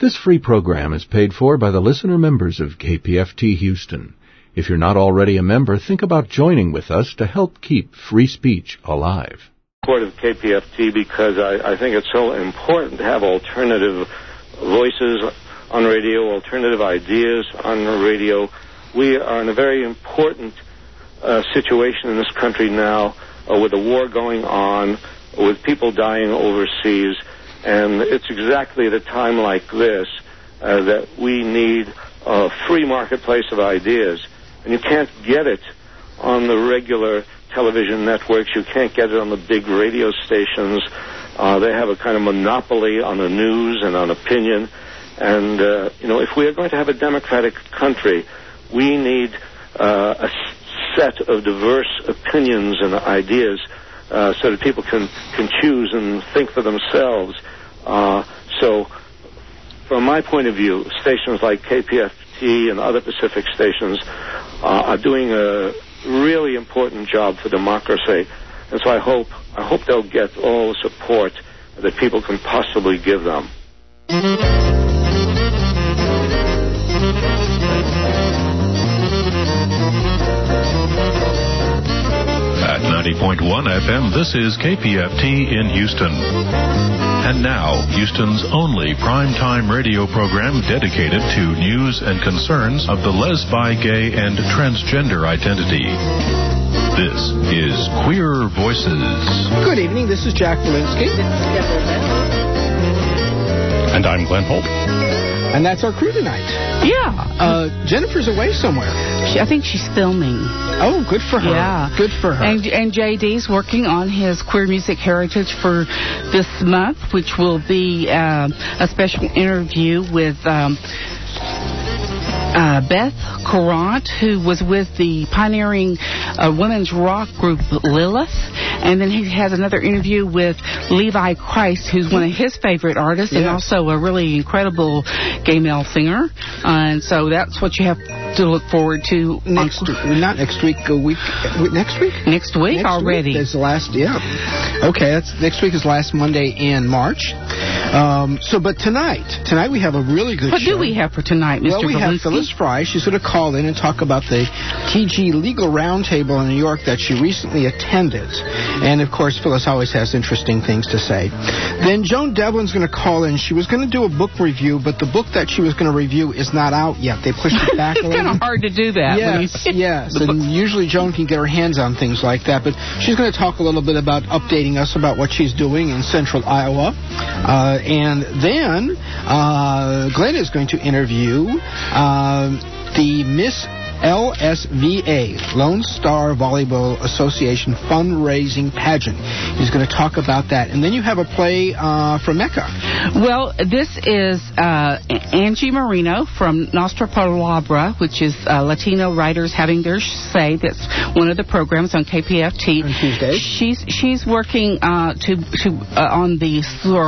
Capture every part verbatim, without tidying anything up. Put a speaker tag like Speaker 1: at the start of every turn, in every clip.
Speaker 1: This free program is paid for by the listener members of K P F T Houston. If you're not already a member, think about joining with us to help keep free speech alive.
Speaker 2: Support of K P F T because I, I think it's so important to have alternative voices on radio, alternative ideas on the radio. We are in a very important uh, situation in this country now uh, with a war going on, with people dying overseas. And it's exactly at a time like this uh, that we need a free marketplace of ideas. And you can't get it on the regular television networks. You can't get it on the big radio stations. Uh, they have a kind of monopoly on the news and on opinion. And, uh, you know, if we are going to have a democratic country, we need uh, a set of diverse opinions and ideas uh, so that people can, can choose and think for themselves. Uh, so, from my point of view, stations like K P F T and other Pacific stations uh, are doing a really important job for democracy. And so I hope, I hope they'll get all the support that people can possibly give them.
Speaker 3: ninety point one F M, this is K P F T in Houston. And now, Houston's only primetime radio program dedicated to news and concerns of the lesbi, gay, and transgender identity. This is Queer Voices.
Speaker 4: Good evening, this is Jack Belinsky.
Speaker 5: This is Deborah Bell.
Speaker 3: And I'm Glenn Holt.
Speaker 4: And that's our crew tonight.
Speaker 5: Yeah.
Speaker 4: Uh, Jennifer's away somewhere.
Speaker 5: She, I think she's filming.
Speaker 4: Oh, good for her.
Speaker 5: Yeah.
Speaker 4: Good for her.
Speaker 5: And, and J D's working on his Queer Music Heritage for this month, which will be uh, a special interview with um, uh, Beth Courant, who was with the pioneering uh, women's rock group Lilith. And then he has another interview with Levi Christ, who's one of his favorite artists, and
Speaker 4: yeah.
Speaker 5: also a really incredible gay male singer. Uh, and so that's what you have to look forward to.
Speaker 4: Next,
Speaker 5: on,
Speaker 4: not next week, a week, next week?
Speaker 5: Next week
Speaker 4: next
Speaker 5: already.
Speaker 4: Week is the last, yeah. Okay, that's next week is last Monday in March. Um, so, but tonight, tonight we have a really good
Speaker 5: what
Speaker 4: show.
Speaker 5: What do we have for tonight, Mister
Speaker 4: Well, we
Speaker 5: Belinsky?
Speaker 4: have Phyllis Fry. She's going to call in and talk about the T G Legal Roundtable in New York that she recently attended. And, of course, Phyllis always has interesting things to say. Then Joan Devlin's going to call in. She was going to do a book review, but the book that she was going to review is not out yet. They pushed it back a little.
Speaker 5: It's kind of hard to do that.
Speaker 4: Yes, yes. And usually Joan can get her hands on things like that. But she's going to talk a little bit about updating us about what she's doing in central Iowa. Uh, and then uh, Glenn is going to interview uh, the Miss L S V A, Lone Star Volleyball Association fundraising pageant. He's going to talk about that. And then you have a play uh, from Mecca.
Speaker 5: Well, this is uh, Angie Marino from Nostra Palabra, which is uh, Latino writers having their say. That's one of the programs on K P F T.
Speaker 4: On Tuesday.
Speaker 5: She's she's working uh, to to uh, on the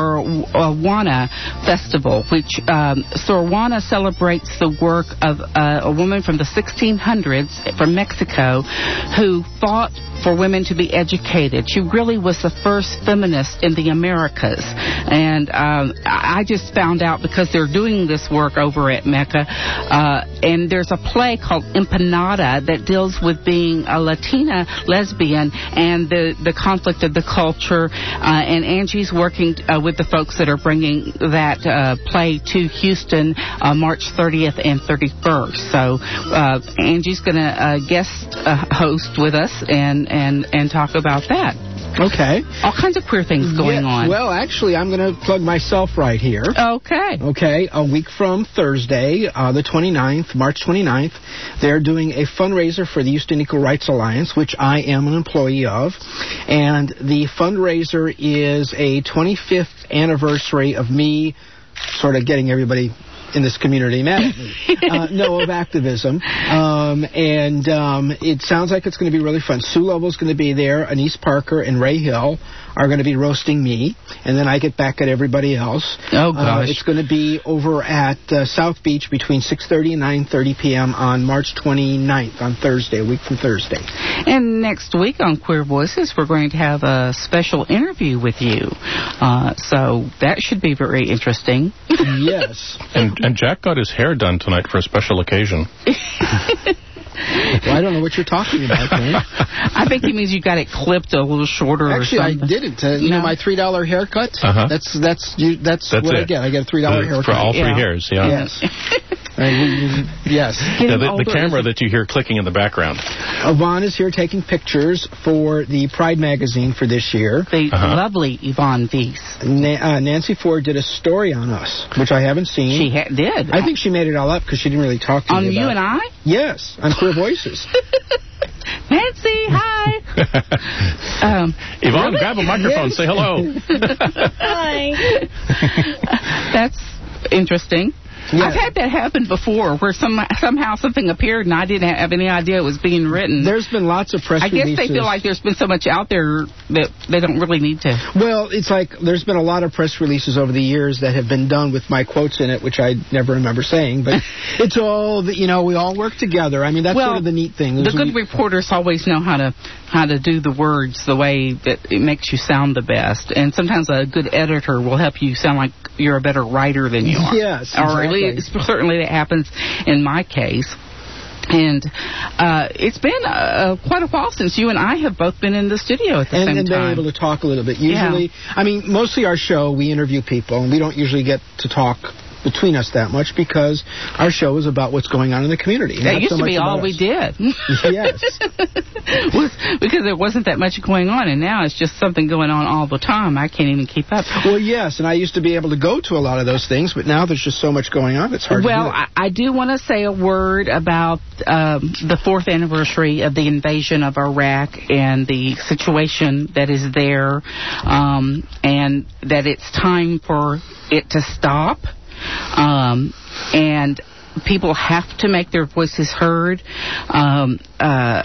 Speaker 5: Sor-Juana Festival, which um, Sor-Juana celebrates the work of uh, a woman from the sixteen hundreds from Mexico who fought for women to be educated. She really was the first feminist in the Americas. And um, I just found out because they're doing this work over at Mecca. Uh, and there's a play called Empanada that deals with being a Latina lesbian and the, the conflict of the culture. Uh, and Angie's working uh, with the folks that are bringing that uh, play to Houston uh, March thirtieth and thirty-first. So uh, Angie's going to uh, guest uh, host with us and and and talk about that.
Speaker 4: Okay.
Speaker 5: All kinds of queer things going
Speaker 4: yeah,
Speaker 5: on.
Speaker 4: Well, actually, I'm going to plug myself right here.
Speaker 5: Okay.
Speaker 4: Okay. A week from Thursday, uh, the twenty-ninth, March twenty-ninth, they're doing a fundraiser for the Houston Equal Rights Alliance, which I am an employee of. And the fundraiser is a twenty-fifth anniversary of me sort of getting everybody in this community mad at me. uh, no, of activism. Um, and um, it sounds like it's going to be really fun. Sue Lovell's going to be there. Anise Parker and Ray Hill are going to be roasting me. And then I get back at everybody else.
Speaker 5: Oh, gosh.
Speaker 4: Uh, it's going to be over at uh, South Beach between six thirty and nine thirty p.m. on March twenty-ninth, on Thursday, a week from Thursday.
Speaker 5: And next week on Queer Voices, we're going to have a special interview with you. Uh, so that should be very interesting.
Speaker 4: Yes.
Speaker 3: And, and Jack got his hair done tonight for a special occasion.
Speaker 4: Well, I don't know what you're talking about, man.
Speaker 5: I think he means you got it clipped a little shorter
Speaker 4: Actually,
Speaker 5: or something.
Speaker 4: I did it. Uh, you
Speaker 5: no.
Speaker 4: know, my three dollar haircut?
Speaker 3: Uh-huh.
Speaker 4: That's that's you, that's,
Speaker 3: that's
Speaker 4: what
Speaker 3: it.
Speaker 4: I get. I get a three dollar
Speaker 3: uh,
Speaker 4: haircut.
Speaker 3: For all three
Speaker 5: yeah.
Speaker 3: hairs, yeah.
Speaker 4: Yes. I mean, yes.
Speaker 3: Yeah, the, the camera that you hear clicking in the background.
Speaker 4: Yvonne is here taking pictures for the Pride magazine for this year.
Speaker 5: The
Speaker 3: Uh-huh.
Speaker 5: lovely Yvonne Weiss.
Speaker 4: Na- uh, Nancy Ford did a story on us, which I haven't seen.
Speaker 5: She ha- did.
Speaker 4: I think she made it all up because she didn't really talk to
Speaker 5: on
Speaker 4: me
Speaker 5: you
Speaker 4: about
Speaker 5: and I?
Speaker 4: it. Yes, on Queer Voices.
Speaker 5: Nancy, hi. um,
Speaker 3: Yvonne,
Speaker 5: really?
Speaker 3: grab a microphone.
Speaker 4: Yes.
Speaker 3: Say hello.
Speaker 5: Hi. That's interesting.
Speaker 4: Yeah.
Speaker 5: I've had that happen before, where some somehow something appeared and I didn't have any idea it was being written.
Speaker 4: There's been lots of press
Speaker 5: I guess
Speaker 4: releases.
Speaker 5: they feel like there's been so much out there that they don't really need to.
Speaker 4: Well, it's like there's been a lot of press releases over the years that have been done with my quotes in it, which I never remember saying. But it's all, the, you know, we all work together. I mean, that's
Speaker 5: well,
Speaker 4: sort of the neat thing.
Speaker 5: The good
Speaker 4: we,
Speaker 5: reporters always know how to how to do the words the way that it makes you sound the best. And sometimes a good editor will help you sound like you're a better writer than you are.
Speaker 4: Yes,
Speaker 5: Or at
Speaker 4: exactly.
Speaker 5: least, certainly that happens in my case. And uh, it's been uh, quite a while since you and I have both been in the studio at the
Speaker 4: and,
Speaker 5: same
Speaker 4: and
Speaker 5: time.
Speaker 4: been able to talk a little bit. Usually, yeah. I mean, mostly our show, we interview people, and we don't usually get to talk between us that much because our show is about what's going on in the community.
Speaker 5: That
Speaker 4: not
Speaker 5: used
Speaker 4: so
Speaker 5: to
Speaker 4: much
Speaker 5: be
Speaker 4: about
Speaker 5: all
Speaker 4: us.
Speaker 5: we did.
Speaker 4: Yes.
Speaker 5: Because there wasn't that much going on, and now it's just something going on all the time. I can't even keep up.
Speaker 4: Well, yes, and I used to be able to go to a lot of those things, but now there's just so much going on, it's hard
Speaker 5: well,
Speaker 4: to do
Speaker 5: I, I do want to say a word about um, the fourth anniversary of the invasion of Iraq and the situation that is there, um, and that it's time for it to stop. Um, and people have to make their voices heard. Um, uh,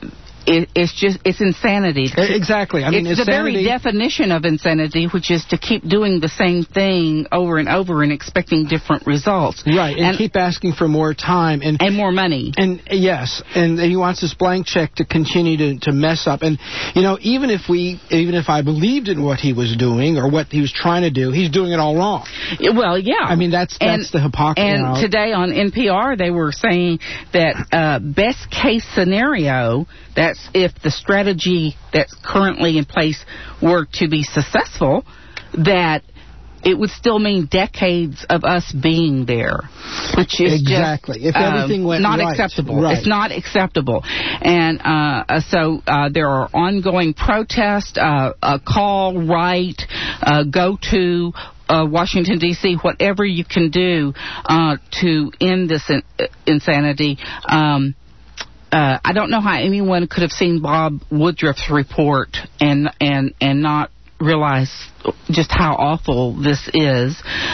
Speaker 5: it, it's just, it's insanity.
Speaker 4: Exactly. I mean,
Speaker 5: it's
Speaker 4: insanity.
Speaker 5: the very definition of insanity, which is to keep doing the same thing over and over and expecting different results.
Speaker 4: Right, and,
Speaker 5: and
Speaker 4: keep asking for more time. And,
Speaker 5: and more money.
Speaker 4: And, yes, and he wants this blank check to continue to, to mess up. And, you know, even if we, even if I believed in what he was doing or what he was trying to do, he's doing it all wrong.
Speaker 5: Well, yeah.
Speaker 4: I mean, that's that's
Speaker 5: and,
Speaker 4: the hypocrisy.
Speaker 5: And
Speaker 4: now.
Speaker 5: today on N P R, they were saying that uh, best case scenario, that's if the strategy that's currently in place were to be successful, that it would still mean decades of us being there, which is
Speaker 4: exactly.
Speaker 5: just
Speaker 4: if everything
Speaker 5: um,
Speaker 4: went
Speaker 5: not
Speaker 4: right.
Speaker 5: acceptable.
Speaker 4: Right.
Speaker 5: It's not acceptable. And uh, so uh, there are ongoing protests, uh, uh, call, write, uh, go to Uh, Washington, D C, whatever you can do uh, to end this in- insanity. Um, uh, I don't know how anyone could have seen Bob Woodruff's report and and and not realize just how awful this is.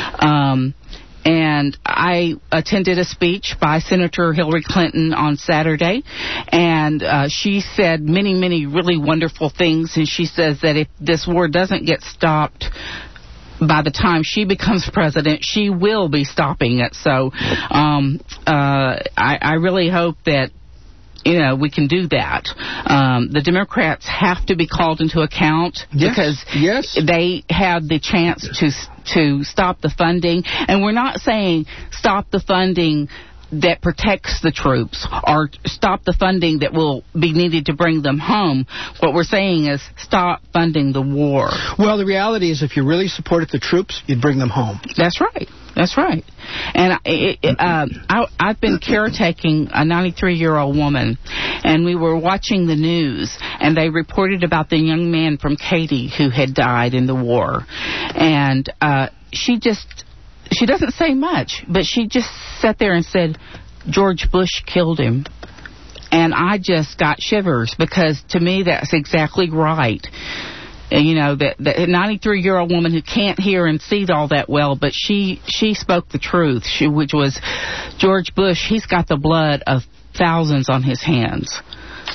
Speaker 5: Um, and I attended a speech by Senator Hillary Clinton on Saturday, and uh, she said many, many really wonderful things. And she says that if this war doesn't get stopped by the time she becomes president, she will be stopping it. So um, uh, I, I really hope that, you know, we can do that. Um, the Democrats have to be called into account
Speaker 4: yes.
Speaker 5: because
Speaker 4: yes.
Speaker 5: they had the chance to to stop the funding. And we're not saying stop the funding that protects the troops or stop the funding that will be needed to bring them home. What we're saying is stop funding the war.
Speaker 4: Well, the reality is if you really supported the troops, you'd bring them home.
Speaker 5: That's right. That's right. And it, it, uh, I, I've been caretaking a ninety-three-year-old woman, and we were watching the news, and they reported about the young man from Katy who had died in the war. And uh, she just... She doesn't say much, but she just sat there and said, George Bush killed him. And I just got shivers because to me that's exactly right. And, you know, that the ninety-three-year-old woman who can't hear and see all that well, but she, she spoke the truth, she, which was George Bush, he's got the blood of thousands on his hands.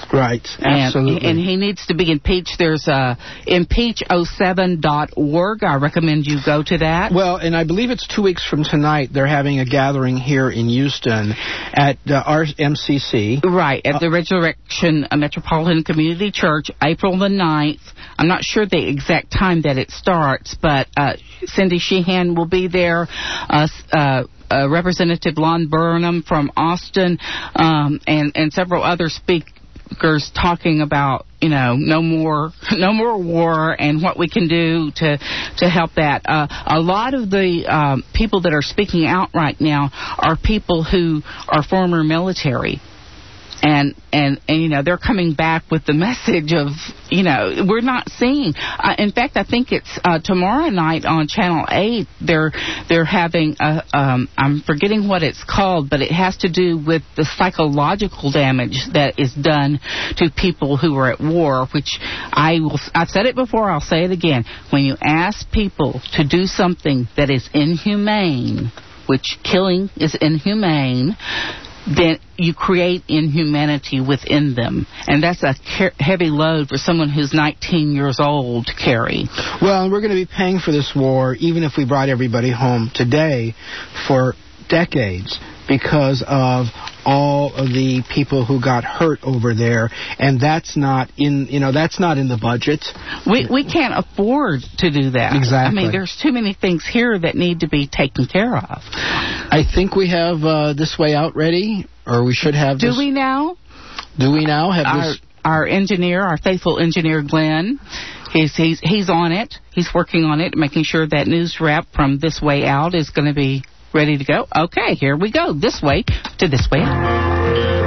Speaker 4: Right, absolutely.
Speaker 5: And, and he needs to be impeached. There's uh, impeach oh seven dot org. I recommend you go to that.
Speaker 4: Well, and I believe it's two weeks from tonight. They're having a gathering here in Houston at uh, R M C C.
Speaker 5: Right, at the Resurrection Metropolitan Community Church, April the ninth. I'm not sure the exact time that it starts, but uh, Cindy Sheehan will be there. Uh, uh, uh, Representative Lon Burnham from Austin, um, and, and several other speakers. Talking about, you know, no more, no more war and what we can do to to help that. Uh, a lot of the um, people that are speaking out right now are people who are former military. And, and, and, you know, they're coming back with the message of, you know, we're not seeing. Uh, in fact, I think it's uh, tomorrow night on Channel eight, they're they're having, a, um, I'm forgetting what it's called, but it has to do with the psychological damage that is done to people who are at war, which I will, I've said it before, I'll say it again. When you ask people to do something that is inhumane, which killing is inhumane, then you create inhumanity within them. And that's a ca- heavy load for someone who's nineteen years old to carry.
Speaker 4: Well, we're going to be paying for this war, even if we brought everybody home today, for decades, because of all of the people who got hurt over there, and that's not in, you know, that's not in the budget.
Speaker 5: We we can't afford to do that.
Speaker 4: Exactly.
Speaker 5: I mean, there's too many things here that need to be taken care of.
Speaker 4: I think we have uh, This Way Out ready, or we should have.
Speaker 5: Do
Speaker 4: this...
Speaker 5: we now?
Speaker 4: Do we now have
Speaker 5: our,
Speaker 4: this?
Speaker 5: Our engineer, our faithful engineer, Glenn. He's he's he's on it. He's working on it, making sure that news wrap from This Way Out is going to be ready to go? Okay, here we go. This way to This Way Out.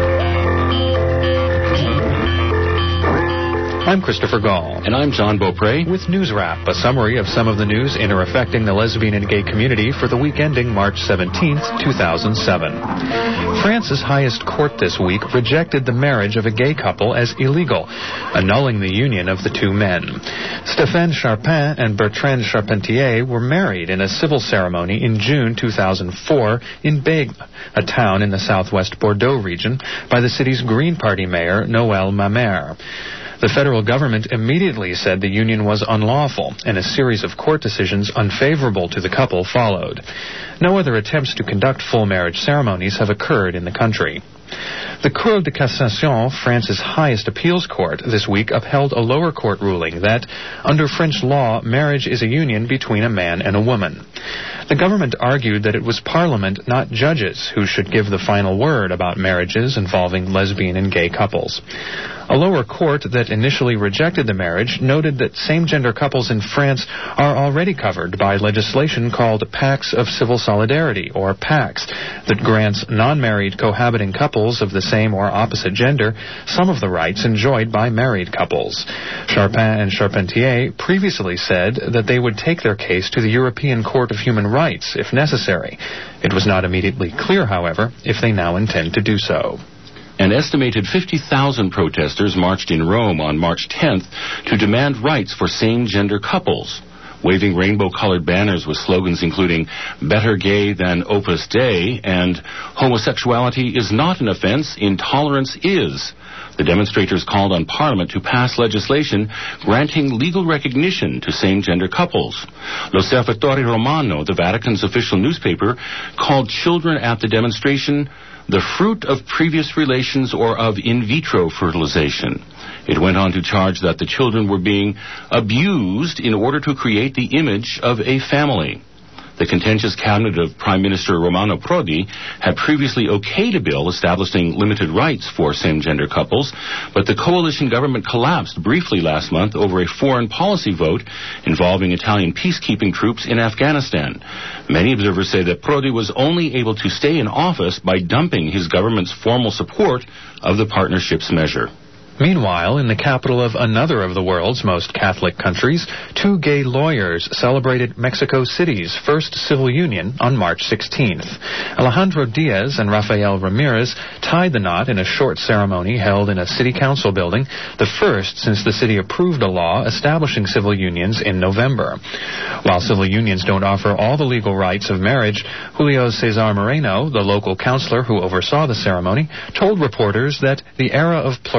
Speaker 6: I'm Christopher Gall.
Speaker 7: And I'm John Beaupre.
Speaker 6: With News Wrap, a summary of some of the news in or affecting the lesbian and gay community for the week ending March seventeenth, two thousand seven. France's highest court this week rejected the marriage of a gay couple as illegal, annulling the union of the two men. Stéphane Charpin and Bertrand Charpentier were married in a civil ceremony in June two thousand four in Bègles, a town in the southwest Bordeaux region, by the city's Green Party mayor, Noël Mamère. The federal government immediately said the union was unlawful, and a series of court decisions unfavorable to the couple followed. No other attempts to conduct full marriage ceremonies have occurred in the country. The Cour de Cassation, France's highest appeals court, this week upheld a lower court ruling that, under French law, marriage is a union between a man and a woman. The government argued that it was Parliament, not judges, who should give the final word about marriages involving lesbian and gay couples. A lower court that initially rejected the marriage noted that same-gender couples in France are already covered by legislation called Pacts of Civil Solidarity, or PACS, that grants non-married cohabiting couples of the same or opposite gender some of the rights enjoyed by married couples. Charpin and Charpentier previously said that they would take their case to the European Court of Human Rights if necessary. It was not immediately clear, however, if they now intend to do so.
Speaker 7: An estimated fifty thousand protesters marched in Rome on March tenth to demand rights for same-gender couples, waving rainbow-colored banners with slogans including "Better Gay Than Opus Dei" and "Homosexuality is not an offense, intolerance is." The demonstrators called on Parliament to pass legislation granting legal recognition to same-gender couples. L'Osservatore Romano, the Vatican's official newspaper, called children at the demonstration the fruit of previous relations or of in vitro fertilization. It went on to charge that the children were being abused in order to create the image of a family. The contentious cabinet of Prime Minister Romano Prodi had previously okayed a bill establishing limited rights for same-gender couples, but the coalition government collapsed briefly last month over a foreign policy vote involving Italian peacekeeping troops in Afghanistan. Many observers say that Prodi was only able to stay in office by dumping his government's formal support of the partnership's measure.
Speaker 6: Meanwhile, in the capital of another of the world's most Catholic countries, two gay lawyers celebrated Mexico City's first civil union on March sixteenth. Alejandro Diaz and Rafael Ramirez tied the knot in a short ceremony held in a city council building, the first since the city approved a law establishing civil unions in November. While civil unions don't offer all the legal rights of marriage, Julio Cesar Moreno, the local counselor who oversaw the ceremony, told reporters that the era of plurality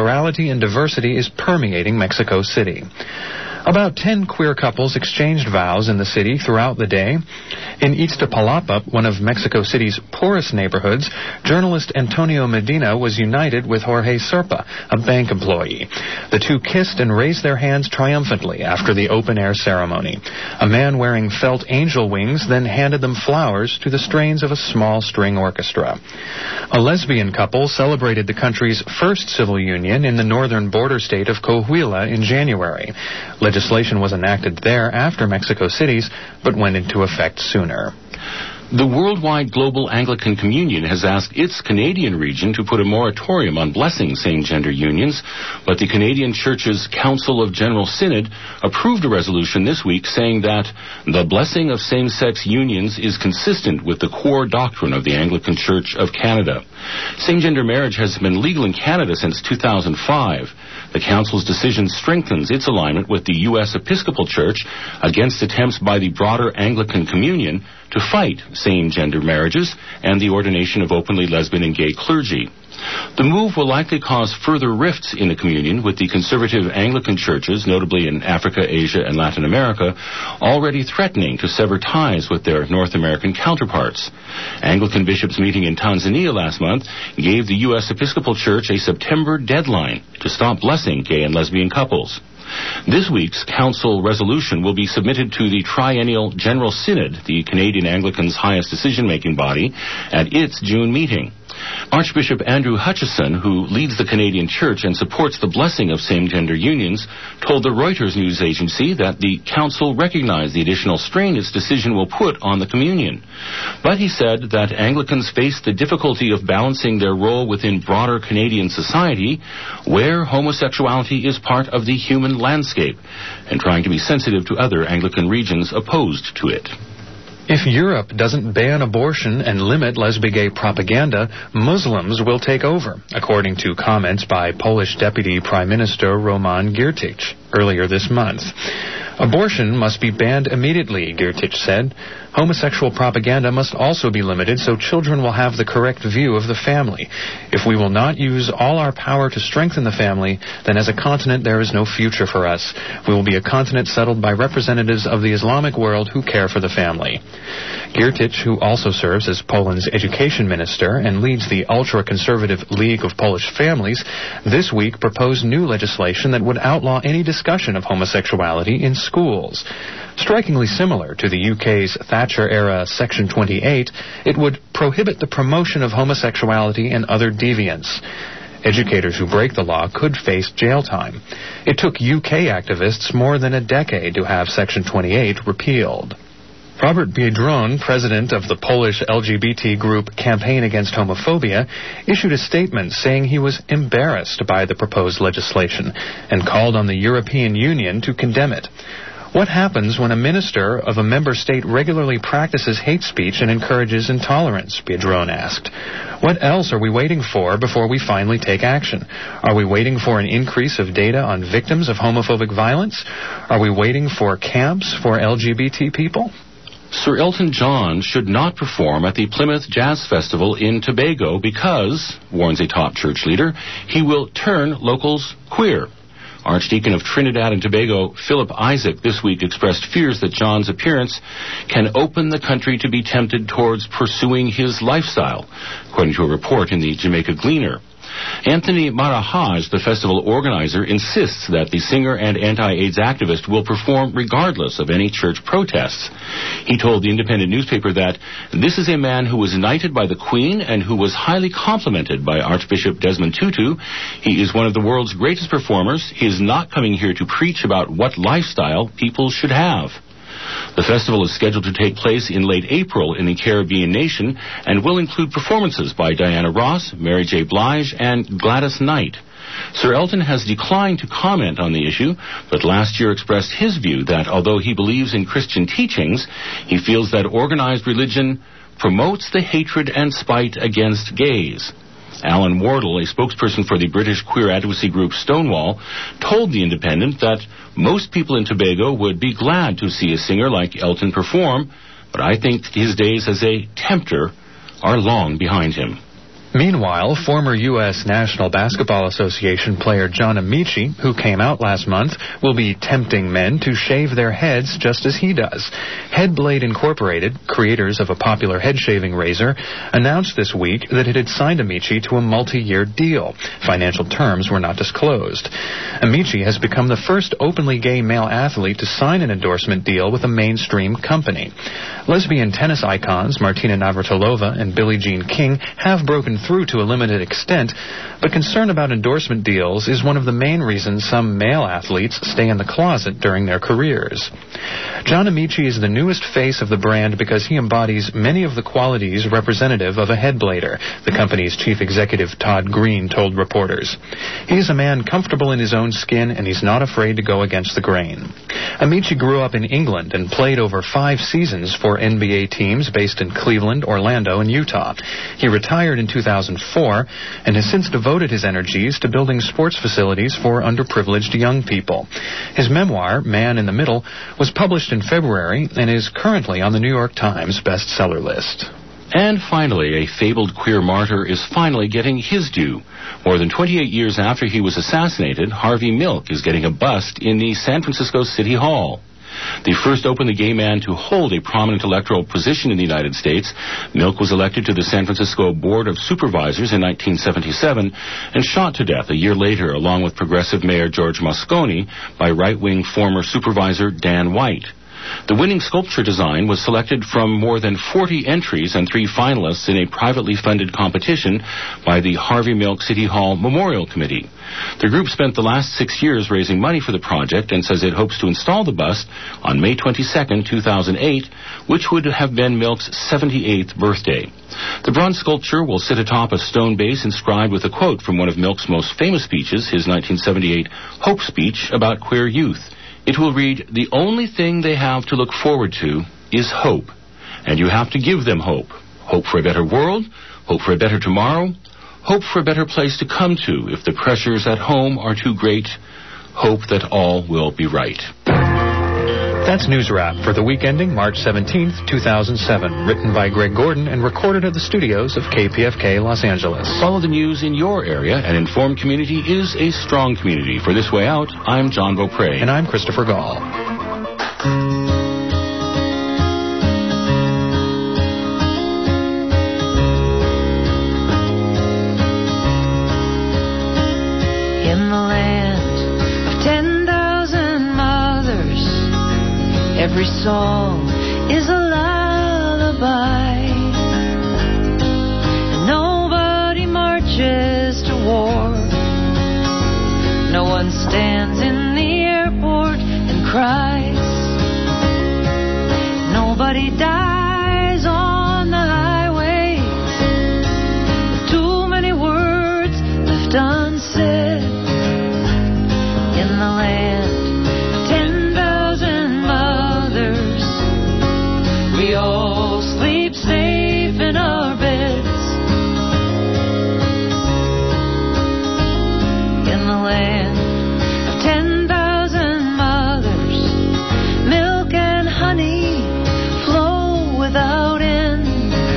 Speaker 6: sexuality and diversity is permeating Mexico City. About ten queer couples exchanged vows in the city throughout the day. In Iztapalapa, one of Mexico City's poorest neighborhoods, journalist Antonio Medina was united with Jorge Serpa, a bank employee. The two kissed and raised their hands triumphantly after the open-air ceremony. A man wearing felt angel wings then handed them flowers to the strains of a small string orchestra. A lesbian couple celebrated the country's first civil union in the northern border state of Coahuila in January. Legislation was enacted there after Mexico City's, but went into effect sooner.
Speaker 7: The Worldwide Global Anglican Communion has asked its Canadian region to put a moratorium on blessing same-gender unions, but the Canadian Church's Council of General Synod approved a resolution this week saying that the blessing of same-sex unions is consistent with the core doctrine of the Anglican Church of Canada. Same-gender marriage has been legal in Canada since two thousand five. The Council's decision strengthens its alignment with the U S Episcopal Church against attempts by the broader Anglican Communion to fight same-gender marriages and the ordination of openly lesbian and gay clergy. The move will likely cause further rifts in the communion, with the conservative Anglican churches, notably in Africa, Asia, and Latin America, already threatening to sever ties with their North American counterparts. Anglican bishops meeting in Tanzania last month gave the U S Episcopal Church a September deadline to stop blessing gay and lesbian couples. This week's council resolution will be submitted to the Triennial General Synod, the Canadian Anglicans' highest decision-making body, at its June meeting. Archbishop Andrew Hutchison, who leads the Canadian Church and supports the blessing of same-gender unions, told the Reuters news agency that the council recognized the additional strain its decision will put on the communion. But he said that Anglicans face the difficulty of balancing their role within broader Canadian society, where homosexuality is part of the human landscape, and trying to be sensitive to other Anglican regions opposed to it.
Speaker 6: If Europe doesn't ban abortion and limit lesbian-gay propaganda, Muslims will take over, according to comments by Polish Deputy Prime Minister Roman Giertych earlier this month. Abortion must be banned immediately, Giertych said. Homosexual propaganda must also be limited so children will have the correct view of the family. If we will not use all our power to strengthen the family, then as a continent there is no future for us. We will be a continent settled by representatives of the Islamic world who care for the family. Giertych, who also serves as Poland's education minister and leads the ultra-conservative League of Polish Families, this week proposed new legislation that would outlaw any discussion of homosexuality in schools. Strikingly similar to the U K's Thatcher-era Section twenty-eight, it would prohibit the promotion of homosexuality and other deviance. Educators who break the law could face jail time. It took U K activists more than a decade to have Section twenty-eight repealed. Robert Biedroń, president of the Polish L G B T group Campaign Against Homophobia, issued a statement saying he was embarrassed by the proposed legislation and called on the European Union to condemn it. What happens when a minister of a member state regularly practices hate speech and encourages intolerance? Biedroń asked. What else are we waiting for before we finally take action? Are we waiting for an increase of data on victims of homophobic violence? Are we waiting for camps for L G B T people?
Speaker 7: Sir Elton John should not perform at the Plymouth Jazz Festival in Tobago because, warns a top church leader, he will turn locals queer. Archdeacon of Trinidad and Tobago, Philip Isaac, this week expressed fears that John's appearance can open the country to be tempted towards pursuing his lifestyle, according to a report in the Jamaica Gleaner. Anthony Marahaj, the festival organizer, insists that the singer and anti-AIDS activist will perform regardless of any church protests. He told the Independent newspaper that this is a man who was knighted by the Queen and who was highly complimented by Archbishop Desmond Tutu. He is one of the world's greatest performers. He is not coming here to preach about what lifestyle people should have. The festival is scheduled to take place in late April in the Caribbean nation and will include performances by Diana Ross, Mary J. Blige, and Gladys Knight. Sir Elton has declined to comment on the issue, but last year expressed his view that although he believes in Christian teachings, he feels that organized religion promotes the hatred and spite against gays. Alan Wardle, a spokesperson for the British queer advocacy group Stonewall, told The Independent that most people in Tobago would be glad to see a singer like Elton perform, but I think his days as a tempter are long behind him.
Speaker 6: Meanwhile, former U S National Basketball Association player John Amici, who came out last month, will be tempting men to shave their heads just as he does. Headblade Incorporated, creators of a popular head-shaving razor, announced this week that it had signed Amici to a multi-year deal. Financial terms were not disclosed. Amici has become the first openly gay male athlete to sign an endorsement deal with a mainstream company. Lesbian tennis icons Martina Navratilova and Billie Jean King have broken through to a limited extent, but concern about endorsement deals is one of the main reasons some male athletes stay in the closet during their careers. John Amici is the newest face of the brand because he embodies many of the qualities representative of a headblader, the company's chief executive Todd Green told reporters. He is a man comfortable in his own skin, and he's not afraid to go against the grain. Amici grew up in England and played over five seasons for N B A teams based in Cleveland, Orlando, and Utah. He retired in two thousand four and has since devoted his energies to building sports facilities for underprivileged young people. His memoir, Man in the Middle, was published in February and is currently on the New York Times bestseller list.
Speaker 7: And finally, a fabled queer martyr is finally getting his due. More than twenty-eight years after he was assassinated, Harvey Milk is getting a bust in the San Francisco City Hall. The first openly gay man to hold a prominent electoral position in the United States, Milk was elected to the San Francisco Board of Supervisors in nineteen seventy-seven and shot to death a year later along with progressive Mayor George Moscone by right-wing former Supervisor Dan White. The winning sculpture design was selected from more than forty entries and three finalists in a privately funded competition by the Harvey Milk City Hall Memorial Committee. The group spent the last six years raising money for the project and says it hopes to install the bust on May twenty-second, two thousand eight, which would have been Milk's seventy-eighth birthday. The bronze sculpture will sit atop a stone base inscribed with a quote from one of Milk's most famous speeches, his nineteen seventy-eight Hope speech about queer youth. It will read, "The only thing they have to look forward to is hope, and you have to give them hope. Hope for a better world, hope for a better tomorrow, hope for a better place to come to if the pressures at home are too great, hope that all will be right."
Speaker 6: That's News Wrap for the week ending March seventeenth, two thousand seven, written by Greg Gordon and recorded at the studios of K P F K Los Angeles.
Speaker 7: Follow the news in your area. An informed community is a strong community. For This Way Out, I'm John Beaupre.
Speaker 6: And I'm Christopher Gall.
Speaker 8: In the land of ten thousand mothers, every song is a lullaby, and nobody marches to war. No one stands in the airport and cries. Nobody dies on the highway. Too many words left unsaid. In the land of ten thousand mothers, we all sleep safe in our beds. In the land of ten thousand mothers, milk and honey flow without end.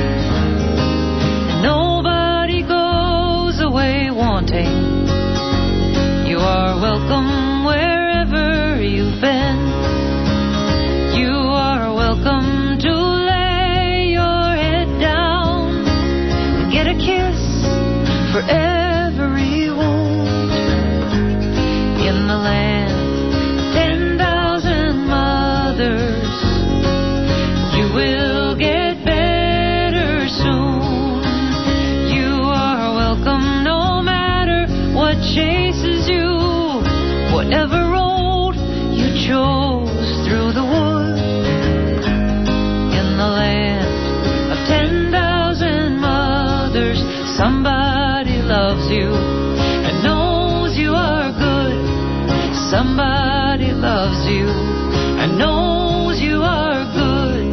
Speaker 8: And nobody goes away wanting. You are welcome wherever you've been. You are welcome to lay your head down and get a kiss for every wound. In the land of ten thousand mothers, you will get better soon. You are welcome no matter what chases you, whatever road you chose through the woods. In the land of ten thousand mothers, somebody loves you and knows you are good. Somebody loves you and knows you are good.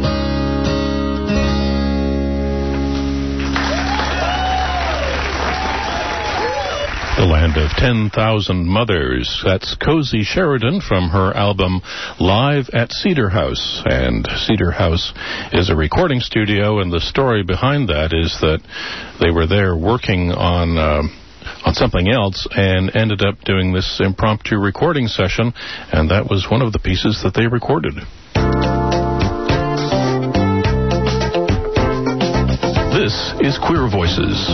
Speaker 3: The land Band of ten thousand Mothers. That's Cozy Sheridan from her album Live at Cedar House. And Cedar House is a recording studio, and the story behind that is that they were there working on... Uh, on something else and ended up doing this impromptu recording session, and that was one of the pieces that they recorded. This is Queer Voices.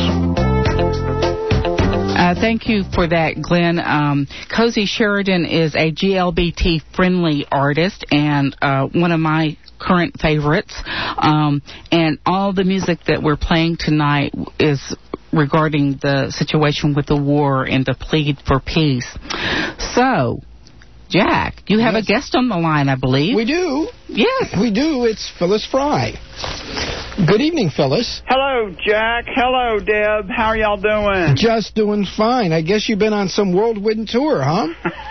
Speaker 5: Uh, thank you for that, Glenn. Um, Cozy Sheridan is a G L B T-friendly artist and uh, one of my current favorites. Um, and all the music that we're playing tonight is regarding the situation with the war and the plead for peace. So, Jack, you have yes. a guest on the line, I believe.
Speaker 4: We do.
Speaker 5: Yes.
Speaker 4: We do. It's Phyllis Fry. Good evening, Phyllis.
Speaker 9: Hello, Jack. Hello, Deb. How are y'all doing?
Speaker 4: Just doing fine. I guess you've been on some whirlwind tour, huh?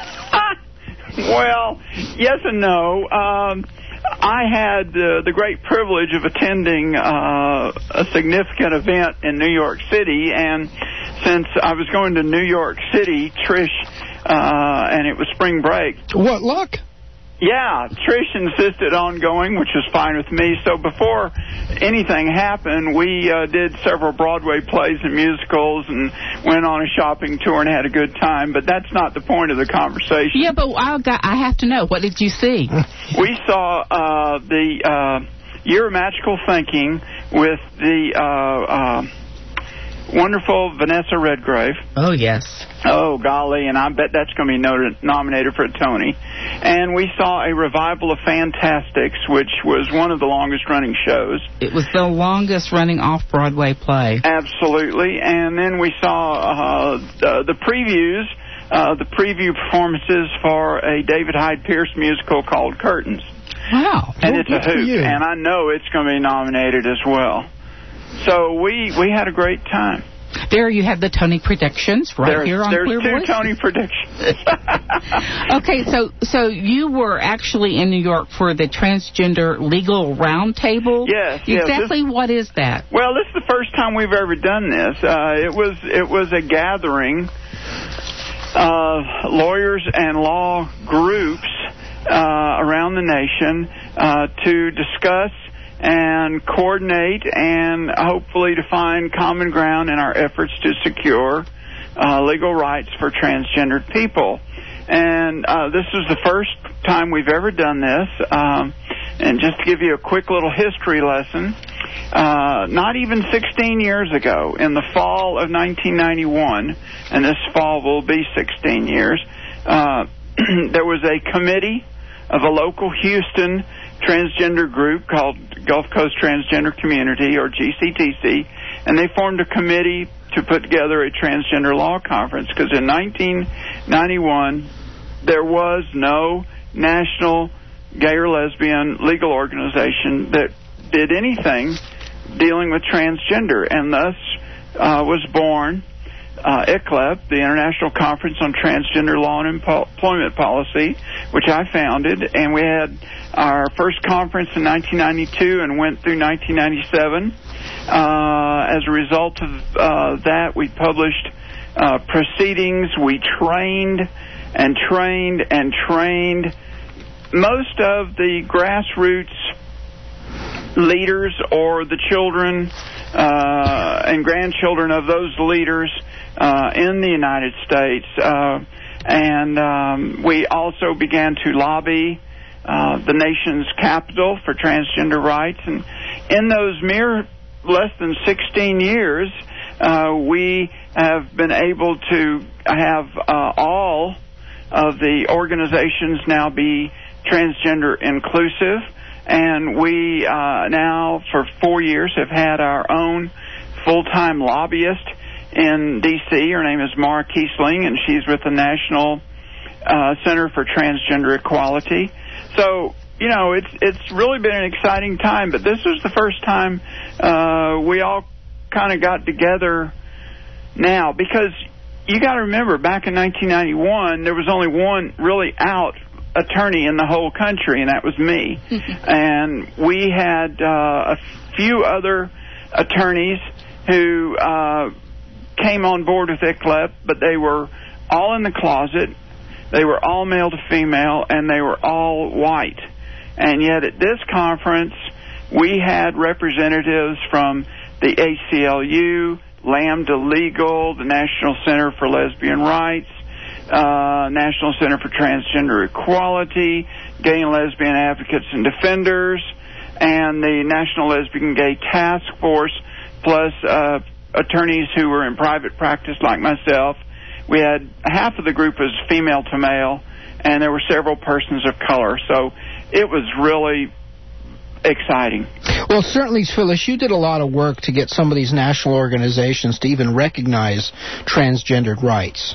Speaker 9: Well, yes and no. Um, I had uh, the great privilege of attending uh, a significant event in New York City, and since I was going to New York City, Trish, uh, and it was spring break.
Speaker 4: What luck?
Speaker 9: Yeah, Trish insisted on going, which was fine with me. So before anything happened, we uh, did several Broadway plays and musicals and went on a shopping tour and had a good time. But that's not the point of the conversation.
Speaker 5: Yeah, but I got, I have to know. What did you see?
Speaker 9: We saw uh, the uh, Year of Magical Thinking with the uh, uh, wonderful Vanessa Redgrave.
Speaker 5: Oh, yes.
Speaker 9: Oh, golly, and I bet that's going to be noted, nominated for a Tony. And we saw a revival of Fantastics, which was one of the longest-running shows.
Speaker 5: It was the longest-running off-Broadway play.
Speaker 9: Absolutely. And then we saw uh, the, the previews, uh, the preview performances for a David Hyde Pierce musical called Curtains.
Speaker 5: Wow.
Speaker 9: And
Speaker 4: well,
Speaker 9: it's a hoot, and I know it's going to be nominated as well. So we, we had a great time.
Speaker 5: There you have the Tony predictions right
Speaker 9: there's,
Speaker 5: here on
Speaker 9: Queer
Speaker 5: Voices.
Speaker 9: There's two Tony predictions.
Speaker 5: Okay, so so you were actually in New York for the Transgender Legal Roundtable?
Speaker 9: Yes.
Speaker 5: Exactly
Speaker 9: yes, this,
Speaker 5: what is that?
Speaker 9: Well, this is the first time we've ever done this. Uh, it was it was a gathering of lawyers and law groups uh, around the nation uh, to discuss and coordinate and hopefully to find common ground in our efforts to secure uh, legal rights for transgendered people. And uh, this is the first time we've ever done this. Um, and just to give you a quick little history lesson, uh, not even sixteen years ago, in the fall of nineteen ninety-one, and this fall will be sixteen years, uh, there was a committee of a local Houston transgender group called Gulf Coast Transgender Community, or G C T C, and they formed a committee to put together a transgender law conference, because in nineteen ninety-one there was no national gay or lesbian legal organization that did anything dealing with transgender, and thus uh, was born Uh, I C L E P, the International Conference on Transgender Law and Employment Policy, which I founded, and we had our first conference in nineteen ninety-two and went through nineteen ninety-seven. Uh, as a result of uh, that, we published uh, proceedings. We trained and trained and trained most of the grassroots leaders or the children uh, and grandchildren of those leaders Uh, in the United States, uh, and um, we also began to lobby uh, the nation's capital for transgender rights. And in those mere less than sixteen years, uh, we have been able to have uh, all of the organizations now be transgender inclusive, and we uh, now, for four years, have had our own full-time lobbyist in D C Her name is Mara Kiesling, and she's with the National uh, Center for Transgender Equality. So, you know, it's it's really been an exciting time, but this was the first time uh, we all kind of got together now, because you got to remember, back in nineteen ninety-one, there was only one really out attorney in the whole country, and that was me. And we had uh, a few other attorneys who uh, came on board with I C L E P, but they were all in the closet. They were all male to female, and they were all white. And yet at this conference, we had representatives from the A C L U, Lambda Legal, the National Center for Lesbian Rights, uh, National Center for Transgender Equality, Gay and Lesbian Advocates and Defenders, and the National Lesbian Gay Task Force, plus uh, attorneys who were in private practice like myself. We had half of the group was female to male, and there were several persons of color. So it was really exciting.
Speaker 4: Well, certainly, Phyllis, you did a lot of work to get some of these national organizations to even recognize transgendered rights.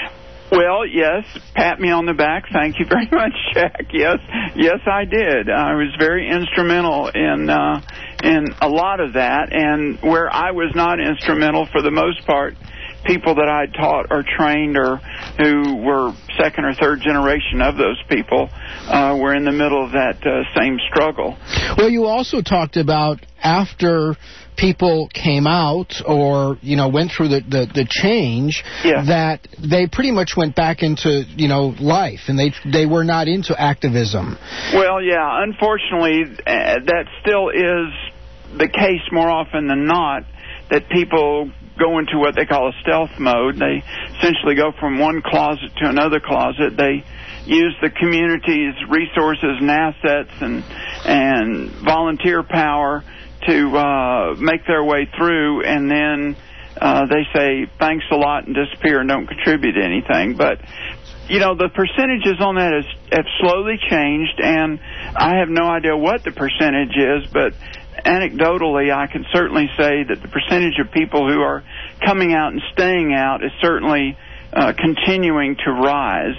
Speaker 9: Well, yes, pat me on the back. Thank you very much, Jack. Yes, yes, I did. I was very instrumental in uh, in a lot of that, and where I was not instrumental, for the most part, people that I taught or trained or who were second or third generation of those people uh, were in the middle of that uh, same struggle.
Speaker 4: Well, you also talked about after people came out or, you know, went through the, the, the change,
Speaker 9: yeah.
Speaker 4: that they pretty much went back into, you know, life, and they they were not into activism.
Speaker 9: Well, yeah, unfortunately, uh, that still is the case more often than not, that people go into what they call a stealth mode. They essentially go from one closet to another closet. They use the community's resources and assets and and volunteer power to uh, make their way through, and then uh, they say thanks a lot and disappear and don't contribute anything. But you know, the percentages on that has, have slowly changed, and I have no idea what the percentage is, but anecdotally, I can certainly say that the percentage of people who are coming out and staying out is certainly uh, continuing to rise.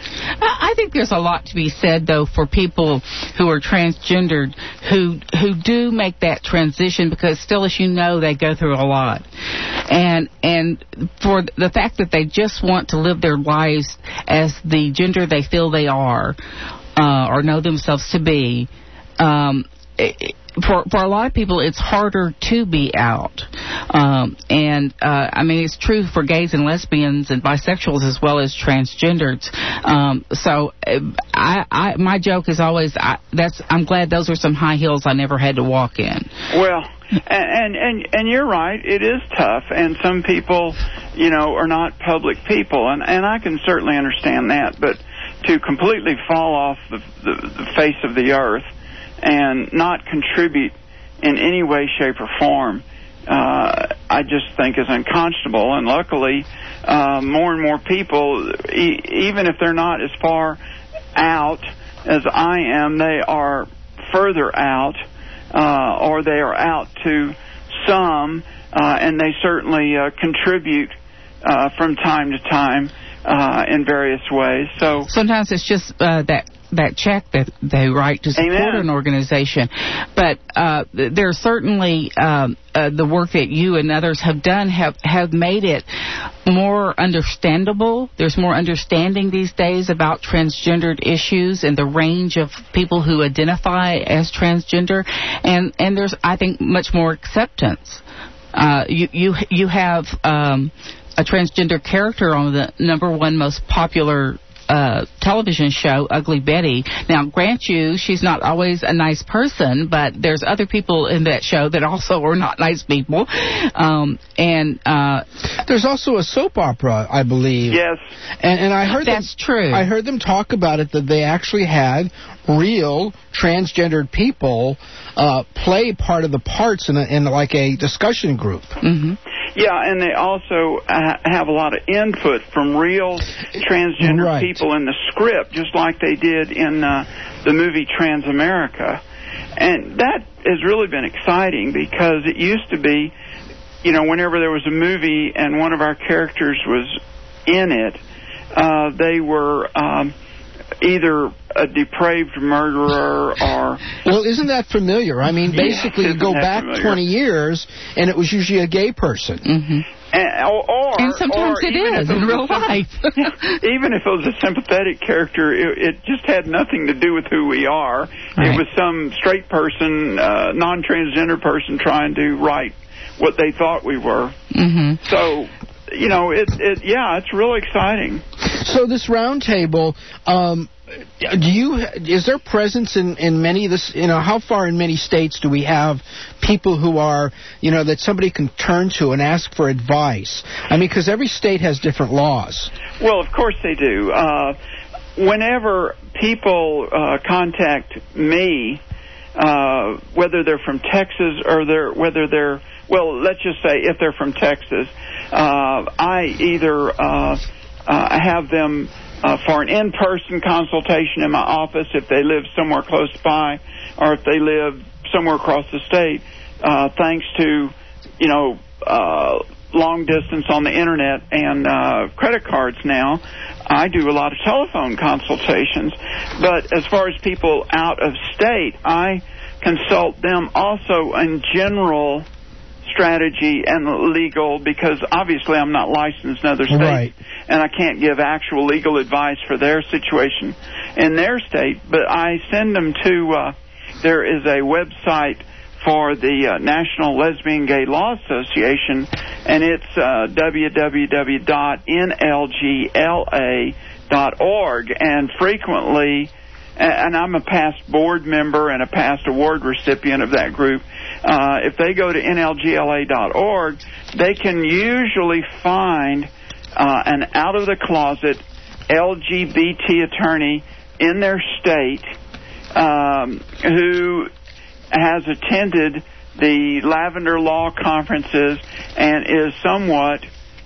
Speaker 5: I think there's a lot to be said, though, for people who are transgendered who who do make that transition, because still, as you know, they go through a lot. And and for the fact that they just want to live their lives as the gender they feel they are uh, or know themselves to be, um, it, For for a lot of people, it's harder to be out, um, and uh, I mean it's true for gays and lesbians and bisexuals as well as transgenders. Um, so I, I my joke is always I, that's I'm glad those are some high heels I never had to walk in.
Speaker 9: Well, and and and you're right, it is tough, and some people, you know, are not public people, and and I can certainly understand that, but to completely fall off the, the, the face of the earth and not contribute in any way, shape, or form, uh, I just think is unconscionable. And luckily, uh, more and more people, e- even if they're not as far out as I am, they are further out, uh, or they are out to some, uh, and they certainly uh, contribute uh, from time to time uh, in various ways. So
Speaker 5: sometimes it's just uh, that. that check that they write to support
Speaker 9: Amen.
Speaker 5: An organization. But uh, there's certainly um, uh, the work that you and others have done have, have made it more understandable. There's more understanding these days about transgendered issues and the range of people who identify as transgender. And, and there's, I think, much more acceptance. Uh, you, you, you have um, a transgender character on the number one most popular Uh, television show, Ugly Betty. Now, grant you, she's not always a nice person, but there's other people in that show that also are not nice people. Um, and uh,
Speaker 4: there's also a soap opera, I believe.
Speaker 9: Yes,
Speaker 4: and, and I heard
Speaker 5: that's
Speaker 4: them,
Speaker 5: true.
Speaker 4: I heard them talk about it, that they actually had real transgendered people uh, play part of the parts in, a, in like a discussion group.
Speaker 5: Mm-hmm.
Speaker 9: Yeah, and they also uh, have a lot of input from real transgender
Speaker 4: right.
Speaker 9: people in the script, just like they did in uh, the movie Transamerica. And that has really been exciting, because it used to be, you know, whenever there was a movie and one of our characters was in it, uh, they were um, either a depraved murderer or...
Speaker 4: Well, isn't that familiar? I mean, basically,
Speaker 9: yes,
Speaker 4: you go back
Speaker 9: familiar?
Speaker 4: twenty years, and it was usually a gay person.
Speaker 5: Mm-hmm.
Speaker 9: And, or, or,
Speaker 5: and sometimes
Speaker 9: or
Speaker 5: it is
Speaker 9: is
Speaker 5: in real life.
Speaker 9: Even if it was a sympathetic character, it, it just had nothing to do with who we are.
Speaker 5: Right.
Speaker 9: It was some straight person, uh, non-transgender person trying to write what they thought we were.
Speaker 5: Mm-hmm.
Speaker 9: So you know, it, it, yeah, it's really exciting.
Speaker 4: So this roundtable, um, do you, is there presence in, in many of this, you know, how far in many states do we have people who are, you know, that somebody can turn to and ask for advice? I mean, because every state has different laws.
Speaker 9: Well, of course they do. Uh, whenever people uh, contact me, uh, whether they're from Texas or they're, whether they're, well, let's just say if they're from Texas, uh, I either uh, uh, have them uh, for an in-person consultation in my office if they live somewhere close by, or if they live somewhere across the state. Uh, thanks to, you know, uh, long distance on the internet and uh, credit cards now, I do a lot of telephone consultations. But as far as people out of state, I consult them also in general strategy and legal, because obviously I'm not licensed in other states,
Speaker 4: right,
Speaker 9: and I can't give actual legal advice for their situation in their state. But I send them to, uh, there is a website for the uh, National Lesbian Gay Law Association, and it's uh, w w w dot n l g l a dot org, and frequently, and I'm a past board member and a past award recipient of that group, uh, if they go to n l g l a dot org, they can usually find uh, an out-of-the-closet L G B T attorney in their state um, who has attended the Lavender Law conferences and is somewhat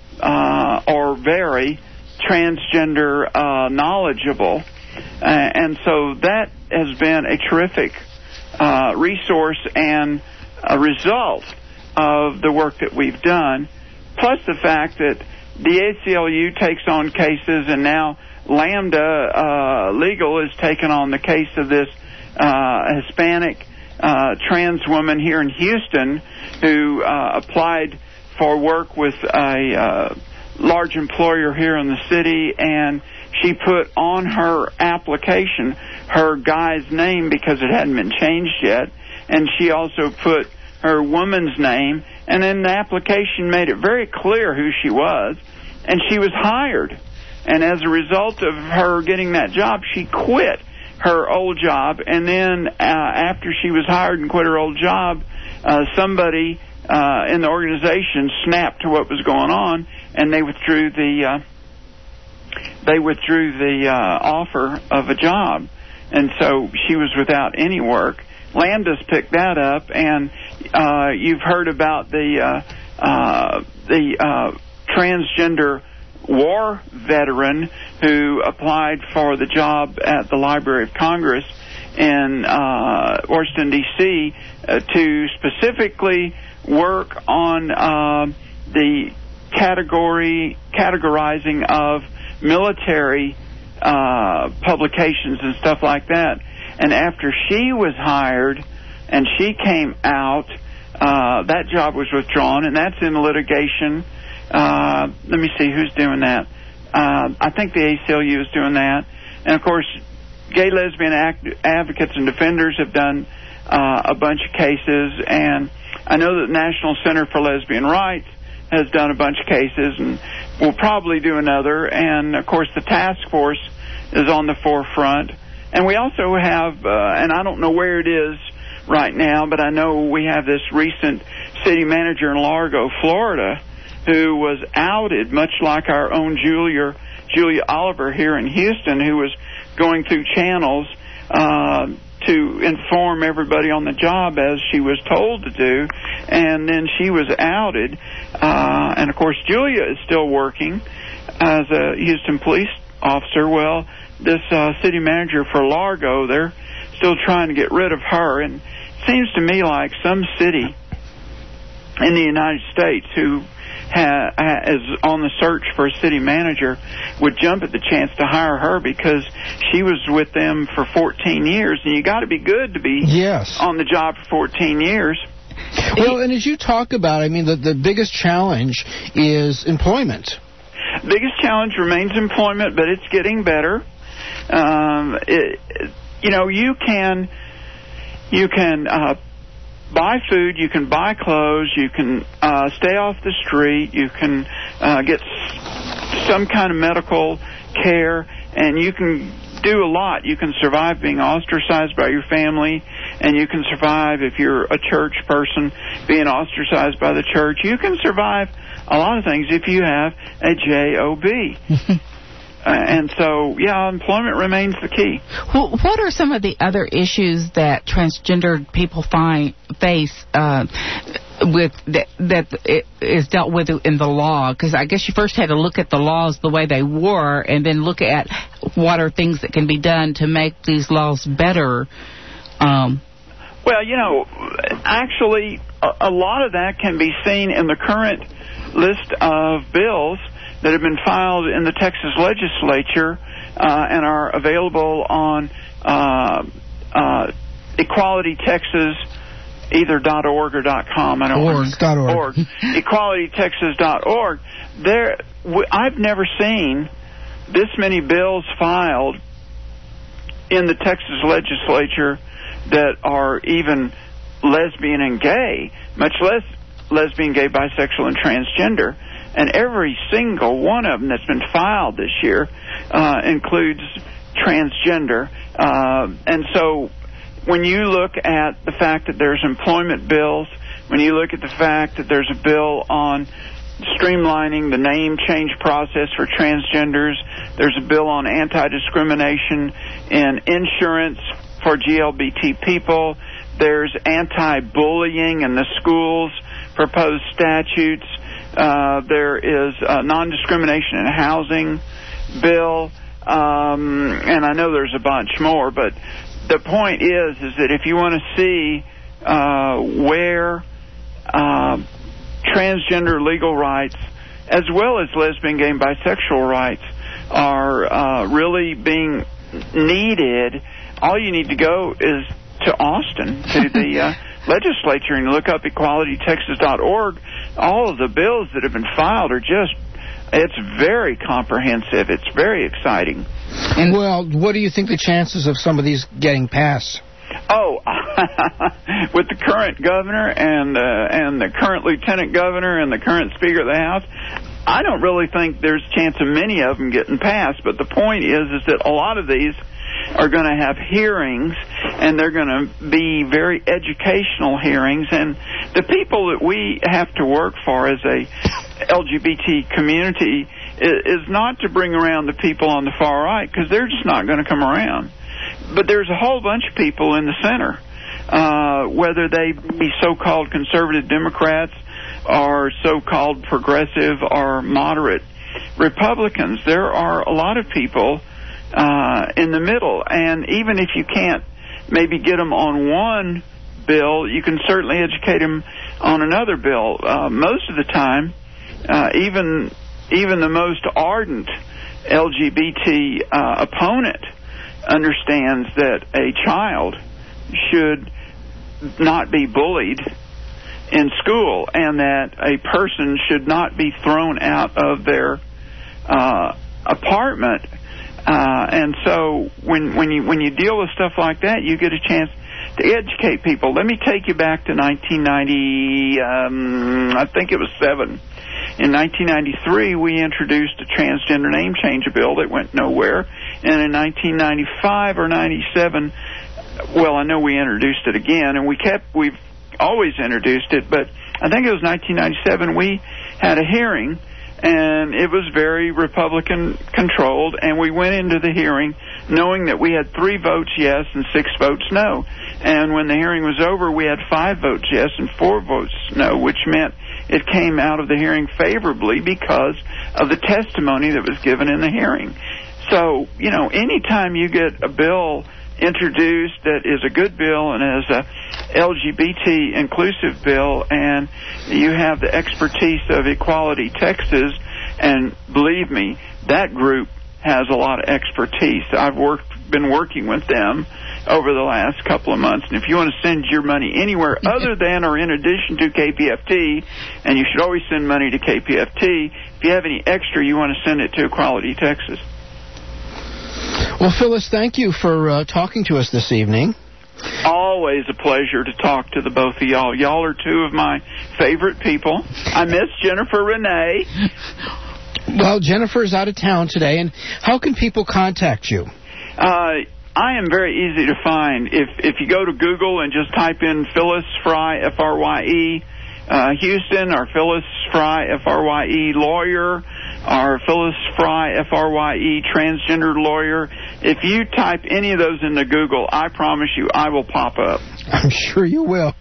Speaker 9: uh, or very transgender uh, knowledgeable. Uh, and so that has been a terrific uh, resource and a result of the work that we've done, plus the fact that the A C L U takes on cases, and now Lambda uh, Legal has taken on the case of this uh, Hispanic Uh, trans woman here in Houston who uh, applied for work with a uh, large employer here in the city, and she put on her application her guy's name because it hadn't been changed yet, and she also put her woman's name, and then the application made it very clear who she was, and she was hired. And as a result of her getting that job, she quit her old job, and then uh, after she was hired and quit her old job, uh, somebody uh, in the organization snapped to what was going on, and they withdrew the uh, they withdrew the uh, offer of a job, and so she was without any work. Lambda's picked that up, and uh, you've heard about the uh, uh, the uh, transgender war veteran who applied for the job at the Library of Congress in uh, Washington, D C, uh, to specifically work on uh, the category categorizing of military uh, publications and stuff like that. And after she was hired and she came out, uh, that job was withdrawn, and that's in litigation. Uh, let me see who's doing that. Uh, I think the A C L U is doing that. And, of course, gay, lesbian act- advocates and defenders have done uh, a bunch of cases. And I know that the National Center for Lesbian Rights has done a bunch of cases and will probably do another. And, of course, the task force is on the forefront. And we also have, uh, and I don't know where it is right now, but I know we have this recent city manager in Largo, Florida, who was outed, much like our own Julia, Julia Oliver here in Houston, who was going through channels uh, to inform everybody on the job as she was told to do, and then she was outed. Uh, and, of course, Julia is still working as a Houston police officer. Well, this uh, city manager for Largo, they're still trying to get rid of her, and it seems to me like some city in the United States who Ha, ha, is on the search for a city manager would jump at the chance to hire her, because she was with them for fourteen years, and you got to be good to be
Speaker 4: yes.
Speaker 9: on the job for fourteen years.
Speaker 4: Well, and as you talk about, I mean, the, the biggest challenge is employment.
Speaker 9: Biggest challenge remains employment, but it's getting better. Um, it, you know, you can you can uh, buy food, you can buy clothes, you can uh, stay off the street, you can uh, get some kind of medical care, and you can do a lot. You can survive being ostracized by your family, and you can survive, if you're a church person, being ostracized by the church. You can survive a lot of things if you have a J O B. Uh, and so, yeah, employment remains the key.
Speaker 5: Well, what are some of the other issues that transgendered people find face uh, with that, that it is dealt with in the law? Because I guess you first had to look at the laws the way they were, and then look at what are things that can be done to make these laws better. Um,
Speaker 9: well, you know, actually, a, a lot of that can be seen in the current list of bills that have been filed in the Texas legislature uh, and are available on uh, uh, Equality Texas, either .org or .com. I don't
Speaker 4: org.
Speaker 9: know. Org. Equality Texas dot org. There, w- I've never seen this many bills filed in the Texas legislature that are even lesbian and gay, much less lesbian, gay, bisexual, and transgender. And every single one of them that's been filed this year uh, includes transgender. Uh, and so when you look at the fact that there's employment bills, when you look at the fact that there's a bill on streamlining the name change process for transgenders, there's a bill on anti-discrimination in insurance for G L B T people, there's anti-bullying in the schools, proposed statutes, Uh, there is a non-discrimination in housing bill, um, and I know there's a bunch more, but the point is is that if you want to see uh, where uh, transgender legal rights, as well as lesbian, gay, and bisexual rights, are uh, really being needed, all you need to go is to Austin, to the uh, legislature, and look up equality texas dot org. All of the bills that have been filed are just, it's very comprehensive. It's very exciting.
Speaker 4: And well, what do you think the chances of some of these getting passed?
Speaker 9: Oh, with the current governor and uh, and the current lieutenant governor and the current speaker of the House, I don't really think there's a chance of many of them getting passed. But the point is, is that a lot of these are going to have hearings, and they're going to be very educational hearings. And the people that we have to work for as a L G B T community is not to bring around the people on the far right, because they're just not going to come around. But there's a whole bunch of people in the center, uh, whether they be so-called conservative Democrats or so-called progressive or moderate Republicans. There are a lot of people uh, in the middle, and even if you can't maybe get them on one bill, you can certainly educate them on another bill. Uh, most of the time, uh, even even the most ardent L G B T uh, opponent understands that a child should not be bullied in school, and that a person should not be thrown out of their uh, apartment. Uh, and so when when you when you deal with stuff like that, you get a chance to educate people. Let me take you back to nineteen ninety, um, I think it was seven. In nineteen ninety-three, we introduced a transgender name change bill that went nowhere. And in nineteen ninety-five or ninety-seven, well, I know we introduced it again, and we kept, we've always introduced it, but I think it was nineteen ninety-seven, we had a hearing, and it was very Republican-controlled, and we went into the hearing knowing that we had three votes yes and six votes no. And when the hearing was over, we had five votes yes and four votes no, which meant it came out of the hearing favorably because of the testimony that was given in the hearing. So, you know, anytime you get a bill introduced that is a good bill and is a L G B T inclusive bill, and you have the expertise of Equality Texas, and believe me, that group has a lot of expertise. I've worked, been working with them over the last couple of months, and if you want to send your money anywhere other than or in addition to K P F T, and you should always send money to K P F T, if you have any extra, you want to send it to Equality Texas.
Speaker 4: Well, Phyllis, thank you for uh, talking to us this evening.
Speaker 9: Always a pleasure to talk to the both of y'all. Y'all are two of my favorite people. I miss Jennifer Renee.
Speaker 4: Well, Jennifer's out of town today, and how can people contact you?
Speaker 9: Uh, I am very easy to find. If if you go to Google and just type in Phyllis Frye, F R Y E, uh, Houston, or Phyllis Frye, F R Y E, lawyer, or Phyllis Frye, F R Y E, transgender lawyer, if you type any of those into Google, I promise you I will pop up.
Speaker 4: I'm sure you will.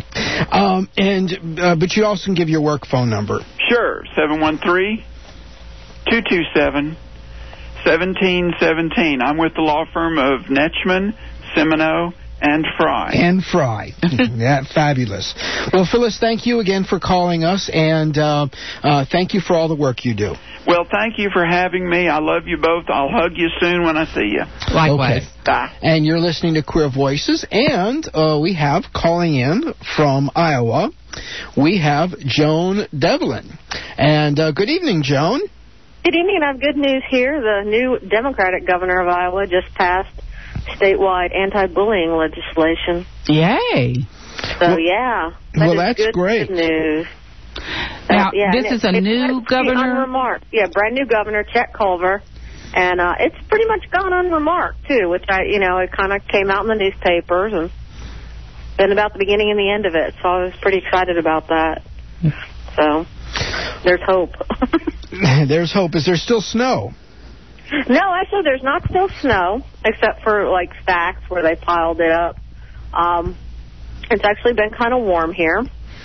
Speaker 4: um, and uh, But you also can give your work phone number.
Speaker 9: Sure, seven one three, two two seven, one seven one seven. I'm with the law firm of Netchman, Semino, and Fry.
Speaker 4: And Fry. Yeah, fabulous. Well, Phyllis, thank you again for calling us, and uh, uh, thank you for all the work you do.
Speaker 9: Well, thank you for having me. I love you both. I'll hug you soon when I see you.
Speaker 5: Likewise.
Speaker 4: Okay.
Speaker 9: Bye.
Speaker 4: And you're listening to Queer Voices, and uh, we have calling in from Iowa, we have Joan Devlin. And uh, good evening, Joan.
Speaker 10: Good evening. I have good news here. The new Democratic governor of Iowa just passed statewide anti-bullying legislation.
Speaker 5: Yay.
Speaker 10: So,
Speaker 4: well,
Speaker 10: yeah. That
Speaker 4: well, that's
Speaker 10: good,
Speaker 4: great.
Speaker 10: Good news.
Speaker 5: Now,
Speaker 10: uh, yeah,
Speaker 5: this is
Speaker 10: it,
Speaker 5: a new governor?
Speaker 10: Unremarked. Yeah, brand new governor, Chet Culver. And uh, it's pretty much gone unremarked, too, which, I, you know, it kind of came out in the newspapers and been about the beginning and the end of it. So I was pretty excited about that. So there's hope.
Speaker 4: There's hope. Is there still snow?
Speaker 10: No, actually, there's not still snow, except for, like, stacks where they piled it up. Um, it's actually been kind of warm here.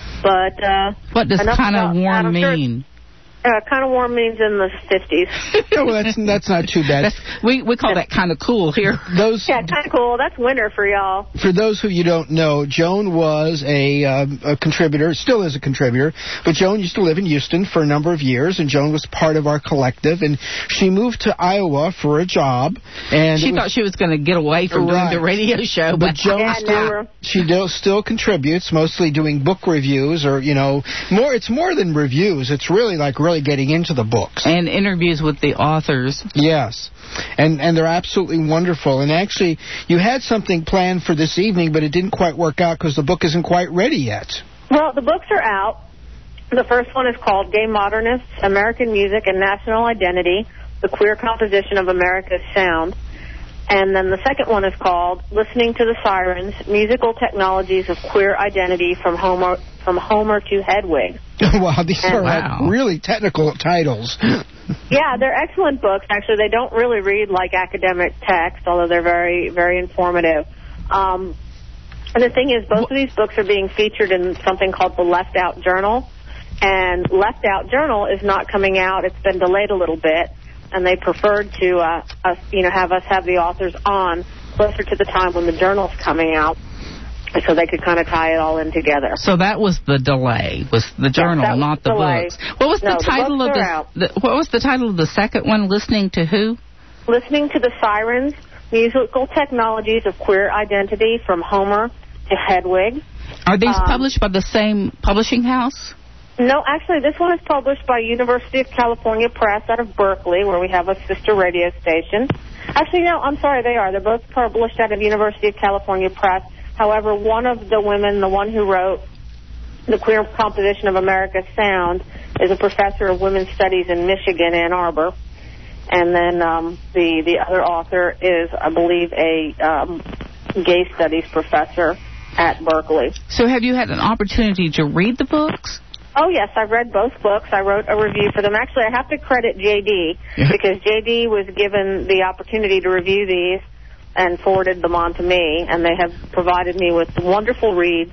Speaker 10: But uh,
Speaker 5: what does kind of warm mean?
Speaker 10: Uh, kind of warm means in the fifties.
Speaker 4: Oh, well, that's that's not too bad.
Speaker 5: That's, we we call that kind of cool here.
Speaker 4: Those
Speaker 10: yeah, kind of cool. That's winter for y'all.
Speaker 4: For those who you don't know, Joan was a, um, a contributor, still is a contributor, but Joan used to live in Houston for a number of years, and Joan was part of our collective, and she moved to Iowa for a job. And
Speaker 5: she
Speaker 4: was,
Speaker 5: thought she was going to get away from
Speaker 4: right.
Speaker 5: doing the radio show,
Speaker 4: but,
Speaker 5: but
Speaker 4: Joan
Speaker 10: yeah,
Speaker 4: still, she do, still contributes, mostly doing book reviews, or you know, more. It's more than reviews. It's really like really getting into the books.
Speaker 5: And interviews with the authors.
Speaker 4: Yes. And and they're absolutely wonderful. And actually, you had something planned for this evening, but it didn't quite work out because the book isn't quite ready yet.
Speaker 10: Well, the books are out. The first one is called Gay Modernists, American Music and National Identity, The Queer Composition of America's Sound. And then the second one is called Listening to the Sirens, Musical Technologies of Queer Identity from Homer, from Homer to Hedwig.
Speaker 4: Wow, these
Speaker 10: and,
Speaker 4: are
Speaker 5: wow.
Speaker 4: really technical titles.
Speaker 10: Yeah, they're excellent books. Actually, they don't really read like academic text, although they're very, very informative. Um, and the thing is, both of these books are being featured in something called the Left Out Journal. And Left Out Journal is not coming out. It's been delayed a little bit. And they preferred to, uh, us, you know, have us have the authors on closer to the time when the journal's coming out, so they could kind of tie it all in together.
Speaker 5: So that was the delay, was the journal,
Speaker 10: yes,
Speaker 5: not the
Speaker 10: delay.
Speaker 5: books. What was
Speaker 10: no,
Speaker 5: the title
Speaker 10: the
Speaker 5: of the, the? What was the title of the second one? Listening to who?
Speaker 10: Listening to the Sirens, Musical Technologies of Queer Identity from Homer to Hedwig.
Speaker 5: Are these
Speaker 10: um,
Speaker 5: published by the same publishing house?
Speaker 10: No, actually, this one is published by University of California Press out of Berkeley, where we have a sister radio station. Actually, no, I'm sorry, they are. They're both published out of University of California Press. However, one of the women, the one who wrote The Queer Composition of America's Sound, is a professor of women's studies in Michigan, Ann Arbor. And then um, the, the other author is, I believe, a um, gay studies professor at Berkeley.
Speaker 5: So have you had an opportunity to read the books?
Speaker 10: Oh, yes, I've read both books. I wrote a review for them. Actually, I have to credit J D because J D was given the opportunity to review these and forwarded them on to me, and they have provided me with wonderful reads,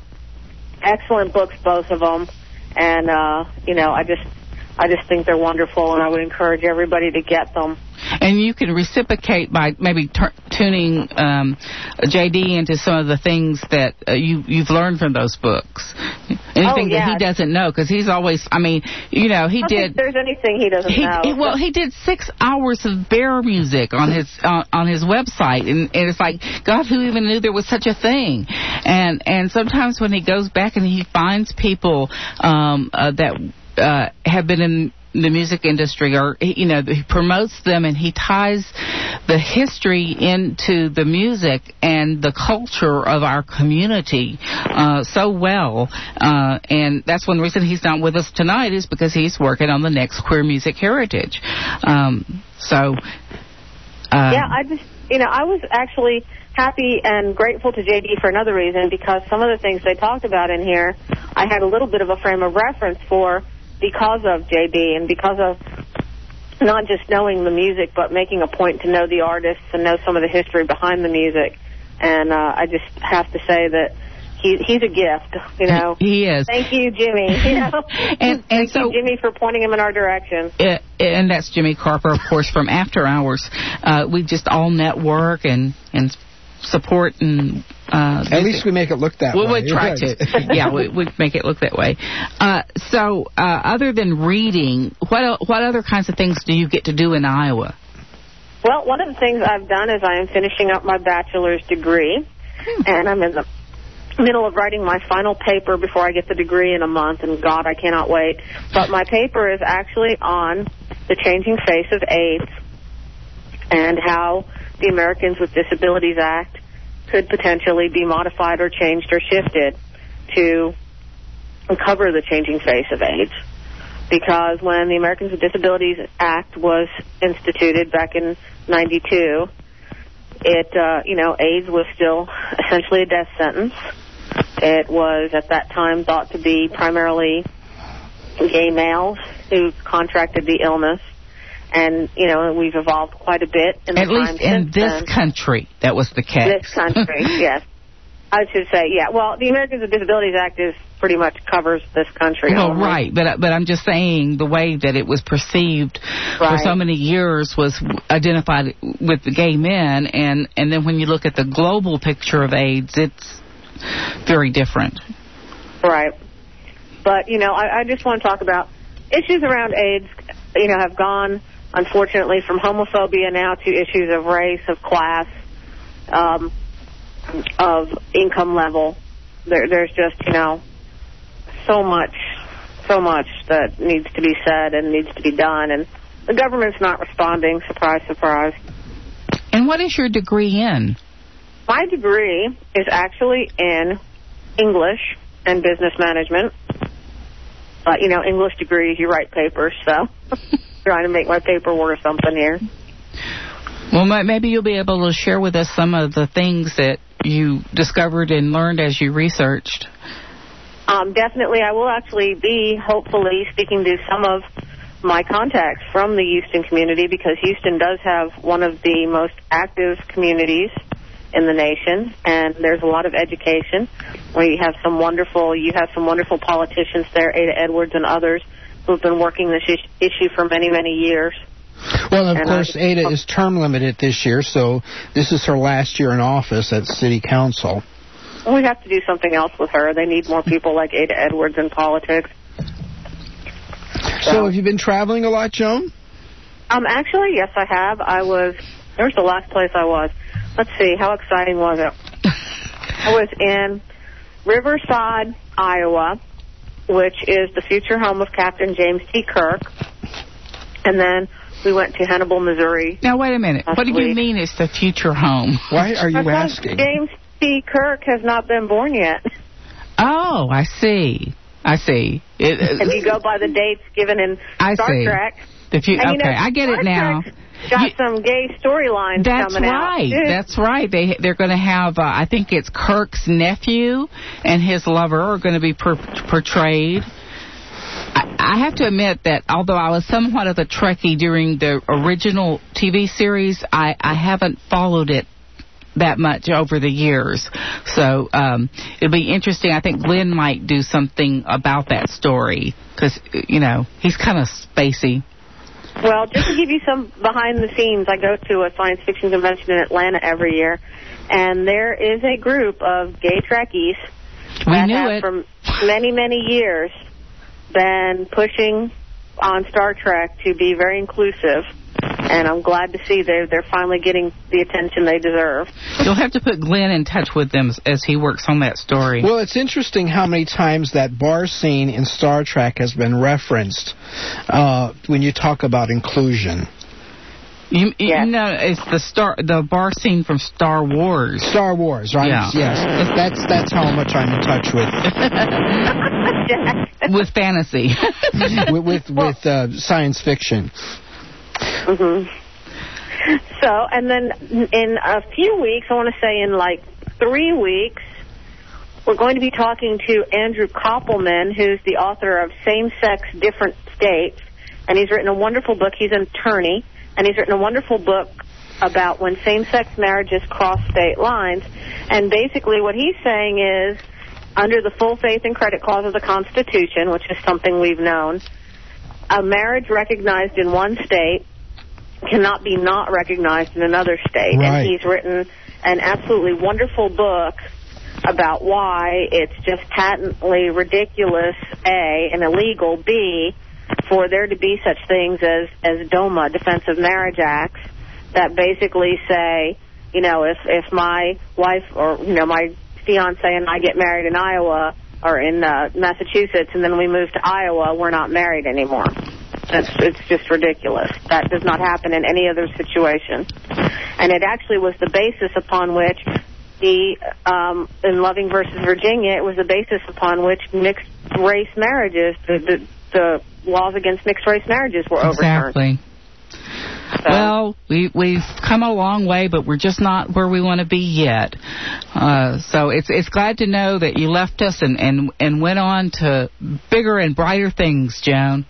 Speaker 10: excellent books, both of them, and, uh, you know, I just... I just think they're wonderful, and I would encourage everybody to get them.
Speaker 5: And you can reciprocate by maybe t- tuning um, J D into some of the things that uh, you, you've learned from those books. Anything
Speaker 10: oh, yeah.
Speaker 5: that he doesn't know, because he's always, I mean, you know, he
Speaker 10: I
Speaker 5: did...
Speaker 10: don't think there's anything he doesn't
Speaker 5: he,
Speaker 10: know.
Speaker 5: He, well, he did six hours of bear music on his uh, on his website, and, and it's like, God, who even knew there was such a thing? And, and sometimes when he goes back and he finds people um, uh, that... Uh, have been in the music industry, or, you know, he promotes them and he ties the history into the music and the culture of our community uh, so well. Uh, and that's one reason he's not with us tonight, is because he's working on the next Queer Music Heritage. Um, so, uh,
Speaker 10: yeah, I just, you know, I was actually happy and grateful to J D for another reason, because some of the things they talked about in here, I had a little bit of a frame of reference for because of J D and because of not just knowing the music, but making a point to know the artists and know some of the history behind the music. And uh, I just have to say that he, he's a gift, you know.
Speaker 5: He is.
Speaker 10: Thank you, Jimmy. You know?
Speaker 5: and, and
Speaker 10: Thank
Speaker 5: so,
Speaker 10: you, Jimmy, for pointing him in our direction.
Speaker 5: Uh, and that's Jimmy Carper, of course, from After Hours. Uh, we just all network and, and support and... Uh,
Speaker 4: At least we make it look that
Speaker 5: we
Speaker 4: way.
Speaker 5: We would try to. Yeah, we would make it look that way. Uh, so, uh, other than reading, what what other kinds of things do you get to do in Iowa?
Speaker 10: Well, one of the things I've done is I am finishing up my bachelor's degree, hmm. and I'm in the middle of writing my final paper before I get the degree in a month, and God, I cannot wait. But my paper is actually on the changing face of AIDS and how the Americans with Disabilities Act could potentially be modified or changed or shifted to cover the changing face of AIDS. Because when the Americans with Disabilities Act was instituted back in ninety-two, it, uh, you know, AIDS was still essentially a death sentence. It was, at that time, thought to be primarily gay males who contracted the illness. And, you know, we've evolved quite a bit in the
Speaker 5: At least in this
Speaker 10: then.
Speaker 5: country, that was the case.
Speaker 10: This country, yes. I should say, yeah. Well, the Americans with Disabilities Act is pretty much covers this country.
Speaker 5: Well,
Speaker 10: only.
Speaker 5: right, but but I'm just saying the way that it was perceived
Speaker 10: right.
Speaker 5: for so many years was identified with the gay men, and, and then when you look at the global picture of AIDS, it's very different.
Speaker 10: Right. But, you know, I, I just want to talk about issues around AIDS, you know, have gone, unfortunately, from homophobia now to issues of race, of class, um, of income level. There, there's just, you know, so much, so much that needs to be said and needs to be done. And the government's not responding. Surprise, surprise.
Speaker 5: And what is your degree in?
Speaker 10: My degree is actually in English and business management. But, you know, English degrees, you write papers, so trying to make my paper worth something here.
Speaker 5: Well, maybe you'll be able to share with us some of the things that you discovered and learned as you researched.
Speaker 10: Um, definitely. I will actually be, hopefully, speaking to some of my contacts from the Houston community, because Houston does have one of the most active communities in the nation, and there's a lot of education. We have some wonderful, you have some wonderful politicians there, Ada Edwards and others, who have been working this is- issue for many, many years.
Speaker 4: Well, of
Speaker 10: and
Speaker 4: course, I, Ada is term limited this year, so this is her last year in office at City Council.
Speaker 10: We have to do something else with her. They need more people like Ada Edwards in politics.
Speaker 4: So, so have you been traveling a lot, Joan?
Speaker 10: Um, actually, yes, I have. I was, where's the last place I was? Let's see, how exciting was it? I was in Riverside, Iowa, which is the future home of Captain James T. Kirk. And then we went to Hannibal, Missouri.
Speaker 5: Now, wait a minute. What do you
Speaker 10: week.
Speaker 5: mean it's the future home?
Speaker 4: Why are you
Speaker 10: because
Speaker 4: asking?
Speaker 10: James T. Kirk has not been born yet.
Speaker 5: Oh, I see. I see. It,
Speaker 10: if you go by the dates given in
Speaker 5: I
Speaker 10: Star
Speaker 5: see.
Speaker 10: Trek.
Speaker 5: If you,
Speaker 10: and,
Speaker 5: okay,
Speaker 10: you know,
Speaker 5: I get
Speaker 10: Star
Speaker 5: it now.
Speaker 10: Trek's got
Speaker 5: you,
Speaker 10: some gay storylines coming
Speaker 5: right,
Speaker 10: out.
Speaker 5: That's right. They, they're going to have, uh, I think it's Kirk's nephew and his lover are going to be per- portrayed. I, I have to admit that although I was somewhat of a Trekkie during the original T V series, I, I haven't followed it that much over the years. So um, it'll be interesting. I think Glenn might do something about that story because, you know, he's kind of spacey.
Speaker 10: Well, just to give you some behind the scenes, I go to a science fiction convention in Atlanta every year, and there is a group of gay Trekkies
Speaker 5: we
Speaker 10: that
Speaker 5: knew
Speaker 10: have
Speaker 5: it.
Speaker 10: for many, many years been pushing on Star Trek to be very inclusive. And I'm glad to see they're, they're finally getting the attention they deserve.
Speaker 5: You'll have to put Glenn in touch with them as, as he works on that story.
Speaker 4: Well, it's interesting how many times that bar scene in Star Trek has been referenced uh, when you talk about inclusion.
Speaker 5: You, you
Speaker 10: Yes.
Speaker 5: know, it's the star, the bar scene from Star Wars.
Speaker 4: Star Wars, right?
Speaker 5: Yeah.
Speaker 4: Yes. That's that's how much I'm in touch with.
Speaker 5: With fantasy.
Speaker 4: with with, with uh, science fiction.
Speaker 10: Mm-hmm. So, and then in a few weeks, I want to say in like three weeks, we're going to be talking to Andrew Koppelman, who's the author of Same-Sex Different States, and he's written a wonderful book. He's an attorney, and he's written a wonderful book about when same-sex marriages cross state lines. And basically what he's saying is, under the full faith and credit clause of the Constitution, which is something we've known, a marriage recognized in one state cannot be not recognized in another state.
Speaker 4: Right.
Speaker 10: And he's written an absolutely wonderful book about why it's just patently ridiculous, A, and illegal, B, for there to be such things as, as DOMA, Defense of Marriage Acts, that basically say, you know, if, if my wife or, you know, my fiance and I get married in Iowa or in uh, Massachusetts and then we move to Iowa, we're not married anymore. It's, it's just ridiculous. That does not happen in any other situation. And it actually was the basis upon which the, um, in Loving versus Virginia, it was the basis upon which mixed race marriages, the, the, the laws against mixed race marriages were overturned.
Speaker 5: Exactly.
Speaker 10: So.
Speaker 5: Well, we, we've come a long way, but we're just not where we want to be yet. Uh, so it's it's glad to know that you left us and, and, and went on to bigger and brighter things, Joan.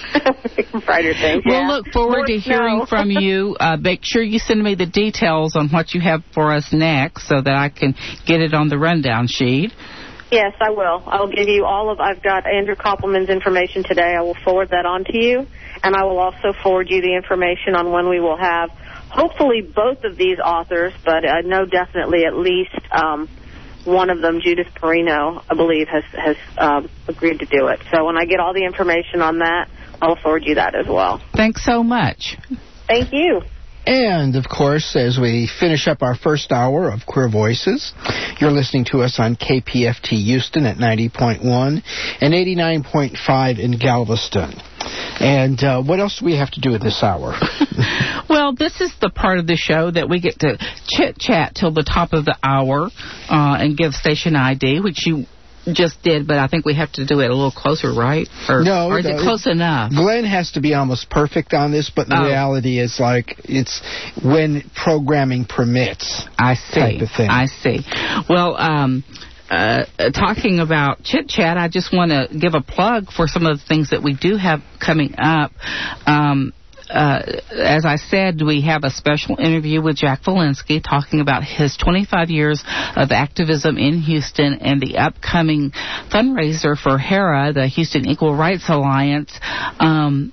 Speaker 10: Brighter things,
Speaker 5: We'll
Speaker 10: yeah.
Speaker 5: look forward
Speaker 10: More
Speaker 5: to hearing
Speaker 10: snow.
Speaker 5: from you. Uh, make sure you send me the details on what you have for us next so that I can get it on the rundown sheet.
Speaker 10: Yes, I will. I'll give you all of, I've got Andrew Koppelman's information today. I will forward that on to you, and I will also forward you the information on when we will have, hopefully, both of these authors, but I know definitely at least um, one of them, Judith Perino, I believe, has, has um, agreed to do it. So when I get all the information on that, I'll forward you that as well.
Speaker 5: Thanks so much.
Speaker 10: Thank you.
Speaker 4: And, of course, as we finish up our first hour of Queer Voices, you're listening to us on K P F T Houston at ninety point one and eighty-nine point five in Galveston. And uh, what else do we have to do at this hour?
Speaker 5: Well, this is the part of the show that we get to chit-chat till the top of the hour uh, and give station I D, which you just did, but I think we have to do it a little closer, right? Or,
Speaker 4: no,
Speaker 5: or is
Speaker 4: no,
Speaker 5: it close enough?
Speaker 4: Glenn has to be almost perfect on this, but the
Speaker 5: oh.
Speaker 4: reality is like it's when programming permits.
Speaker 5: I see.
Speaker 4: Type of thing.
Speaker 5: I see. Well, um, uh, talking about chit chat, I just want to give a plug for some of the things that we do have coming up. Um, Uh, as I said, we have a special interview with Jack Walensky talking about his twenty-five years of activism in Houston and the upcoming fundraiser for HERA, the Houston Equal Rights Alliance, um,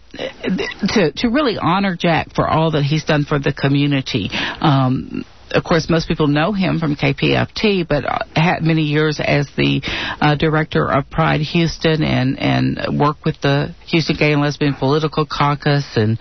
Speaker 5: to, to really honor Jack for all that he's done for the community. Um, Of course, most people know him from K P F T, but had many years as the uh, director of Pride Houston and, and worked with the Houston Gay and Lesbian Political Caucus and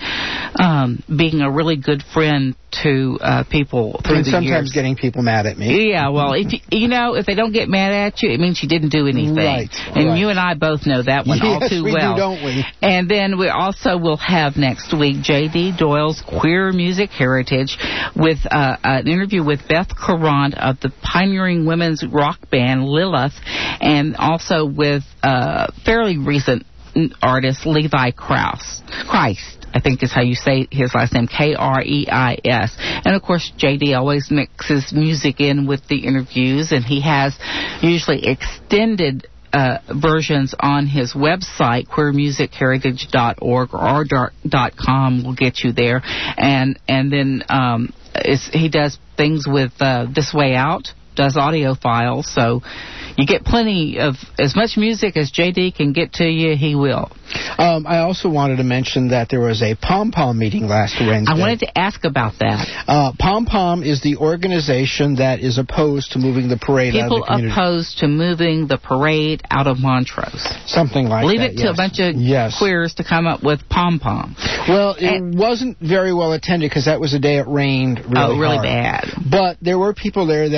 Speaker 5: um, being a really good friend to uh, people through
Speaker 4: and
Speaker 5: the
Speaker 4: sometimes
Speaker 5: years.
Speaker 4: getting people mad at me.
Speaker 5: Yeah, well, if you, you know, if they don't get mad at you, it means you didn't do anything.
Speaker 4: Right,
Speaker 5: and
Speaker 4: right.
Speaker 5: you and I both know that one
Speaker 4: yes,
Speaker 5: all too
Speaker 4: we
Speaker 5: well.
Speaker 4: do, don't we?
Speaker 5: And then we also will have next week J D Doyle's Queer Music Heritage with uh, an interview with Beth Carant of the pioneering women's rock band Lilith, and also with uh, fairly recent artist Levi Krause. Christ. I think is how you say his last name, K R E I S. And, of course, J D always mixes music in with the interviews, and he has usually extended uh, versions on his website, queer music heritage dot org or r dot com will get you there. And and then um, it's, he does things with uh, This Way Out, does audio files, so you get plenty of, as much music as J D can get to you, he will.
Speaker 4: Um, I also wanted to mention that there was a Pom Pom meeting last Wednesday.
Speaker 5: I wanted to ask about that.
Speaker 4: Uh, Pom Pom is the organization that is opposed to moving the parade
Speaker 5: People
Speaker 4: out of the community.
Speaker 5: opposed to moving the parade out of Montrose.
Speaker 4: Something like
Speaker 5: Leave
Speaker 4: that,
Speaker 5: it to
Speaker 4: yes.
Speaker 5: a bunch of
Speaker 4: yes.
Speaker 5: queers to come up with Pom Pom.
Speaker 4: Well, it
Speaker 5: and,
Speaker 4: wasn't very well attended because that was a day it rained really
Speaker 5: Oh, really
Speaker 4: hard.
Speaker 5: bad.
Speaker 4: But there were people there that were very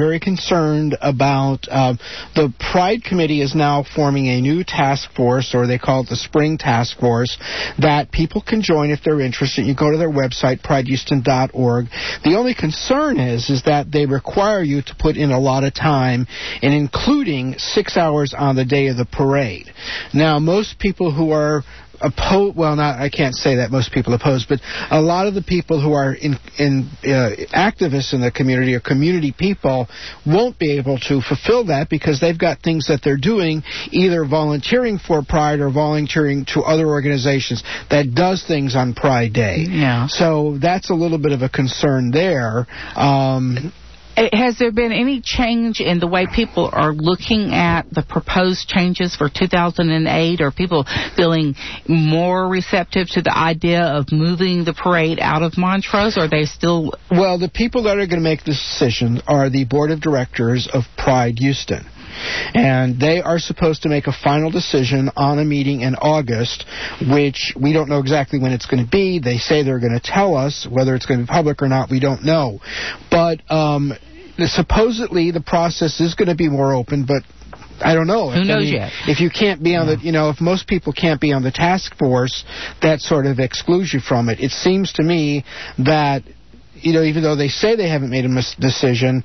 Speaker 4: very concerned about uh, the Pride Committee is now forming a new task force, or they call it the Spring Task Force, that people can join if they're interested. You go to their website, pride houston dot org. The only concern is, is that they require you to put in a lot of time, and including six hours on the day of the parade. Now, most people who are Oppose, well, not I can't say that most people oppose, but a lot of the people who are in, in uh, activists in the community or community people won't be able to fulfill that because they've got things that they're doing, either volunteering for Pride or volunteering to other organizations that does things on Pride Day.
Speaker 5: Yeah.
Speaker 4: So that's a little bit of a concern there. Um,
Speaker 5: Has there been any change in the way people are looking at the proposed changes for two thousand eight? Are people feeling more receptive to the idea of moving the parade out of Montrose, or are they still...
Speaker 4: Well, the people that are going to make the decision are the board of directors of Pride Houston. And they are supposed to make a final decision on a meeting in August, which we don't know exactly when it's going to be. They say they're going to tell us. Whether it's going to be public or not, we don't know. But um, supposedly the process is going to be more open, but I don't know.
Speaker 5: Who knows
Speaker 4: I mean,
Speaker 5: yet?
Speaker 4: If you can't be on the, you know, if most people can't be on the task force, that sort of excludes you from it. It seems to me that, you know, even though they say they haven't made a mis- decision,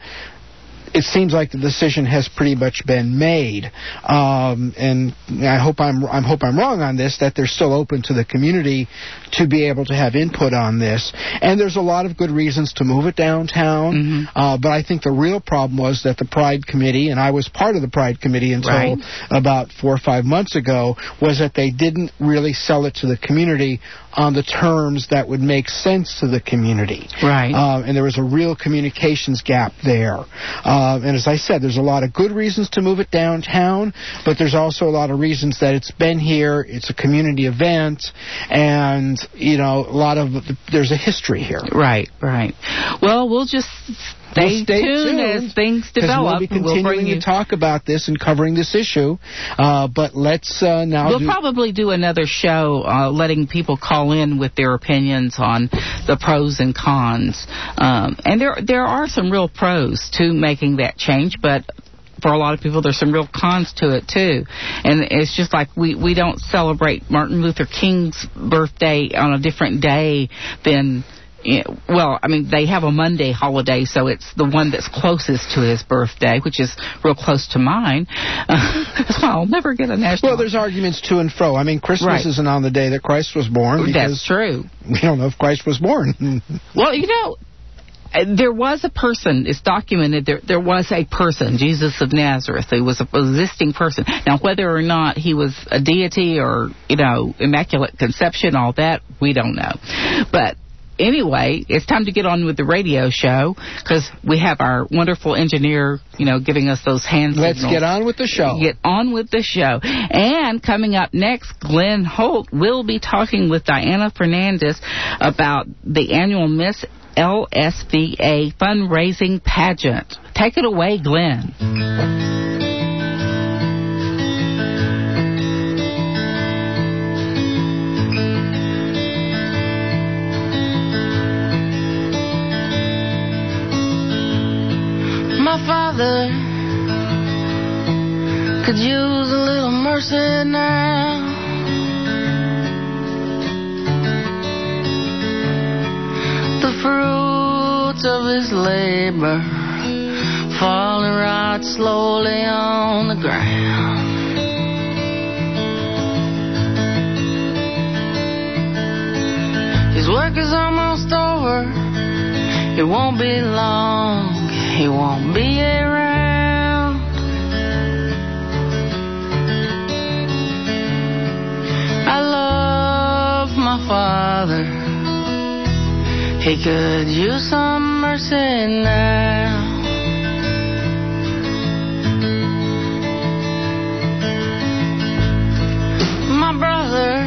Speaker 4: it seems like the decision has pretty much been made, um, and I hope I'm I hope I'm wrong on this. That they're still open to the community to be able to have input on this, and there's a lot of good reasons to move it downtown.
Speaker 5: Mm-hmm.
Speaker 4: Uh, but I think the real problem was that the Pride Committee, and I was part of the Pride Committee until
Speaker 5: right.
Speaker 4: about four or five months ago, was that they didn't really sell it to the community on the terms that would make sense to the community.
Speaker 5: Right.
Speaker 4: Uh, and there was a real communications gap there. Uh, and as I said, there's a lot of good reasons to move it downtown, but there's also a lot of reasons that it's been here, it's a community event, and, you know, a lot of, there's a history here.
Speaker 5: Right, right. Well, we'll just... Stay,
Speaker 4: we'll stay
Speaker 5: tuned,
Speaker 4: tuned
Speaker 5: as things develop.
Speaker 4: We'll be continuing
Speaker 5: we'll bring you...
Speaker 4: to talk about this and covering this issue. Uh, but let's uh, now.
Speaker 5: We'll
Speaker 4: do...
Speaker 5: probably do another show, uh, letting people call in with their opinions on the pros and cons. Um, and there there are some real pros to making that change, but for a lot of people, there's some real cons to it, too. And it's just like we, we don't celebrate Martin Luther King's birthday on a different day than... Well, I mean, they have a Monday holiday, so it's the one that's closest to his birthday, which is real close to mine. Uh, so I'll never get a national...
Speaker 4: Well, there's arguments to and fro. I mean, Christmas
Speaker 5: right.
Speaker 4: isn't on the day that Christ was born. Because
Speaker 5: that's true.
Speaker 4: We don't know if Christ was born.
Speaker 5: Well, you know... There was a person, it's documented, there there was a person, Jesus of Nazareth. He was a existing person. Now, whether or not he was a deity or, you know, Immaculate Conception, all that, we don't know. But anyway, it's time to get on with the radio show because we have our wonderful engineer, you know, giving us those hand signals.
Speaker 4: Let's get on with the show.
Speaker 5: Get on with the show. And coming up next, Glenn Holt will be talking with Diana Fernandez about the annual Miss L S V A fundraising pageant. Take it away, Glenn.
Speaker 11: My father could use a little mercy now. The fruits of his labor falling right slowly on the ground. His work is almost over. It won't be long. He won't be around. I love my father. He could use some mercy now. My brother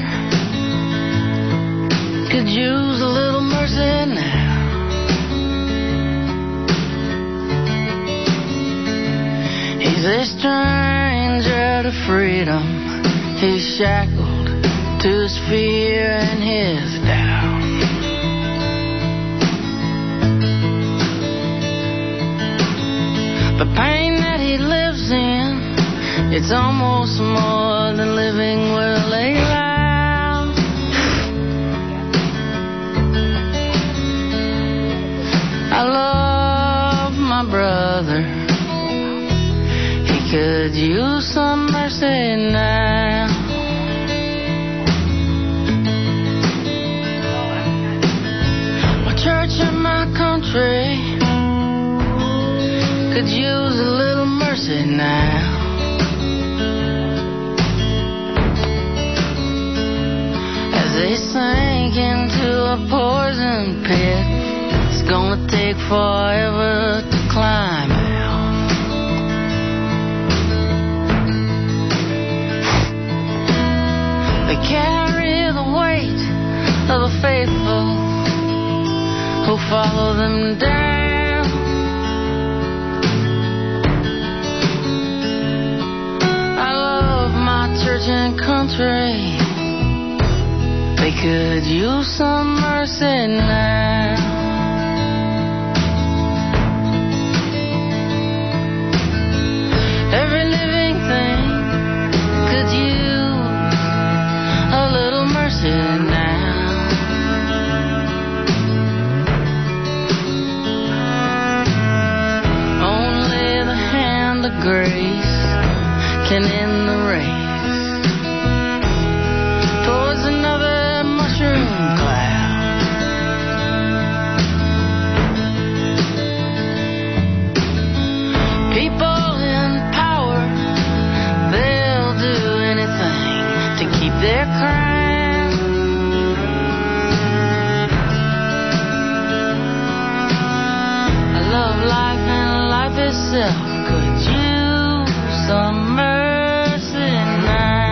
Speaker 11: could use a little mercy now. He's a stranger to freedom. He's shackled to his fear and his doubt. The pain that he lives in, it's almost more than living will allow. I love my brother. He could use some mercy now. My church and my country could use a little mercy now. As they sink into a poison pit, it's gonna take forever to climb out. They carry the weight of the faithful who follow them down. I love my church and country. They could use some mercy now. Every living thing could use a little mercy now. Only the hand of grace can end the race towards another mushroom cloud. People in power, they'll do anything to keep their crown. I love life and life itself could use some mercy now.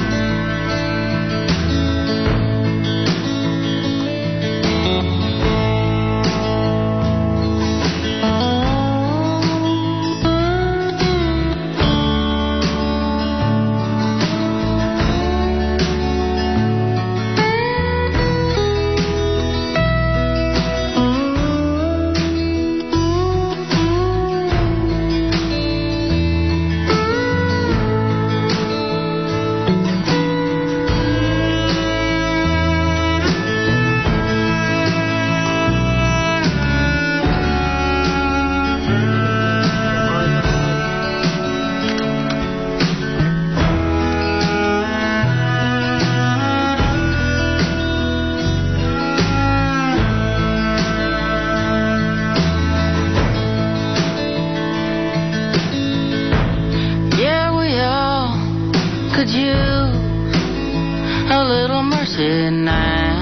Speaker 11: Could use a little mercy now.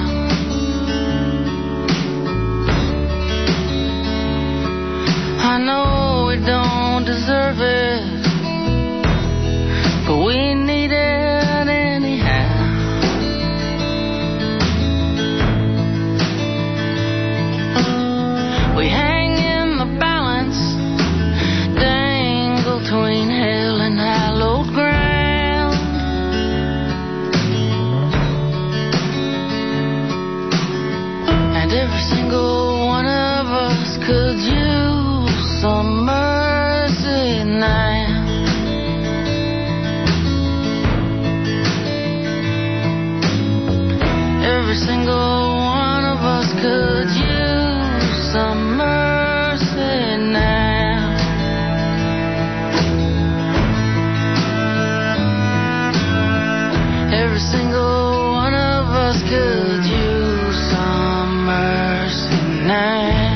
Speaker 11: I know we don't deserve it, but we need it anyhow. We hang in the balance, dangle between hell and hallowed ground. Every single one of us could use some mercy now. Every single one of us could use some mercy now. Every single one of us could use some mercy now.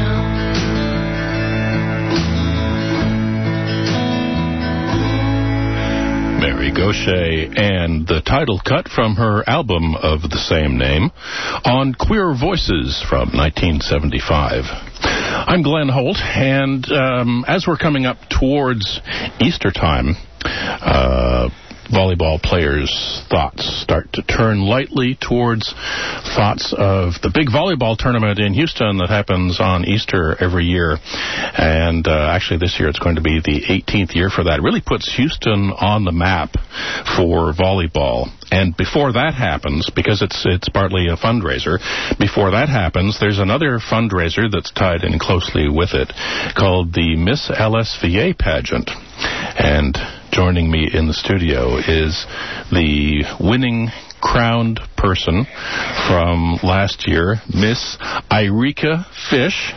Speaker 3: Mary Gauthier, and the title cut from her album of the same name on Queer Voices from nineteen seventy-five. I'm Glenn Holt, and um, as we're coming up towards Easter time, uh,
Speaker 12: volleyball players' thoughts start to turn lightly towards thoughts of the big volleyball tournament in Houston that happens on Easter every year. And uh, actually this year it's going to be the eighteenth year for that. It really puts Houston on the map for volleyball. And before that happens, because it's it's partly a fundraiser, before that happens, there's another fundraiser that's tied in closely with it called the Miss L S V A pageant. And joining me in the studio is the winning crowned person from last year, Miss Irika Fish.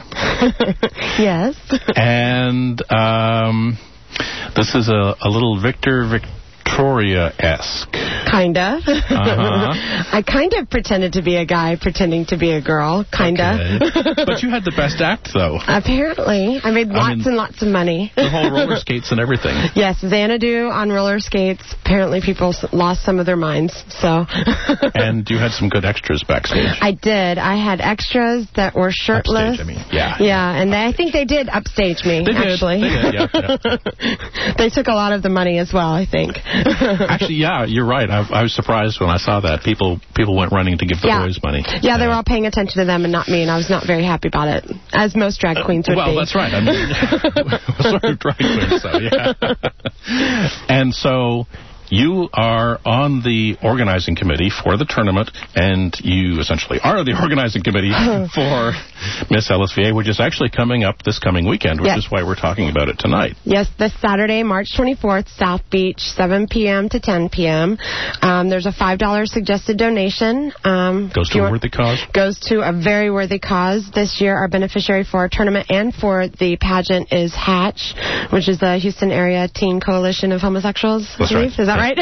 Speaker 13: Yes.
Speaker 12: And um, this is a, a little Victor Victoria-esque.
Speaker 13: Kinda.
Speaker 12: Uh-huh.
Speaker 13: I kind of pretended to be a guy pretending to be a girl. Kinda.
Speaker 12: Okay. But you had the best act, though.
Speaker 13: Apparently. I made lots
Speaker 12: I mean,
Speaker 13: and lots of money.
Speaker 12: The whole roller skates and everything.
Speaker 13: Yes, Xanadu on roller skates. Apparently people lost some of their minds, so.
Speaker 12: And you had some good extras backstage.
Speaker 13: I did. I had extras that were shirtless.
Speaker 12: Upstage, I mean. Yeah.
Speaker 13: Yeah, and they, I think they did upstage me,
Speaker 12: they
Speaker 13: actually.
Speaker 12: Did. They did, yeah. yeah.
Speaker 13: They took a lot of the money as well, I think.
Speaker 12: Actually, yeah, you're right. I, I was surprised when I saw that. People people went running to give the
Speaker 13: yeah.
Speaker 12: boys money.
Speaker 13: Yeah, they were all paying attention to them and not me, and I was not very happy about it, as most drag queens would
Speaker 12: uh, well,
Speaker 13: be.
Speaker 12: Well, that's right. I mean, sort of drag queens, so yeah. And so you are on the organizing committee for the tournament, and you essentially are the organizing committee for Miss L S V A, which is actually coming up this coming weekend, which
Speaker 13: yes.
Speaker 12: is why we're talking about it tonight.
Speaker 13: Yes, this Saturday, March twenty-fourth, South Beach, seven p.m. to ten p.m. Um, there's a five dollars suggested donation. Um,
Speaker 12: goes to a worthy cause?
Speaker 13: Goes to a very worthy cause. This year, our beneficiary for our tournament and for the pageant is Hatch, which is the Houston Area Teen Coalition of Homosexuals.
Speaker 12: That's right.
Speaker 13: Is that right?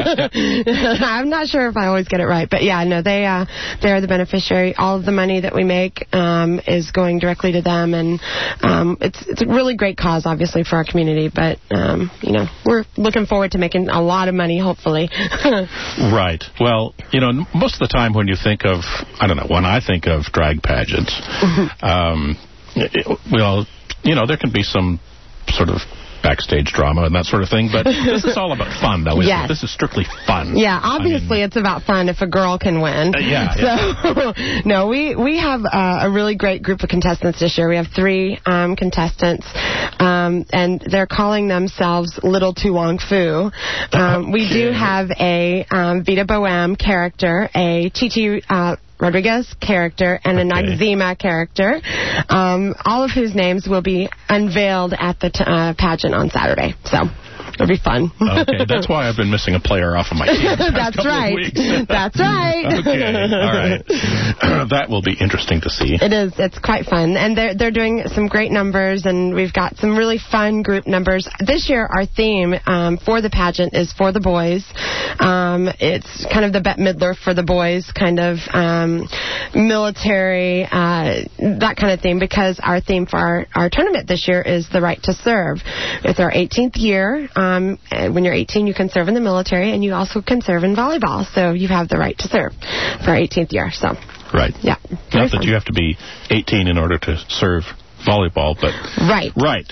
Speaker 13: I'm not sure if I always get it right, but yeah, no, they uh, they're the beneficiary. All of the money that we make um, is going directly to them, and um, it's it's a really great cause, obviously, for our community. But um, you know, we're looking forward to making a lot of money, hopefully.
Speaker 12: Right. Well, you know, most of the time when you think of, I don't know, when I think of drag pageants, um, it, well, you know, there can be some sort of backstage drama and that sort of thing, but this is all about fun, though, isn't
Speaker 13: yes.
Speaker 12: it? This is strictly fun.
Speaker 13: Yeah, obviously
Speaker 12: I mean,
Speaker 13: it's about fun if a girl can win.
Speaker 12: Uh, yeah.
Speaker 13: So, yeah. no, we, we have uh, a really great group of contestants this year. We have three um, contestants, um, and they're calling themselves Little Tu Wong Fu. Um, okay. We do have a um, Vita Bohème character, a Chi-Chi uh, Rodriguez character, and a okay. Noxzema character, um, all of whose names will be unveiled at the t- uh, pageant on Saturday. So it'll be fun.
Speaker 12: Okay, that's why I've been missing a player off of my team.
Speaker 13: That's right. That's right.
Speaker 12: Okay, all right. That will be interesting to see.
Speaker 13: It is. It's quite fun, and they're they're doing some great numbers, and we've got some really fun group numbers this year. Our theme um, for the pageant is for the boys. Um, it's kind of the Bette Midler for the boys, kind of um, military, uh, that kind of theme, because our theme for our, our tournament this year is the right to serve. It's our eighteenth year. Um, when you're eighteen, you can serve in the military, and you also can serve in volleyball. So you have the right to serve for our eighteenth year. So
Speaker 12: right.
Speaker 13: Yeah.
Speaker 12: Not
Speaker 13: fun.
Speaker 12: that you have to be eighteen in order to serve volleyball, but
Speaker 13: right.
Speaker 12: Right.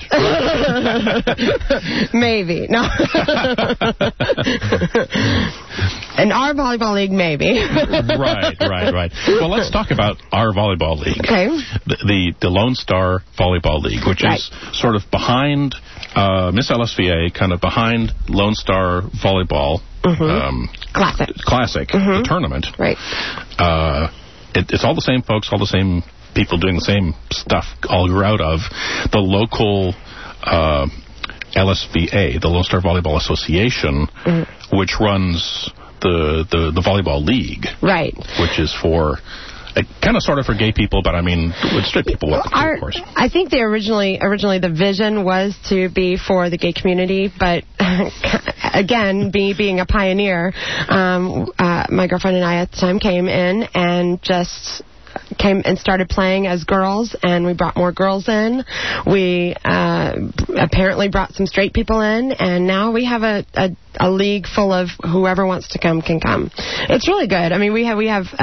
Speaker 13: Maybe. No. In our volleyball league, maybe.
Speaker 12: Right, right, right. Well, let's talk about our volleyball league.
Speaker 13: Okay.
Speaker 12: The the, the Lone Star Volleyball League, which right. is sort of behind uh, Miss L S V A, kind of behind Lone Star Volleyball
Speaker 13: mm-hmm.
Speaker 12: um,
Speaker 13: Classic.
Speaker 12: Classic,
Speaker 13: mm-hmm.
Speaker 12: the tournament.
Speaker 13: Right.
Speaker 12: Uh, it, it's all the same folks, all the same people doing the same stuff all grew out of the local uh, L S V A, the Lone Star Volleyball Association, mm-hmm. which runs the, the, the volleyball league.
Speaker 13: Right.
Speaker 12: Which is for uh, kind of sort of for gay people, but I mean, with straight people with
Speaker 13: Our,
Speaker 12: of course.
Speaker 13: I think they originally originally the vision was to be for the gay community, but again, me being a pioneer, um, uh, my girlfriend and I at the time came in and just came and started playing as girls, and we brought more girls in. We uh, apparently brought some straight people in, and now we have a, a, a league full of whoever wants to come can come. It's really good. I mean, we have we have uh,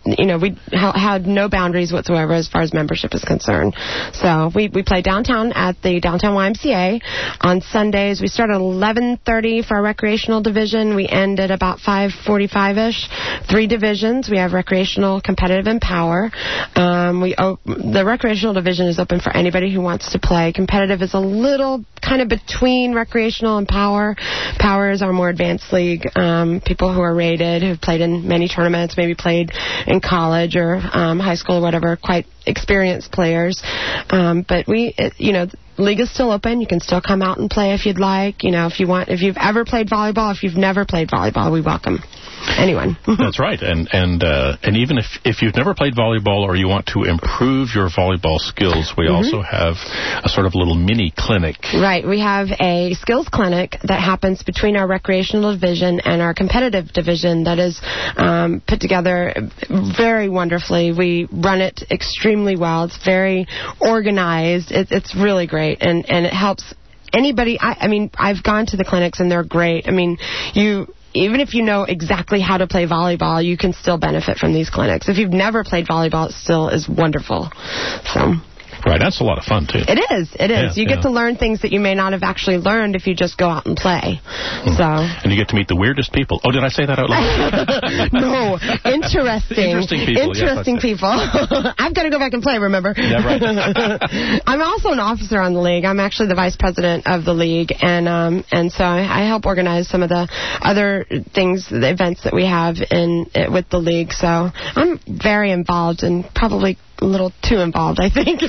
Speaker 13: you know, we ha- had no boundaries whatsoever as far as membership is concerned. So we, we play downtown at the Downtown Y M C A. On Sundays, we start at eleven thirty for our recreational division. We end at about five forty-five-ish. Three divisions. We have recreational, competitive, and power. Um, we op- the recreational division is open for anybody who wants to play. Competitive is a little kind of between recreational and power. Power is our more advanced league. Um, people who are rated, who've played in many tournaments, maybe played in college or um, high school or whatever, quite experienced players. Um, but we, it, you know, league is still open. You can still come out and play if you'd like. You know, if you want, if you've ever played volleyball, if you've never played volleyball, we welcome anyone.
Speaker 12: That's right. And and uh, and even if, if you've never played volleyball or you want to improve your volleyball skills, we mm-hmm. also have a sort of little mini clinic.
Speaker 13: Right. We have a skills clinic that happens between our recreational division and our competitive division that is um, put together very wonderfully. We run it extremely well. It's very organized. It, it's really great. And, and it helps anybody. I, I mean, I've gone to the clinics and they're great. I mean, you... Even if you know exactly how to play volleyball, you can still benefit from these clinics. If you've never played volleyball, it still is wonderful. So...
Speaker 12: Right, that's a lot of fun, too.
Speaker 13: It is, it is.
Speaker 12: Yeah,
Speaker 13: you get
Speaker 12: yeah.
Speaker 13: to learn things that you may not have actually learned if you just go out and play.
Speaker 12: Hmm.
Speaker 13: So.
Speaker 12: And you get to meet the weirdest people. Oh, did I say that out loud?
Speaker 13: No, interesting.
Speaker 12: Interesting people.
Speaker 13: Interesting
Speaker 12: yes,
Speaker 13: people. I've got to go back and play, remember?
Speaker 12: Yeah, right.
Speaker 13: I'm also an officer on the league. I'm actually the vice president of the league, and um, and so I, I help organize some of the other things, the events that we have in with the league. So I'm very involved and probably a little too involved, I think.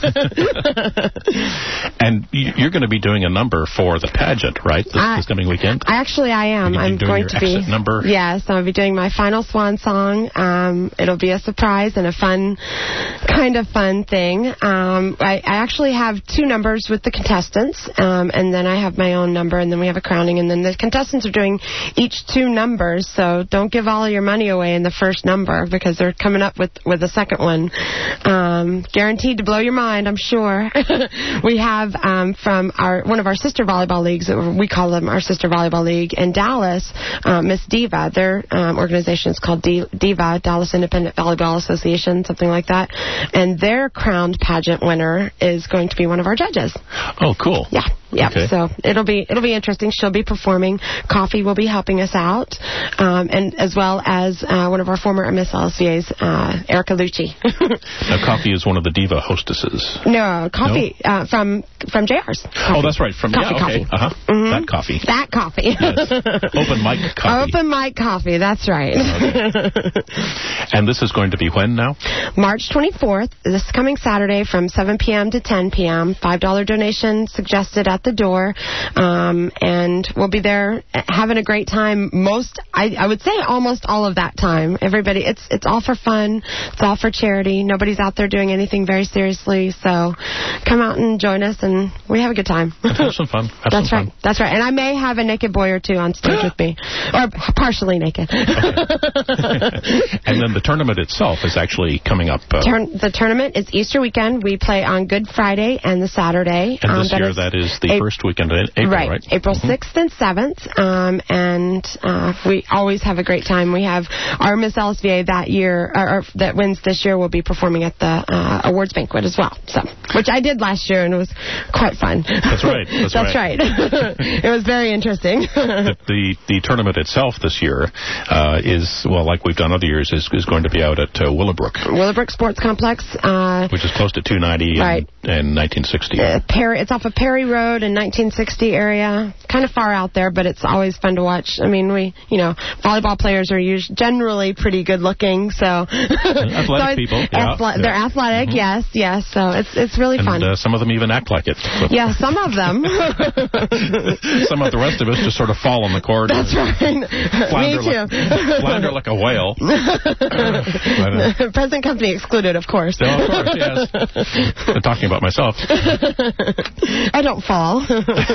Speaker 12: And you're going to be doing a number for the pageant, right, this,
Speaker 13: I,
Speaker 12: this coming weekend?
Speaker 13: Actually, I am. I'm
Speaker 12: doing
Speaker 13: going
Speaker 12: your
Speaker 13: to be.
Speaker 12: Exit number?
Speaker 13: Yes, I'll be doing my final swan song. Um, it'll be a surprise and a fun, kind of fun thing. Um, I, I actually have two numbers with the contestants, um, and then I have my own number, and then we have a crowning, and then the contestants are doing each two numbers, so don't give all of your money away in the first number because they're coming up with, with a second one. Um, guaranteed to blow your mind, I'm sure. We have um, from our one of our sister volleyball leagues, we call them our sister volleyball league in Dallas, uh, Miss Diva. Their um, organization is called D- Diva, Dallas Independent Volleyball Association, something like that. And their crowned pageant winner is going to be one of our judges.
Speaker 12: Oh, cool.
Speaker 13: Yeah. Yeah,
Speaker 12: okay.
Speaker 13: So it'll be it'll be interesting. She'll be performing. Coffee will be helping us out, um, and as well as uh, one of our former Miss L S V As, uh, Erica Lucci.
Speaker 12: Now, Coffee is one of the diva hostesses.
Speaker 13: No, Coffee
Speaker 12: no?
Speaker 13: Uh, from from J R's. Coffee.
Speaker 12: Oh, that's right. From
Speaker 13: coffee,
Speaker 12: yeah, okay.
Speaker 13: coffee.
Speaker 12: Uh huh.
Speaker 13: Mm-hmm.
Speaker 12: That coffee.
Speaker 13: That coffee.
Speaker 12: Yes. Open mic coffee.
Speaker 13: Open mic coffee. That's right.
Speaker 12: Okay. And this is going to be when now?
Speaker 13: March twenty-fourth. This coming Saturday from seven p.m. to ten p.m. Five dollar donation suggested at the door. Um, and we'll be there having a great time. Most, I, I would say almost all of that time. Everybody, it's it's all for fun. It's all for charity. Nobody's out there doing anything very seriously. So come out and join us, and we have a good time.
Speaker 12: Have some fun. Have
Speaker 13: That's
Speaker 12: some
Speaker 13: right.
Speaker 12: Fun.
Speaker 13: That's right. And I may have a naked boy or two on stage with me, or partially naked.
Speaker 12: Okay. And then the tournament itself is actually coming up. Uh,
Speaker 13: Turn, the tournament is Easter weekend. We play on Good Friday and the Saturday.
Speaker 12: And this
Speaker 13: um,
Speaker 12: year
Speaker 13: is
Speaker 12: that is the
Speaker 13: a-
Speaker 12: first weekend in April, right?
Speaker 13: Right, April
Speaker 12: mm-hmm.
Speaker 13: sixth and seventh, um, and uh, we always have a great time. We have our Miss L S V A that year, or, or that wins this year, will be performing at the uh, awards banquet as well. So, which I did last year, and it was quite fun.
Speaker 12: That's right. That's,
Speaker 13: That's
Speaker 12: right.
Speaker 13: right. It was very interesting.
Speaker 12: the, the the tournament itself this year uh, is, well, like we've done other years, is, is going to be out at uh, Willowbrook.
Speaker 13: Willowbrook Sports Complex. Uh,
Speaker 12: which is close to two ninety
Speaker 13: right.
Speaker 12: and, and nineteen sixty.
Speaker 13: Uh, Perry, it's off of Perry Road in nineteen sixty area. Kind of far out there, but it's always fun to watch. I mean, we, you know, volleyball players are usually generally pretty good looking, so
Speaker 12: athletic
Speaker 13: so
Speaker 12: people. Yeah,
Speaker 13: athle-
Speaker 12: yeah.
Speaker 13: They're athletic,
Speaker 12: mm-hmm.
Speaker 13: yes, yes. So it's it's really
Speaker 12: and,
Speaker 13: fun.
Speaker 12: Uh, some of them even act like it.
Speaker 13: Yeah, some of them.
Speaker 12: Some of the rest of us just sort of fall on the court.
Speaker 13: That's right.
Speaker 12: Flounder
Speaker 13: Me too.
Speaker 12: Like, flounder like a whale. but, uh,
Speaker 13: Present company excluded, of course.
Speaker 12: No, of course, yes. I'm talking about myself.
Speaker 13: I don't fall.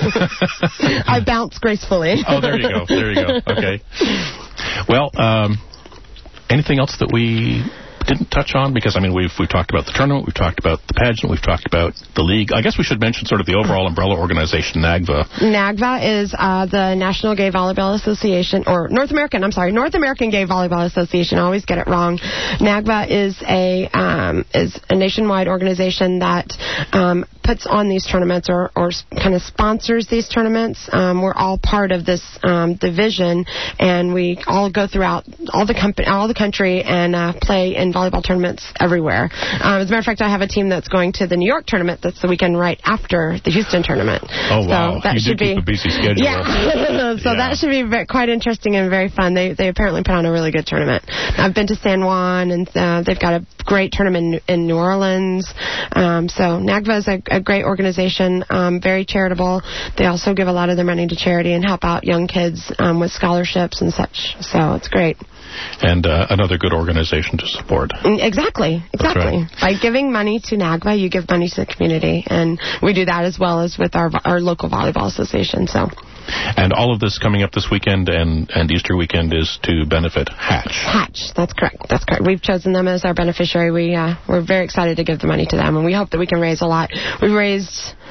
Speaker 13: I bounce gracefully.
Speaker 12: Oh, there you go. There you go. Okay. Well, um, anything else that we didn't touch on? Because, I mean, we've, we've talked about the tournament, we've talked about the pageant, we've talked about the league. I guess we should mention sort of the overall umbrella organization, NAGVA.
Speaker 13: NAGVA is uh, the National Gay Volleyball Association, or North American, I'm sorry, North American Gay Volleyball Association. I always get it wrong. NAGVA is a um, is a nationwide organization that um, puts on these tournaments or, or kind of sponsors these tournaments. Um, we're all part of this um, division, and we all go throughout all the company, all the country, and uh, play in volleyball tournaments everywhere. Um, as a matter of fact, I have a team that's going to the New York tournament. That's the weekend right after the Houston tournament.
Speaker 12: Oh wow!
Speaker 13: So that
Speaker 12: you
Speaker 13: should
Speaker 12: do keep
Speaker 13: be
Speaker 12: a busy schedule.
Speaker 13: Yeah. so
Speaker 12: yeah.
Speaker 13: that should be very, quite interesting and very fun. They they apparently put on a really good tournament. I've been to San Juan, and uh, they've got a great tournament in, in New Orleans. Um, so NAGVA is a, a great organization, um, very charitable. They also give a lot of their money to charity and help out young kids um, with scholarships and such. So it's great.
Speaker 12: And uh, another good organization to support.
Speaker 13: Exactly, exactly.
Speaker 12: Right.
Speaker 13: By giving money to NAGVA, you give money to the community, and we do that as well as with our our local volleyball association. So.
Speaker 12: And all of this coming up this weekend and, and Easter weekend is to benefit Hatch.
Speaker 13: Hatch, that's correct. That's correct. We've chosen them as our beneficiary. We, uh, we're very excited to give the money to them, and we hope that we can raise a lot. We've raised,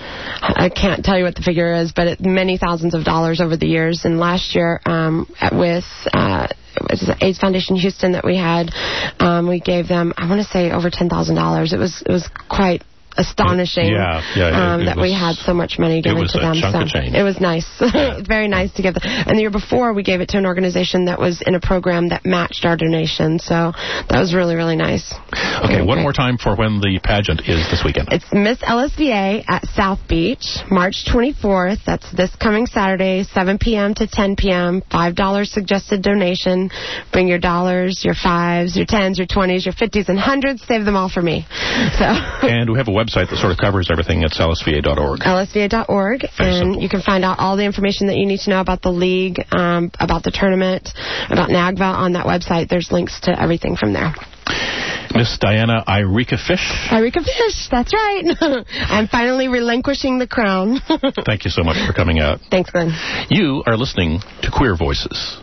Speaker 13: I can't tell you what the figure is, but it, many thousands of dollars over the years. And last year um, with... Uh, it was the AIDS Foundation Houston that we had. Um, we gave them, I want to say, over ten thousand dollars. It was it was quite astonishing
Speaker 12: yeah, yeah,
Speaker 13: um,
Speaker 12: it, it
Speaker 13: that
Speaker 12: was,
Speaker 13: we had so much money given to them.
Speaker 12: It was a chunk
Speaker 13: so
Speaker 12: of change.
Speaker 13: It was nice.
Speaker 12: Yeah.
Speaker 13: Very nice to give them. And the year before, we gave it to an organization that was in a program that matched our donation. So that was really, really nice.
Speaker 12: Okay, one more time for when the pageant is this weekend.
Speaker 13: It's Miss L S V A at South Beach, March twenty-fourth. That's this coming Saturday, seven p.m. to ten p.m. five dollars suggested donation. Bring your dollars, your fives, your tens, your twenties, your fifties, and hundreds. Save them all for me. So.
Speaker 12: And we have a website that sort of covers everything. It's L S V A dot org.
Speaker 13: L S V A dot org.
Speaker 12: Very
Speaker 13: and
Speaker 12: simple.
Speaker 13: You can find out all the information that you need to know about the league, um, about the tournament, about NAGVA on that website. There's links to everything from there.
Speaker 12: Miss Diana Irika Fish.
Speaker 13: Irika Fish, that's right. I'm finally relinquishing the crown.
Speaker 12: Thank you so much for coming out.
Speaker 13: Thanks, Glenn.
Speaker 12: You are listening to Queer Voices.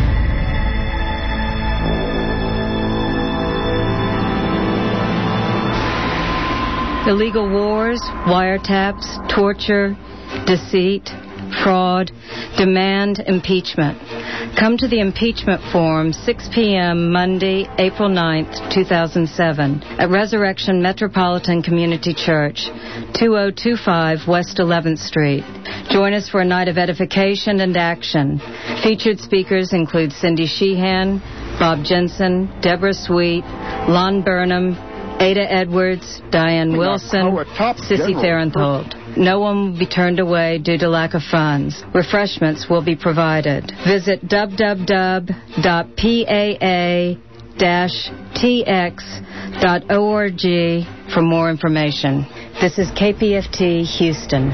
Speaker 14: Illegal wars, wiretaps, torture, deceit, fraud, demand impeachment. Come to the impeachment forum, six p.m. Monday, April ninth, two thousand seven, at Resurrection Metropolitan Community Church, two oh two five West eleventh Street. Join us for a night of edification and action. Featured speakers include Cindy Sheehan, Bob Jensen, Deborah Sweet, Lon Burnham, Ada Edwards, Diane Wilson, Sissy Farenthold. No one will be turned away due to lack of funds. Refreshments will be provided. Visit w w w dot p a a dash t x dot org for more information. This is K P F T Houston.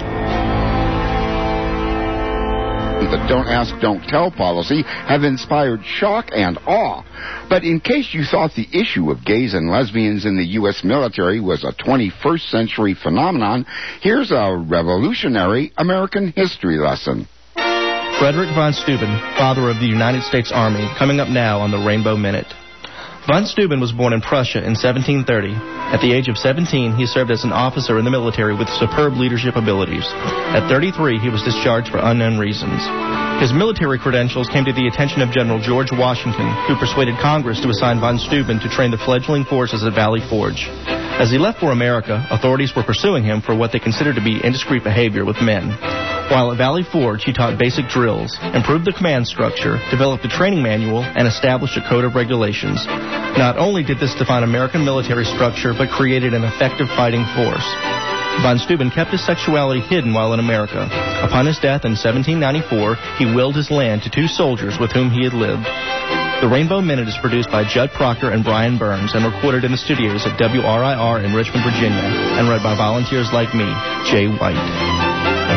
Speaker 15: The Don't Ask, Don't Tell policy have inspired shock and awe. But in case you thought the issue of gays and lesbians in the U S military was a twenty-first century phenomenon, here's a revolutionary American history lesson.
Speaker 16: Frederick von Steuben, father of the United States Army, coming up now on the Rainbow Minute. Von Steuben was born in Prussia in seventeen thirty. At the age of seventeen, he served as an officer in the military with superb leadership abilities. At thirty-three, he was discharged for unknown reasons. His military credentials came to the attention of General George Washington, who persuaded Congress to assign von Steuben to train the fledgling forces at Valley Forge. As he left for America, authorities were pursuing him for what they considered to be indiscreet behavior with men. While at Valley Forge, he taught basic drills, improved the command structure, developed a training manual, and established a code of regulations. Not only did this define American military structure, but created an effective fighting force. Von Steuben kept his sexuality hidden while in America. Upon his death in seventeen ninety-four, he willed his land to two soldiers with whom he had lived. The Rainbow Minute is produced by Judd Proctor and Brian Burns and recorded in the studios at W R I R in Richmond, Virginia, and read by volunteers like me, Jay White.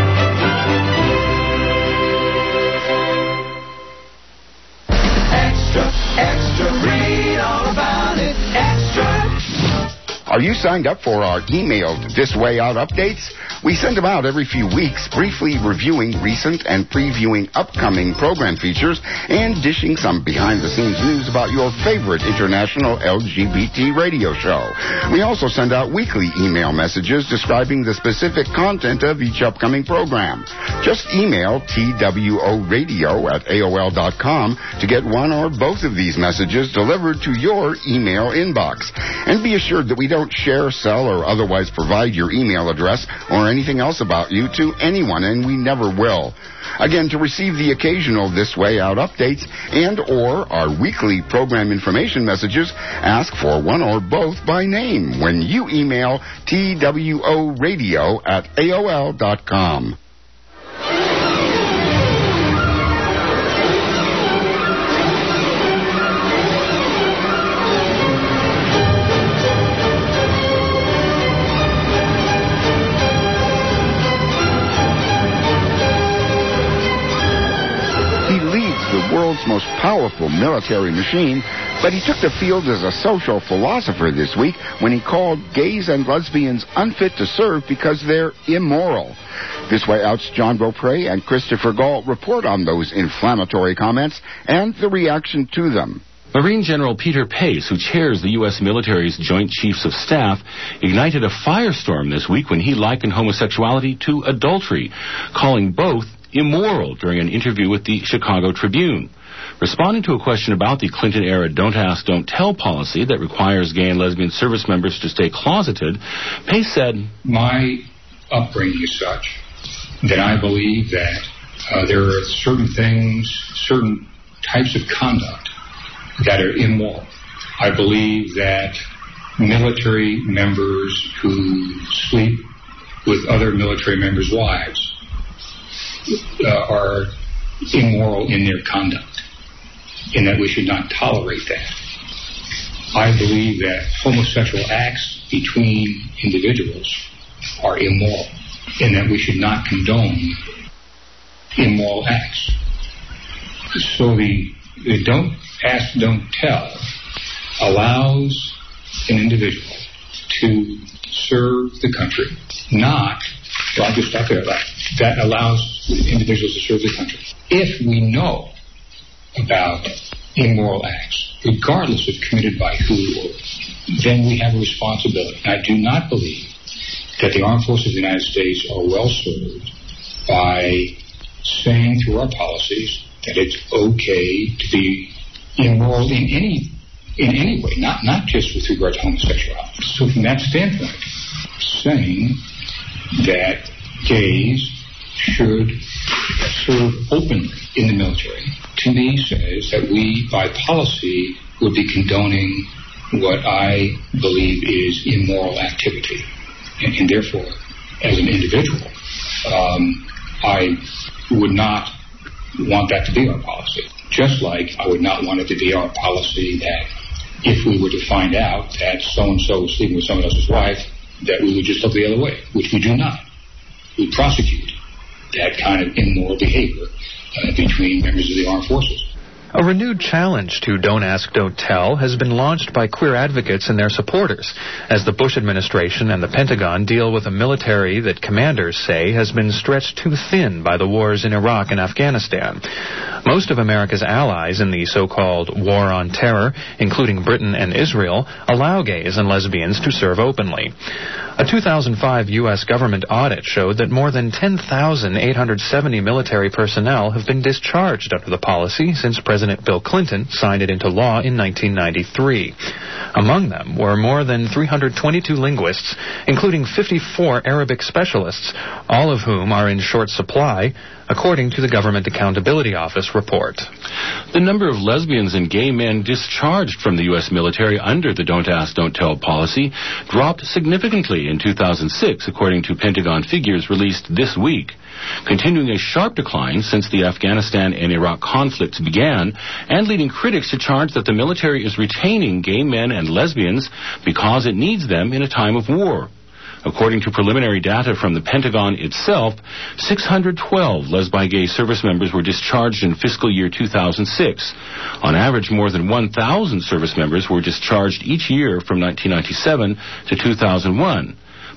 Speaker 15: Extra, read all about it, extra. Are you signed up for our emailed This Way Out updates? We send them out every few weeks, briefly reviewing recent and previewing upcoming program features and dishing some behind-the-scenes news about your favorite international L G B T radio show. We also send out weekly email messages describing the specific content of each upcoming program. Just email T W O radio at A O L dot com to get one or both of these messages delivered to your email inbox. And be assured that we don't share, sell, or otherwise provide your email address or anything else about you to anyone, and we never will. Again, to receive the occasional This Way Out updates and or our weekly program information messages, ask for one or both by name when you email T W O radio at A O L dot com. World's most powerful military machine, but he took the field as a social philosopher this week when he called gays and lesbians unfit to serve because they're immoral. This Way Out's John Beaupre and Christopher Gall report on those inflammatory comments and the reaction to them.
Speaker 7: Marine General Peter Pace, who chairs the U S military's Joint Chiefs of Staff, ignited a firestorm this week when he likened homosexuality to adultery, calling both immoral during an interview with the Chicago Tribune. Responding to a question about the Clinton-era Don't Ask, Don't Tell policy that requires gay and lesbian service members to stay closeted, Pace said,
Speaker 17: "My upbringing is such that I believe that uh, there are certain things, certain types of conduct that are immoral. I believe that military members who sleep with other military members' wives uh, are immoral in their conduct, and that we should not tolerate that. I believe that homosexual acts between individuals are immoral, and that we should not condone immoral acts. So the, the Don't Ask, Don't Tell allows an individual to serve the country, not, well, I'll just stop there, that allows individuals to serve the country. If we know about immoral acts, regardless of committed by who, then we have a responsibility. I do not believe that the armed forces of the United States are well served by saying through our policies that it's okay to be immoral in any in any way, not not just with regard to homosexuality. So from that standpoint, saying that gays should serve openly in the military, to me says that we, by policy, would be condoning what I believe is immoral activity. And, and therefore, as an individual, um, I would not want that to be our policy. Just like I would not want it to be our policy that if we were to find out that so-and-so was sleeping with someone else's wife, that we would just look the other way, which we do not. We prosecute that kind of immoral behavior uh, between members of the armed forces.
Speaker 6: A renewed challenge to Don't Ask, Don't Tell has been launched by queer advocates and their supporters, as the Bush administration and the Pentagon deal with a military that commanders say has been stretched too thin by the wars in Iraq and Afghanistan. Most of America's allies in the so-called War on Terror, including Britain and Israel, allow gays and lesbians to serve openly. A two thousand five U S government audit showed that more than ten thousand eight hundred seventy military personnel have been discharged under the policy since President Bill Clinton signed it into law in nineteen ninety-three. Among them were more than three hundred twenty-two linguists, including fifty-four Arabic specialists, all of whom are in short supply, according to the Government Accountability Office report.
Speaker 7: The number of lesbians and gay men discharged from the U S military under the Don't Ask, Don't Tell policy dropped significantly in two thousand six, according to Pentagon figures released this week, continuing a sharp decline since the Afghanistan and Iraq conflicts began, and leading critics to charge that the military is retaining gay men and lesbians because it needs them in a time of war. According to preliminary data from the Pentagon itself, six hundred twelve lesbi-gay service members were discharged in fiscal year two thousand six. On average, more than one thousand service members were discharged each year from nineteen ninety-seven to two thousand one.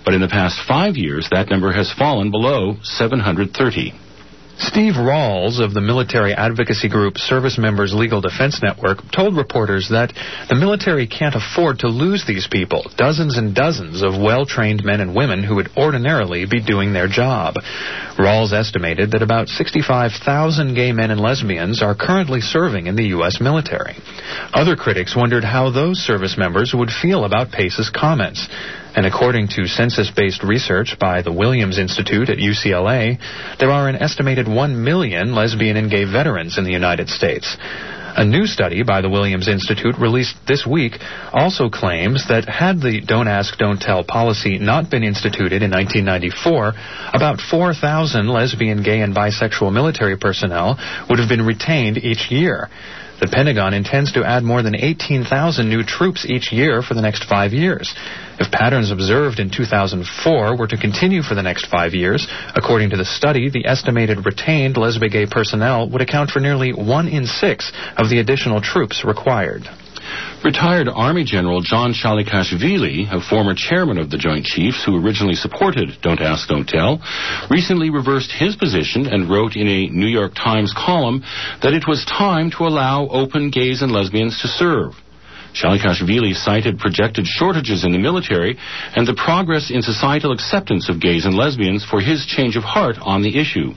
Speaker 7: But in the past five years, that number has fallen below seven hundred thirty.
Speaker 6: Steve Rawls of the military advocacy group Service Members Legal Defense Network told reporters that the military can't afford to lose these people, dozens and dozens of well-trained men and women who would ordinarily be doing their job. Rawls estimated that about sixty-five thousand gay men and lesbians are currently serving in the U S military. Other critics wondered how those service members would feel about Pace's comments. And according to census-based research by the Williams Institute at U C L A, there are an estimated one million lesbian and gay veterans in the United States. A new study by the Williams Institute released this week also claims that had the Don't Ask, Don't Tell policy not been instituted in nineteen ninety-four, about four thousand lesbian, gay, and bisexual military personnel would have been retained each year. The Pentagon intends to add more than eighteen thousand new troops each year for the next five years. If patterns observed in two thousand four were to continue for the next five years, according to the study, the estimated retained lesbian-gay personnel would account for nearly one in six of the additional troops required.
Speaker 7: Retired Army General John Shalikashvili, a former chairman of the Joint Chiefs who originally supported Don't Ask, Don't Tell, recently reversed his position and wrote in a New York Times column that it was time to allow open gays and lesbians to serve. Shalikashvili cited projected shortages in the military and the progress in societal acceptance of gays and lesbians for his change of heart on the issue.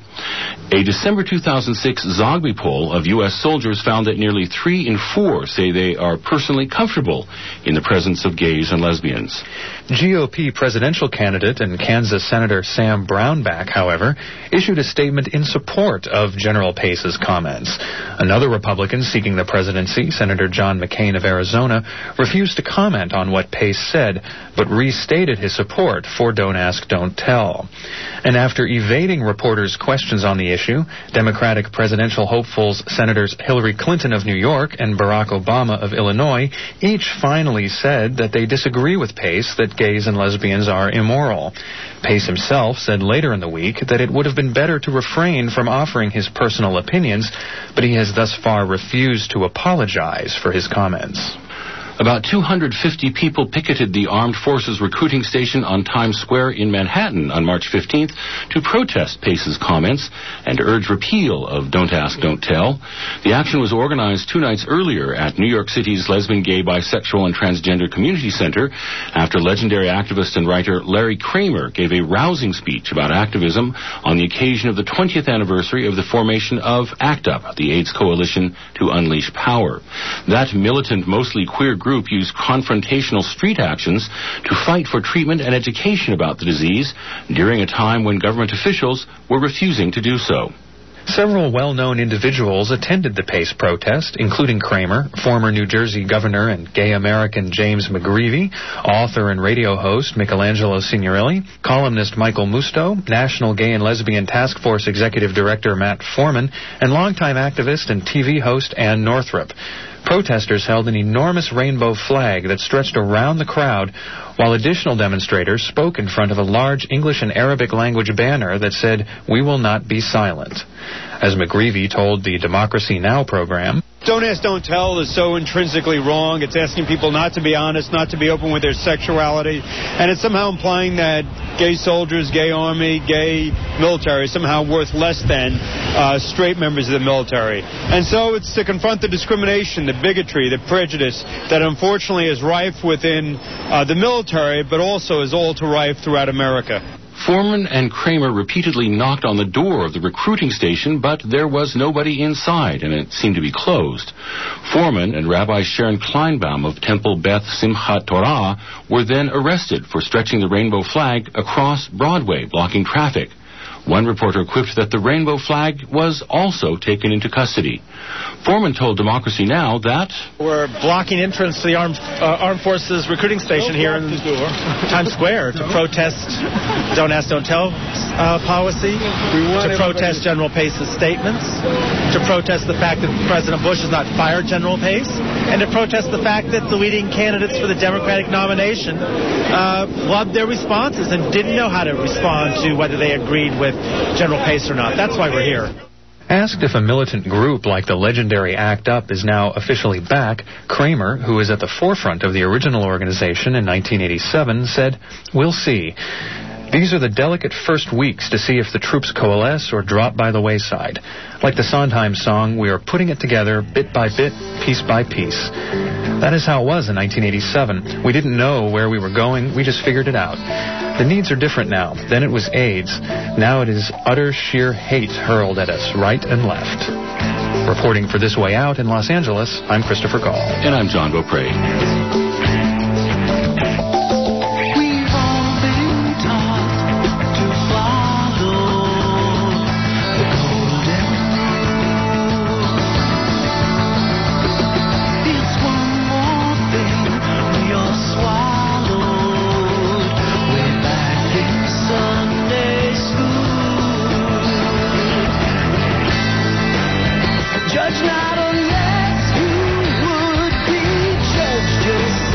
Speaker 7: A December two thousand six Zogby poll of U S soldiers found that nearly three in four say they are personally comfortable in the presence of gays and lesbians.
Speaker 6: G O P presidential candidate and Kansas Senator Sam Brownback, however, issued a statement in support of General Pace's comments. Another Republican seeking the presidency, Senator John McCain of Arizona, refused to comment on what Pace said, but restated his support for Don't Ask, Don't Tell. And after evading reporters' questions on the issue, Democratic presidential hopefuls Senators Hillary Clinton of New York and Barack Obama of Illinois each finally said that they disagree with Pace that gays and lesbians are immoral. Pace himself said later in the week that it would have been better to refrain from offering his personal opinions, but he has thus far refused to apologize for his comments.
Speaker 7: About two hundred fifty people picketed the Armed Forces recruiting station on Times Square in Manhattan on March fifteenth to protest Pace's comments and urge repeal of Don't Ask, Don't Tell. The action was organized two nights earlier at New York City's Lesbian, Gay, Bisexual, and Transgender Community Center after legendary activist and writer Larry Kramer gave a rousing speech about activism on the occasion of the twentieth anniversary of the formation of ACT UP, the AIDS Coalition to Unleash Power. That militant, mostly queer group group used confrontational street actions to fight for treatment and education about the disease during a time when government officials were refusing to do so.
Speaker 6: Several well-known individuals attended the Pace protest, including Kramer, former New Jersey governor and gay American James McGreevey, author and radio host Michelangelo Signorilli, columnist Michael Musto, National Gay and Lesbian Task Force Executive Director Matt Foreman, and longtime activist and T V host Ann Northrup. Protesters held an enormous rainbow flag that stretched around the crowd, while additional demonstrators spoke in front of a large English and Arabic language banner that said, "We will not be silent." As McGreevey told the Democracy Now! Program,
Speaker 18: Don't Ask, Don't Tell is so intrinsically wrong. It's asking people not to be honest, not to be open with their sexuality, and it's somehow implying that gay soldiers, gay army, gay military is somehow worth less than uh, straight members of the military. And so it's to confront the discrimination, the bigotry, the prejudice that unfortunately is rife within uh, the military, but also is all too rife throughout America.
Speaker 7: Foreman and Kramer repeatedly knocked on the door of the recruiting station, but there was nobody inside, and it seemed to be closed. Foreman and Rabbi Sharon Kleinbaum of Temple Beth Simchat Torah were then arrested for stretching the rainbow flag across Broadway, blocking traffic. One reporter quipped that the rainbow flag was also taken into custody. Foreman told Democracy Now! That
Speaker 19: we're blocking entrance to the Armed, uh, Armed Forces recruiting station here in Times Square to protest Don't Ask, Don't Tell uh, policy, to protest General Pace's statements, to protest the fact that President Bush has not fired General Pace, and to protest the fact that the leading candidates for the Democratic nomination uh, flubbed their responses and didn't know how to respond to whether they agreed with General Pace or not. That's why we're here.
Speaker 6: Asked if a militant group like the legendary ACT UP is now officially back, Kramer, who was at the forefront of the original organization in nineteen eighty-seven, said, "We'll see. These are the delicate first weeks to see if the troops coalesce or drop by the wayside. Like the Sondheim song, we are putting it together bit by bit, piece by piece." That is how it was in nineteen eighty-seven. We didn't know where we were going. We just figured it out. The needs are different now. Then it was AIDS. Now it is utter sheer hate hurled at us right and left. Reporting for This Way Out in Los Angeles, I'm Christopher Gall.
Speaker 7: And I'm John Beaupre.
Speaker 11: Judge not unless you would be judged yourself.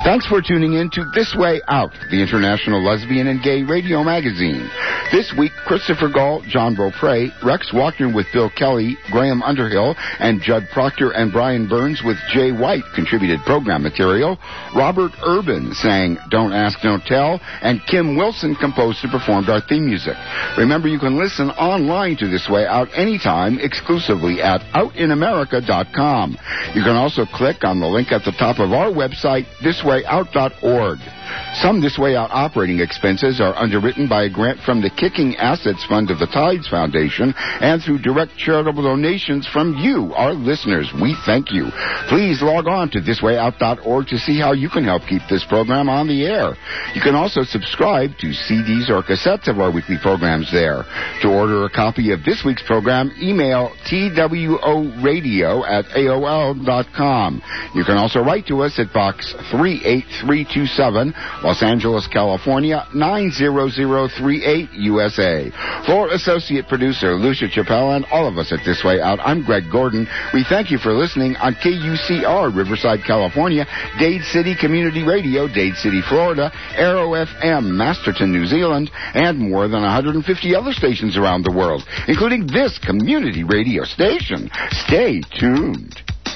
Speaker 15: Thanks for tuning in to This Way Out, the international lesbian and gay radio magazine. This week, Christopher Gall, John Beaupre, Rex Walker with Bill Kelly, Graham Underhill, and Judd Proctor and Brian Burns with Jay White contributed program material. Robert Urban sang Don't Ask, Don't Tell, and Kim Wilson composed and performed our theme music. Remember, you can listen online to This Way Out anytime exclusively at out in america dot com. You can also click on the link at the top of our website, this way out dot org. Some This Way Out operating expenses are underwritten by a grant from the Kicking Assets Fund of the Tides Foundation and through direct charitable donations from you, our listeners. We thank you. Please log on to this way out dot org to see how you can help keep this program on the air. You can also subscribe to C Ds or cassettes of our weekly programs there. To order a copy of this week's program, email T W O radio at A O L dot com. You can also write to us at Box three eight three two seven, Los Angeles, California, nine zero zero three eight, U S A. For associate producer Lucia Chappelle and all of us at This Way Out, I'm Greg Gordon. We thank you for listening on K U C R, Riverside, California, Dade City Community Radio, Dade City, Florida, Arrow F M, Masterton, New Zealand, and more than one hundred fifty other stations around the world, including this community radio station. Stay tuned.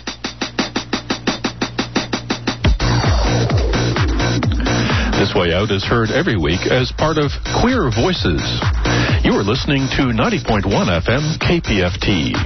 Speaker 3: This Way Out is heard every week as part of Queer Voices. You are listening to ninety point one F M K P F T.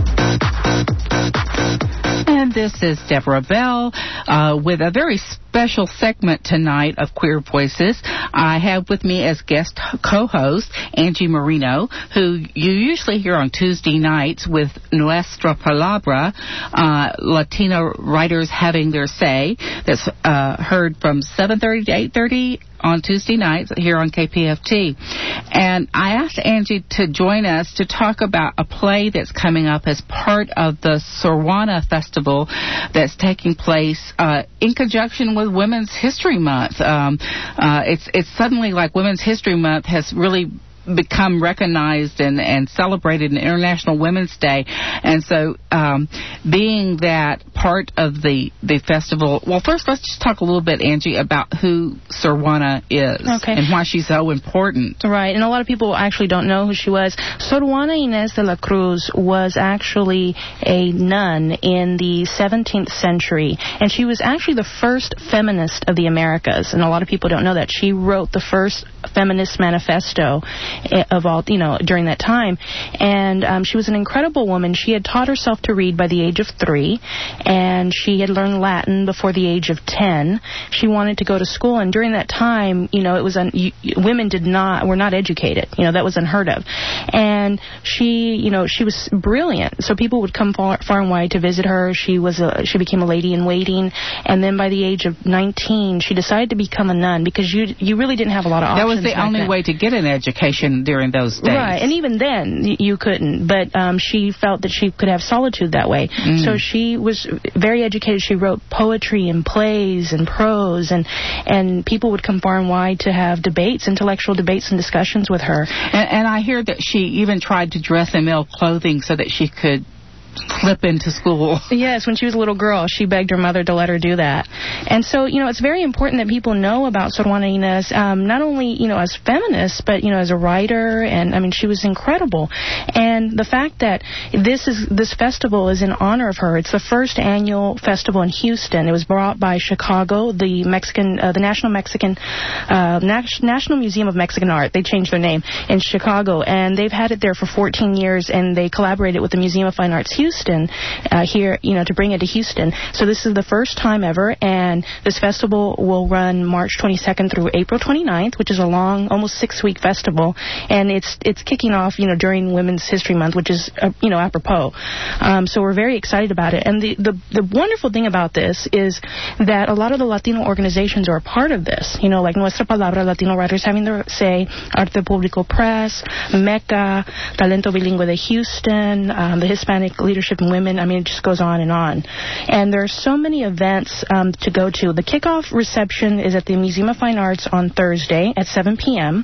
Speaker 5: And this is Deborah Bell uh, with a very special segment tonight of Queer Voices. I have with me as guest co-host Angie Marino, who you usually hear on Tuesday nights with Nuestra Palabra, uh, Latino writers having their say. That's uh, heard from seven thirty to eight thirty on Tuesday nights here on K P F T. And I asked Angie to join us to talk about a play that's coming up as part of the Sorwana Festival that's taking place uh, in conjunction with Women's History Month. Um, uh, it's, it's suddenly like Women's History Month has really become recognized and, and celebrated in International Women's Day. And so um, being that part of the, the festival, well, first let's just talk a little bit, Angie, about who Sorwana is
Speaker 20: okay.
Speaker 5: and why she's so important.
Speaker 20: Right, and a lot of people actually don't know who she was. Sorwana Inés de la Cruz was actually a nun in the seventeenth century, and she was actually the first feminist of the Americas, and a lot of people don't know that. She wrote the first feminist manifesto of all, you know, during that time. And um, she was an incredible woman. She had taught herself to read by the age of three, and she had learned Latin before the age of ten. She wanted to go to school, and during that time, you know, it was un- you, women did not were not educated. You know, that was unheard of. And she, you know, she was brilliant. So people would come far, far and wide to visit her. She was a, she became a lady in waiting, and then by the age of nineteen, she decided to become a nun because you you really didn't have a lot of options.
Speaker 5: That was the only
Speaker 20: then.
Speaker 5: way to get an education during those days.
Speaker 20: Right, and even then, y- you couldn't. But um, she felt that she could have solitude that way. Mm. So she was very educated. She wrote poetry and plays and prose, and and people would come far and wide to have debates, intellectual debates and discussions with her.
Speaker 5: And, and I hear that she even tried to dress in male clothing so that she could slip into school.
Speaker 20: Yes, when she was a little girl, she begged her mother to let her do that. And so, you know, it's very important that people know about Sorwana Inés, um, not only, you know, as feminists, but, you know, as a writer, and, I mean, she was incredible. And the fact that this is this festival is in honor of her. It's the first annual festival in Houston. It was brought by Chicago, the Mexican, uh, the National Mexican, uh, Nas- National Museum of Mexican Art. They changed their name in Chicago, and they've had it there for fourteen years, and they collaborated with the Museum of Fine Arts Houston. Houston, uh, here, you know, to bring it to Houston. So this is the first time ever, and this festival will run March twenty-second through April twenty-ninth, which is a long, almost six-week festival, and it's it's kicking off, you know, during Women's History Month, which is, uh, you know, apropos. Um, so we're very excited about it, and the, the the wonderful thing about this is that a lot of the Latino organizations are a part of this, you know, like Nuestra Palabra, Latino Writers Having Their Say, Arte Público Press, MECA, Talento Bilingüe de Houston, um, the Hispanic leadership in women. I mean, it just goes on and on. And there are so many events um, to go to. The kickoff reception is at the Museum of Fine Arts on Thursday at seven p.m.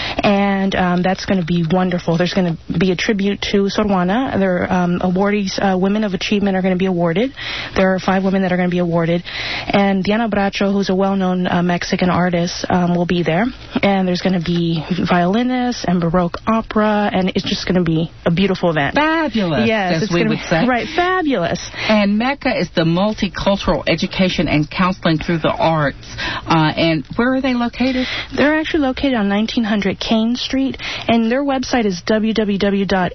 Speaker 20: And um, that's going to be wonderful. There's going to be a tribute to Sor Juana. Their um, awardees, uh, Women of Achievement, are going to be awarded. There are five women that are going to be awarded. And Diana Bracho, who's a well-known uh, Mexican artist, um, will be there. And there's going to be violinists and Baroque opera, and it's just going to be a beautiful event.
Speaker 5: Fabulous,
Speaker 20: yes,
Speaker 5: as we would
Speaker 20: be,
Speaker 5: say.
Speaker 20: Right, fabulous.
Speaker 5: And MECA is the Multicultural Education and Counseling Through the Arts. Uh, and where are they located?
Speaker 20: They're actually located on nineteen hundred Kane Street, and their website is w w w dot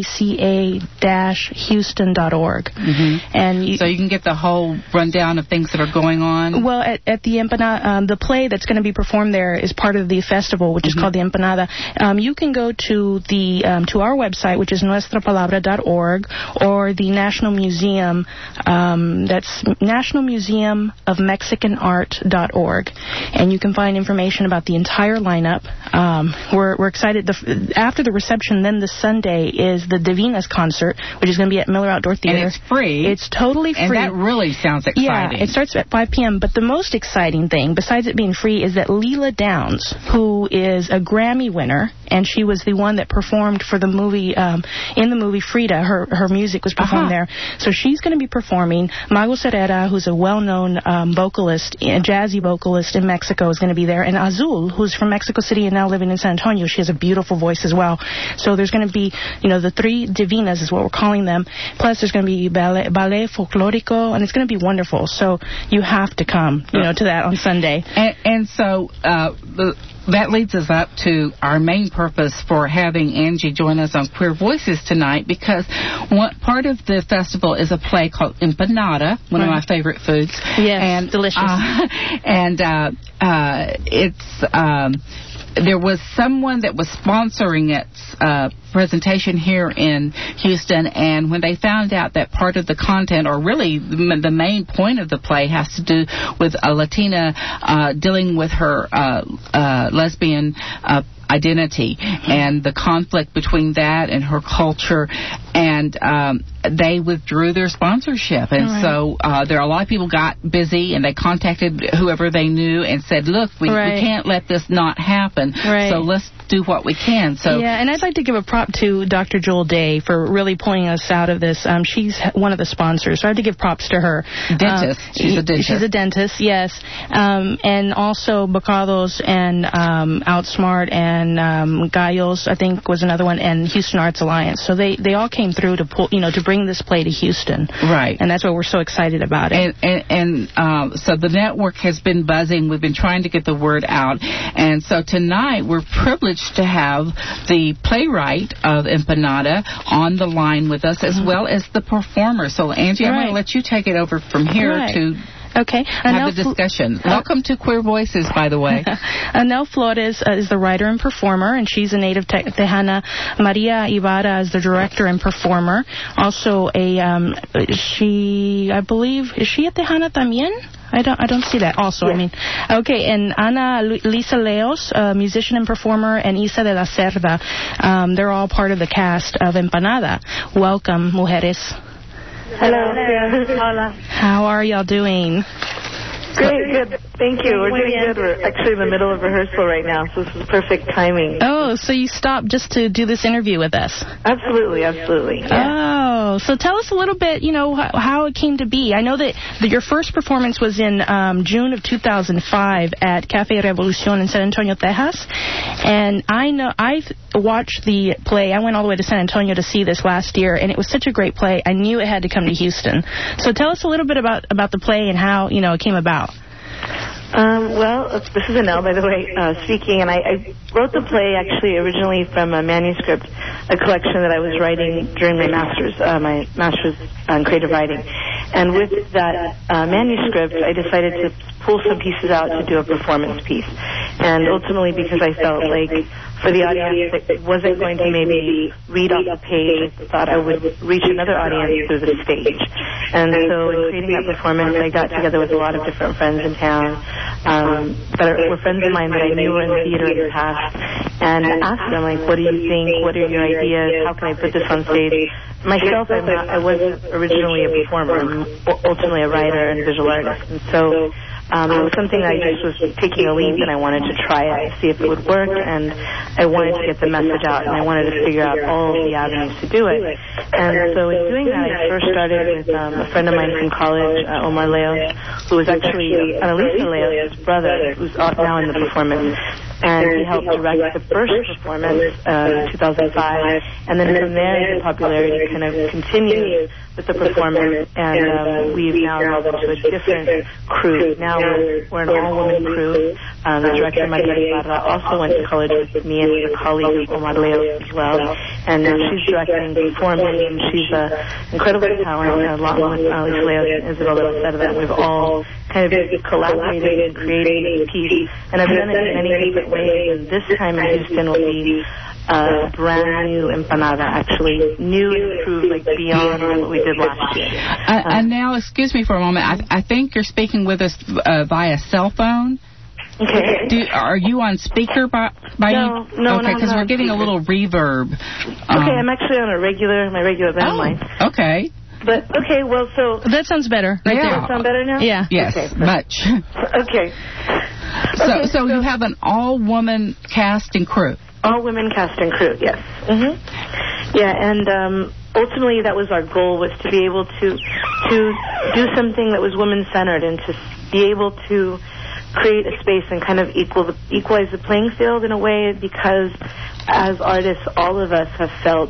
Speaker 20: meca dash houston dot org.
Speaker 5: Mm-hmm.
Speaker 20: And you,
Speaker 5: so you can get the whole rundown of things that are going on?
Speaker 20: Well, at, at the Empanada, um, the play that's going to be performed there is part of the festival, which mm-hmm. is called the Empanada. Um, you can go to the um, to our website, which is nuestra palabra dot org, or the National Museum, um, that's National Museum of Mexican Art dot org, and you can find information about the entire lineup. Um, we're, we're excited. The, after the reception, then the Sunday is the Divinas concert, which is going to be at Miller Outdoor Theater.
Speaker 5: And it's free.
Speaker 20: It's totally free.
Speaker 5: And that really sounds exciting.
Speaker 20: Yeah, it starts at five p.m., but the most exciting thing, besides it being free, is that Leela Downs, who is a Grammy winner, and she was the one that performed for the movie, um, in the movie Frida, her her music was performed uh-huh. there. So she's going to be performing. Mago Herrera, who's a well-known um, vocalist, a jazzy vocalist in Mexico, is going to be there. And Azul, who's from Mexico City and now living in San Antonio, she has a beautiful voice as well. So there's going to be, you know, the three divinas is what we're calling them. Plus there's going to be ballet, ballet folklorico, and it's going to be wonderful. So you have to come, you know, to that on Sunday.
Speaker 5: And, and so uh, the... that leads us up to our main purpose for having Angie join us on Queer Voices tonight, because one, part of the festival is a play called Empanada, one right. of my favorite foods.
Speaker 20: Yes,
Speaker 5: and,
Speaker 20: delicious.
Speaker 5: Uh, and uh, uh, it's... Um, there was someone that was sponsoring its uh, presentation here in Houston, and when they found out that part of the content, or really the main point of the play, has to do with a Latina uh, dealing with her uh, uh, lesbian uh, identity and the conflict between that and her culture, and um, they withdrew their sponsorship. And right. so uh, there are a lot of people got busy, and they contacted whoever they knew and said, look, we, right. we can't let this not happen,
Speaker 20: right.
Speaker 5: so let's do what we can. So
Speaker 20: yeah, and I'd like to give a prop to Doctor Jewel Day for really pulling us out of this. Um, she's one of the sponsors, so I have to give props to her.
Speaker 5: Dentist. Um, she's a dentist.
Speaker 20: She's a dentist, yes. Um, and also Bocados and um, Outsmart and um, Gallos, I think, was another one, and Houston Arts Alliance. So they, they all came through to pull, you know, to bring this play to Houston.
Speaker 5: Right.
Speaker 20: And that's why we're so excited about it.
Speaker 5: And, and, and um, so the network has been buzzing. We've been trying to get the word out. And so tonight we're privileged to have the playwright of Empanada on the line with us, as mm-hmm. well as the performer. So, Angie, right. I'm going to let you take it over from here
Speaker 20: right.
Speaker 5: to
Speaker 20: okay.
Speaker 5: have
Speaker 20: Anel
Speaker 5: the discussion. Fl- Welcome to Queer Voices, by the way.
Speaker 20: Anel Flores uh, is the writer and performer, and she's a native te- Tejana. Maria Ibarra is the director and performer. Also, a um, she, I believe, is she a Tejana también? I don't I don't see that also, yes. I mean. Okay, and Ana Lisa Leos, a musician and performer, and Isa de la Cerda. Um, they're all part of the cast of Empanada. Welcome, mujeres.
Speaker 21: Hello. Hola.
Speaker 20: How are y'all doing?
Speaker 21: Great, good. Thank you. We're doing good. We're actually in the middle of rehearsal right now, so this is perfect timing.
Speaker 20: Oh, so you stopped just to do this interview with us?
Speaker 21: Absolutely, absolutely. Yeah.
Speaker 20: Oh, so tell us a little bit, you know, how, how it came to be. I know that, that your first performance was in um, June of two thousand five at Café Revolucion in San Antonio, Texas. And I know I've watched the play. I went all the way to San Antonio to see this last year, and it was such a great play. I knew it had to come to Houston. So tell us a little bit about, about the play and how, you know, it came about.
Speaker 21: Um, well, this is Anel, by the way, uh, speaking, and I, I wrote the play actually originally from a manuscript, a collection that I was writing during my master's, uh, my master's on creative writing. And with that uh, manuscript, I decided to pull some pieces out to do a performance piece. And ultimately, because I felt like for the audience that wasn't going to maybe read off the page, I thought I would reach another audience through the stage. And so in creating that performance, I got together with a lot of different friends in town um, that are, were friends of mine that I knew were in theater in the past, and asked them, like, what do you think? What are your ideas? How can I put this on stage? Myself, I'm not, I wasn't originally a performer. I'm ultimately a writer and visual artist. And so Um, it was something I just was taking a leap, and I wanted to try it, see if it would work, and I wanted to get the message out, and I wanted to figure out all of the avenues to do it. And so in doing that, I first started with um, a friend of mine from college, uh, Omar Leos, who was actually Annalisa Leos' brother, who's now in the performance. And he helped direct the first performance uh, in two thousand five, and then from there the popularity kind of continued with the performance, and um, we've now evolved into a different crew. Now we're, we're an all-woman crew. Um, the director, Maria Ibarra, also went to college with me and is a colleague of Omar Leos as well, and uh, she's directing, performing, and she's an incredible talent, along with Alice Leos and Isabel Cerda. We've all kind of collaborated and created a piece, and I've done it in many different ways, and this time in Houston will be a brand new empanada, actually, new and improved, like beyond what we did last year.
Speaker 5: Uh, uh, and now, excuse me for a moment, I, I think you're speaking with us uh, via cell phone.
Speaker 21: Okay.
Speaker 5: Do, are you on speaker by, by
Speaker 21: no,
Speaker 5: you?
Speaker 21: No,
Speaker 5: okay, because
Speaker 21: no,
Speaker 5: we're getting a little reverb. Um,
Speaker 21: okay, I'm actually on a regular, my regular landline.
Speaker 5: Oh, okay.
Speaker 21: But, okay, well, so...
Speaker 20: That sounds better. Right
Speaker 21: yeah.
Speaker 20: there.
Speaker 21: Does that sound better now?
Speaker 20: Yeah.
Speaker 5: Yes,
Speaker 21: okay.
Speaker 5: much.
Speaker 21: Okay.
Speaker 5: So,
Speaker 21: okay,
Speaker 5: so, so you have an all-woman cast and crew?
Speaker 21: All-women cast and crew, yes. Mm-hmm. Yeah, and um, ultimately that was our goal, was to be able to to do something that was women-centered and to be able to create a space and kind of equal the, equalize the playing field in a way, because as artists, all of us have felt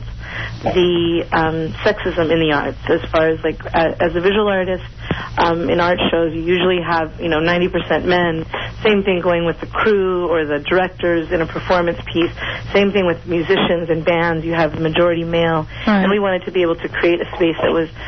Speaker 21: the um, sexism in the arts, as far as like uh, as a visual artist um, in art shows, you usually have, you know, ninety percent men. Same thing going with the crew or the directors in a performance piece. Same thing with musicians and bands. You have the majority male. Right. And we wanted to be able to create a space that was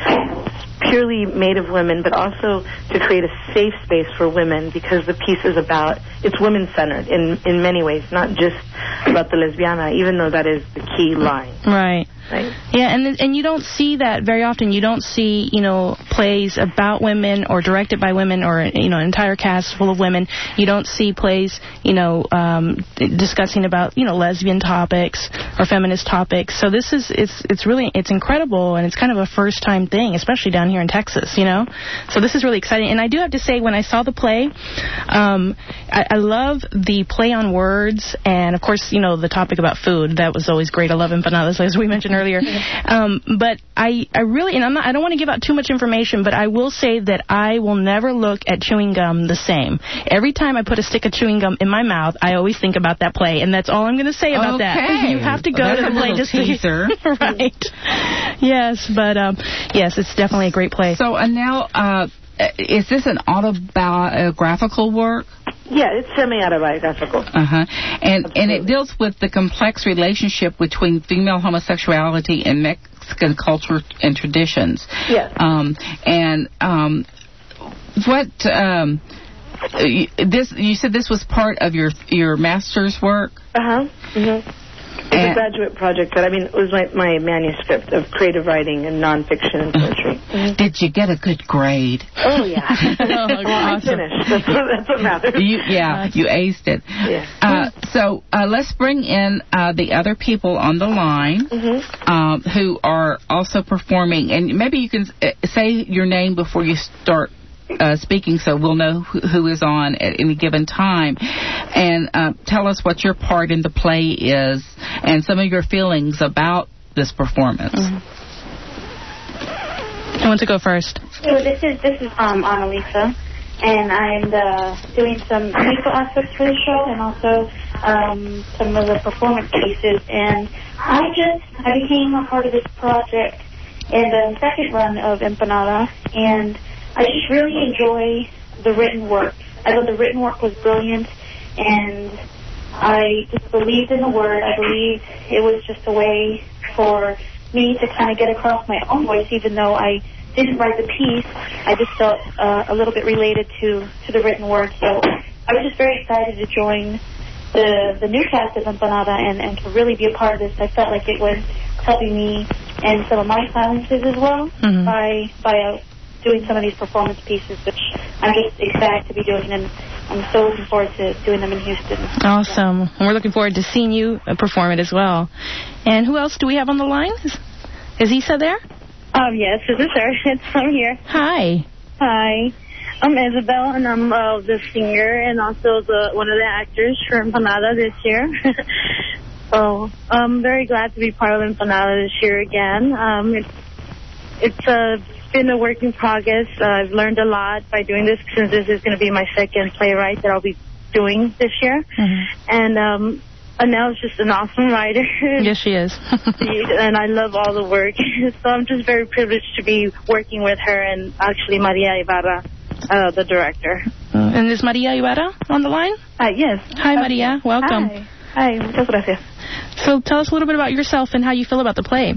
Speaker 21: purely made of women, but also to create a safe space for women, because the piece is about, it's women-centered in, in many ways, not just about the lesbiana, even though that is the key line.
Speaker 20: Right.
Speaker 21: Right.
Speaker 20: Yeah, and and you don't see that very often. You don't see, you know, plays about women or directed by women, or, you know, an entire cast full of women. You don't see plays, you know, um, discussing about, you know, lesbian topics or feminist topics. So this is, it's it's really, it's incredible, and it's kind of a first-time thing, especially down here in Texas, you know. So this is really exciting. And I do have to say, when I saw the play, um, I, I love the play on words, and, of course, you know, the topic about food. That was always great. I love empanadas, as we mentioned earlier. Um, but I, I really, and I'm not, I don't want to give out too much information, but I will say that I will never look at chewing gum the same. Every time I put a stick of chewing gum in my mouth, I always think about that play, and that's all I'm going to say about
Speaker 5: okay.
Speaker 20: that. You have to go
Speaker 5: well,
Speaker 20: to the play just
Speaker 5: teaser.
Speaker 20: to right. Yes, but um, yes, it's definitely a great play.
Speaker 5: So, and now, uh, is this an autobiographical work?
Speaker 21: Yeah, it's semi-autobiographical.
Speaker 5: Uh-huh. And Absolutely. and it deals with the complex relationship between female homosexuality and Mexican culture and traditions.
Speaker 21: Yes.
Speaker 5: Um, and um, what um, this you said this was part of your your master's work?
Speaker 21: Uh-huh. Mm-hmm. It's and a graduate project, but I mean, it was my, my manuscript of creative writing and nonfiction and poetry. Mm-hmm.
Speaker 5: Did you get a good grade?
Speaker 21: Oh, yeah. oh, well, I finished. That's what, that's what matters.
Speaker 5: You, yeah, you aced it.
Speaker 21: Yeah.
Speaker 5: Uh, so uh, let's bring in uh, the other people on the line
Speaker 21: mm-hmm.
Speaker 5: um, who are also performing. And maybe you can say your name before you start Uh, speaking, so we'll know who, who is on at any given time. And uh, tell us what your part in the play is and some of your feelings about this performance.
Speaker 20: Mm-hmm. I want to go first.
Speaker 1: So this is this is um, Annalisa, and I'm uh, doing some musical aspects for the show and also um, some of the performance pieces. And I just I became a part of this project in the second run of Empanada, and I just really enjoy the written work. I thought the written work was brilliant, and I just believed in the word. I believed it was just a way for me to kind of get across my own voice, even though I didn't write the piece, I just felt uh, a little bit related to, to the written word. So I was just very excited to join the the new cast of Empanada and, and to really be a part of this. I felt like it was helping me and some of my silences as well mm-hmm. by by uh, doing some of these performance pieces, which I'm just excited to be doing, and I'm so looking forward to doing them in Houston.
Speaker 20: Awesome. And we're looking forward to seeing you perform it as well. And who else do we have on the line? Is, is Isa there?
Speaker 2: Um, yes, this is her. It's I'm here.
Speaker 20: Hi.
Speaker 2: Hi. I'm Isabel, and I'm uh, the singer and also the one of the actors for Empanada this year. So I'm very glad to be part of Empanada this year again. Um, it's it's uh, been a work in progress. Uh, I've learned a lot by doing this, since this is going to be my second playwright that I'll be doing this year. Mm-hmm. And um, Anel's just an awesome writer.
Speaker 20: Yes, she is.
Speaker 2: And I love all the work. So I'm just very privileged to be working with her and actually Maria Ibarra, uh, the director.
Speaker 20: Uh, and is Maria Ibarra on the line?
Speaker 2: Uh, yes.
Speaker 20: Hi, Maria. Welcome.
Speaker 2: Hi. Hi. Muchas gracias.
Speaker 20: So tell us a little bit about yourself and how you feel about the play.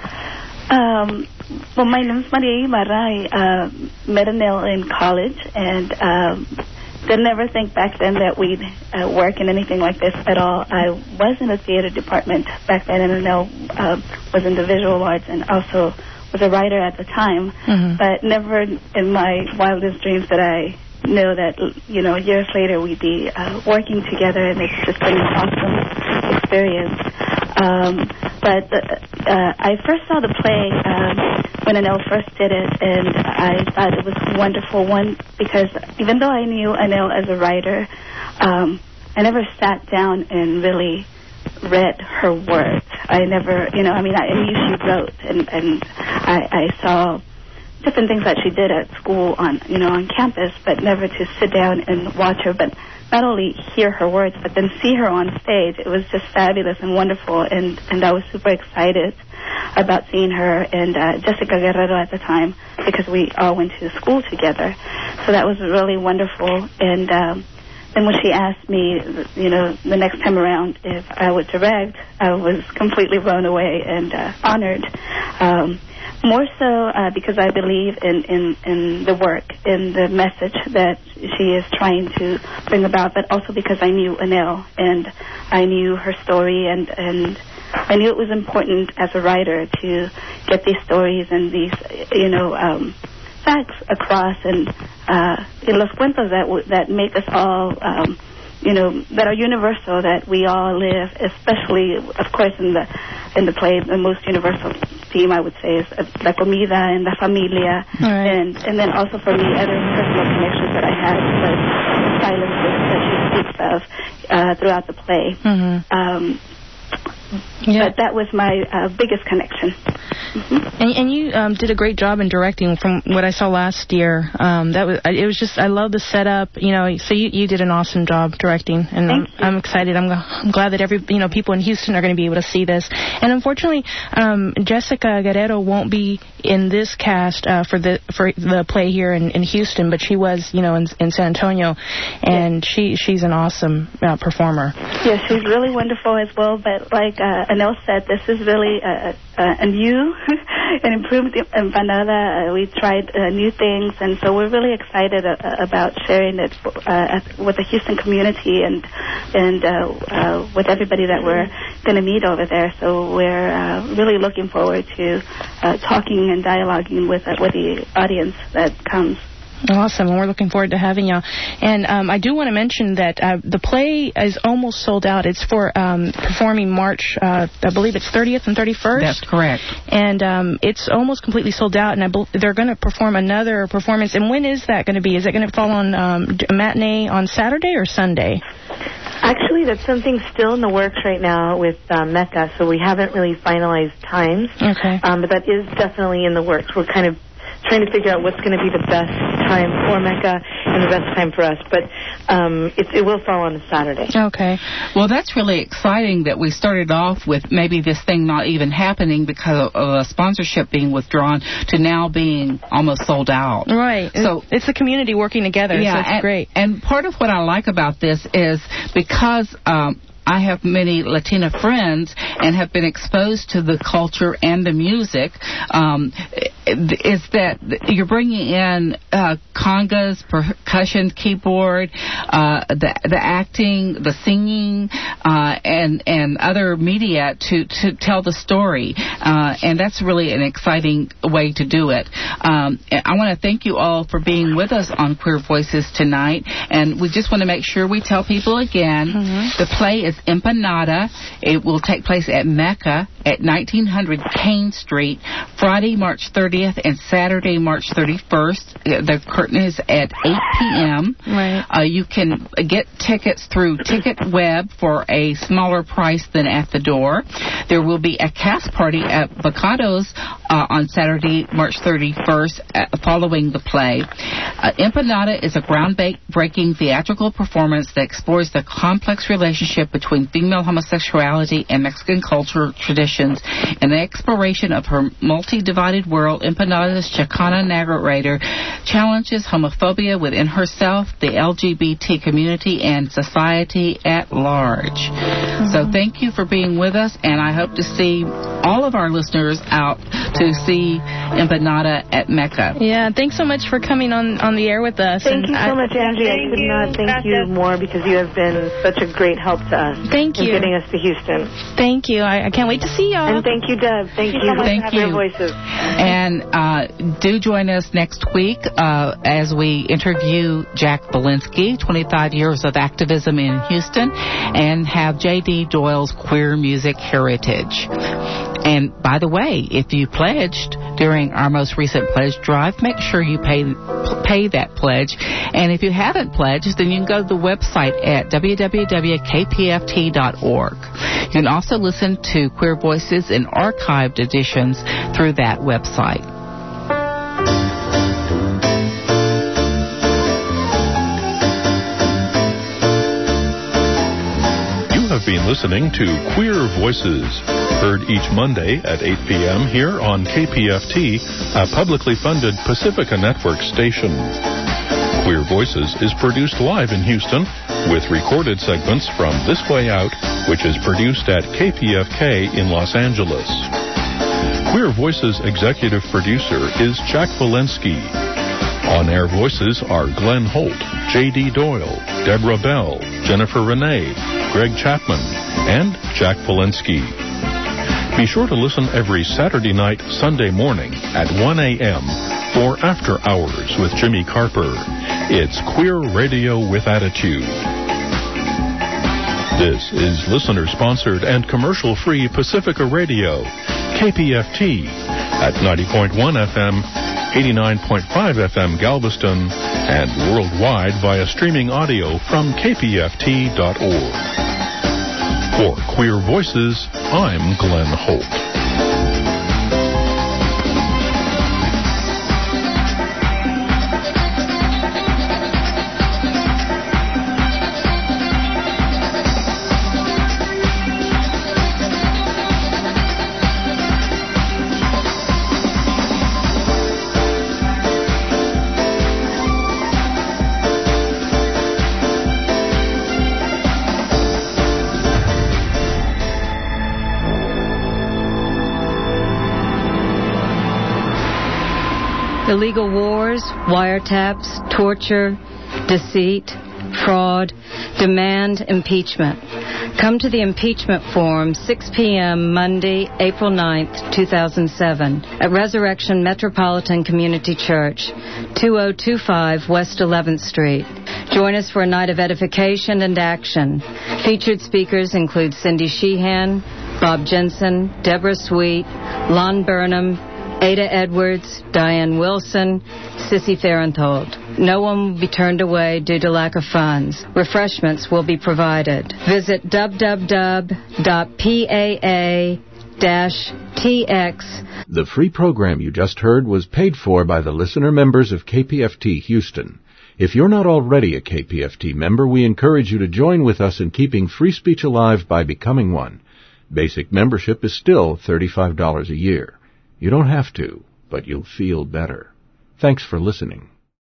Speaker 2: Um, well, my name is Maria Ibarra. I uh, met Anel in college, and um, did never think back then that we'd uh, work in anything like this at all. I was in the theater department back then, and Anel uh, was in the visual arts and also was a writer at the time, mm-hmm. but never in my wildest dreams did I know that, you know, years later we'd be uh, working together, and it's just been an awesome experience. Um, but uh, I first saw the play um, when Anel first did it, and I thought it was wonderful. One, because even though I knew Anel as a writer, um, I never sat down and really read her words. I never, you know, I mean, I knew she wrote, and, and I, I saw different things that she did at school on, you know, on campus, but never to sit down and watch her, but not only hear her words, but then see her on stage. It was just fabulous and wonderful, and, and I was super excited about seeing her and uh, Jessica Guerrero at the time, because we all went to school together. So that was really wonderful, and um, then when she asked me, you know, the next time around if I would direct, I was completely blown away and uh, honored. Um, More so uh, because I believe in, in, in the work, in the message that she is trying to bring about, but also because I knew Anel, and I knew her story, and, and I knew it was important as a writer to get these stories and these, you know, um, facts across, and uh, in los cuentos that, w- that make us all... Um, you know, that are universal, that we all live, especially, of course, in the in the play, the most universal theme, I would say, is la comida and la familia, right. and and then also for me, other personal connections that I had with the silences that she speaks of uh, throughout the play. Mm-hmm. Um, yeah. But that was my uh, biggest connection. Mm-hmm.
Speaker 20: And, and you um, did a great job in directing from what I saw last year. Um, that was it was just I love the setup. You know, so you, you did an awesome job directing, and I'm, I'm excited. I'm, I'm glad that every you know people in Houston are going to be able to see this. And unfortunately, um, Jessica Guerrero won't be in this cast uh, for the for the play here in, in Houston, but she was you know in, in San Antonio, and yeah. she she's an awesome uh, performer.
Speaker 2: Yeah, she's really wonderful as well. But like uh, Anel said, this is really a, a, a new and improved Empanada. Uh, we tried uh, new things, and so we're really excited uh, about sharing it uh, with the Houston community and and uh, uh, with everybody that we're going to meet over there. So we're uh, really looking forward to uh, talking and dialoguing with uh, with the audience that comes.
Speaker 20: Awesome, and we're looking forward to having you. And um, I do want to mention that uh, the play is almost sold out. It's for um, performing March, uh, I believe it's thirtieth and thirty-first.
Speaker 5: That's correct.
Speaker 20: And um, it's almost completely sold out, and I be- they're going to perform another performance. And when is that going to be? Is it going to fall on um, a matinee on Saturday or Sunday?
Speaker 21: Actually, that's something still in the works right now with uh, Mecca, so we haven't really finalized times.
Speaker 20: Okay.
Speaker 21: Um, but that is definitely in the works. We're kind of trying to figure out what's going to be the best time for Mecca and the best time for us. But um, it, it will fall on a Saturday.
Speaker 5: Okay. Well, that's really exciting that we started off with maybe this thing not even happening because of a sponsorship being withdrawn to now being almost sold out.
Speaker 20: Right.
Speaker 5: So
Speaker 20: it's the community working together,
Speaker 5: yeah,
Speaker 20: so it's
Speaker 5: and,
Speaker 20: great.
Speaker 5: And part of what I like about this is because... Um, I have many Latina friends and have been exposed to the culture and the music. Um, is that you're bringing in uh, congas, percussion, keyboard, uh, the the acting, the singing, uh, and and other media to, to tell the story, uh, and that's really an exciting way to do it. Um, I want to thank you all for being with us on Queer Voices tonight, and we just want to make sure we tell people again, mm-hmm. the play is Empanada. It will take place at Mecca at nineteen hundred Kane Street, Friday, March thirtieth, and Saturday, March thirty-first. The curtain is at eight p.m.
Speaker 20: Right.
Speaker 5: Uh, you can get tickets through TicketWeb for a smaller price than at the door. There will be a cast party at Bocados uh, on Saturday, March thirty-first, uh, following the play. Uh, Empanada is a groundbreaking theatrical performance that explores the complex relationship between female homosexuality and Mexican culture traditions and the exploration of her multi-divided world. Empanada's Chicana narrator challenges homophobia within herself, the L G B T community, and society at large. Mm-hmm. So thank you for being with us, and I hope to see all of our listeners out to see Empanada at Mecca.
Speaker 20: Yeah, thanks so much for coming on, on the air with us.
Speaker 21: Thank
Speaker 20: and
Speaker 21: you so
Speaker 20: I,
Speaker 21: much, Angie. I could not thank you more because you have been such a great help to us.
Speaker 20: Thank you.
Speaker 21: In getting us to Houston.
Speaker 20: Thank you. I, I can't wait to see y'all.
Speaker 21: And thank you, Deb. Thank, thank you so much
Speaker 5: thank
Speaker 21: for
Speaker 5: you.
Speaker 21: your voices.
Speaker 5: And uh, do join us next week uh, as we interview Jack Volinsky, twenty-five years of activism in Houston, and have J D Doyle's Queer Music Heritage. And by the way, if you pledged during our most recent pledge drive, make sure you pay pay that pledge. And if you haven't pledged, then you can go to the website at w w w dot k p f t dot org. You can also listen to Queer Voices in archived editions through that website.
Speaker 3: Have been listening to Queer Voices, heard each Monday at eight p.m. here on K P F T, a publicly funded Pacifica Network station. Queer Voices is produced live in Houston with recorded segments from This Way Out, which is produced at K P F K in Los Angeles. Queer Voices executive producer is Jack Volinsky. On-air voices are Glenn Holt, J D Doyle, Deborah Bell, Jennifer Renee, Greg Chapman, and Jack Volinsky. Be sure to listen every Saturday night, Sunday morning at one a.m. for After Hours with Jimmy Carper. It's Queer Radio with Attitude. This is listener-sponsored and commercial-free Pacifica Radio, K P F T, at ninety point one F M, eighty-nine point five F M Galveston, and worldwide via streaming audio from k p f t dot org. For Queer Voices, I'm Glenn Holt.
Speaker 14: Illegal wars, wiretaps, torture, deceit, fraud, demand impeachment. Come to the impeachment forum, six p.m. Monday, April ninth, two thousand seven, at Resurrection Metropolitan Community Church, two oh two five West eleventh Street. Join us for a night of edification and action. Featured speakers include Cindy Sheehan, Bob Jensen, Deborah Sweet, Lon Burnham, Ada Edwards, Diane Wilson, Sissy Farenthold. No one will be turned away due to lack of funds. Refreshments will be provided. Visit w w w dot p a a dash t x.
Speaker 8: The free program you just heard was paid for by the listener members of K P F T Houston. If you're not already a K P F T member, we encourage you to join with us in keeping free speech alive by becoming one. Basic membership is still thirty-five dollars a year. You don't have to, but you'll feel better. Thanks for listening.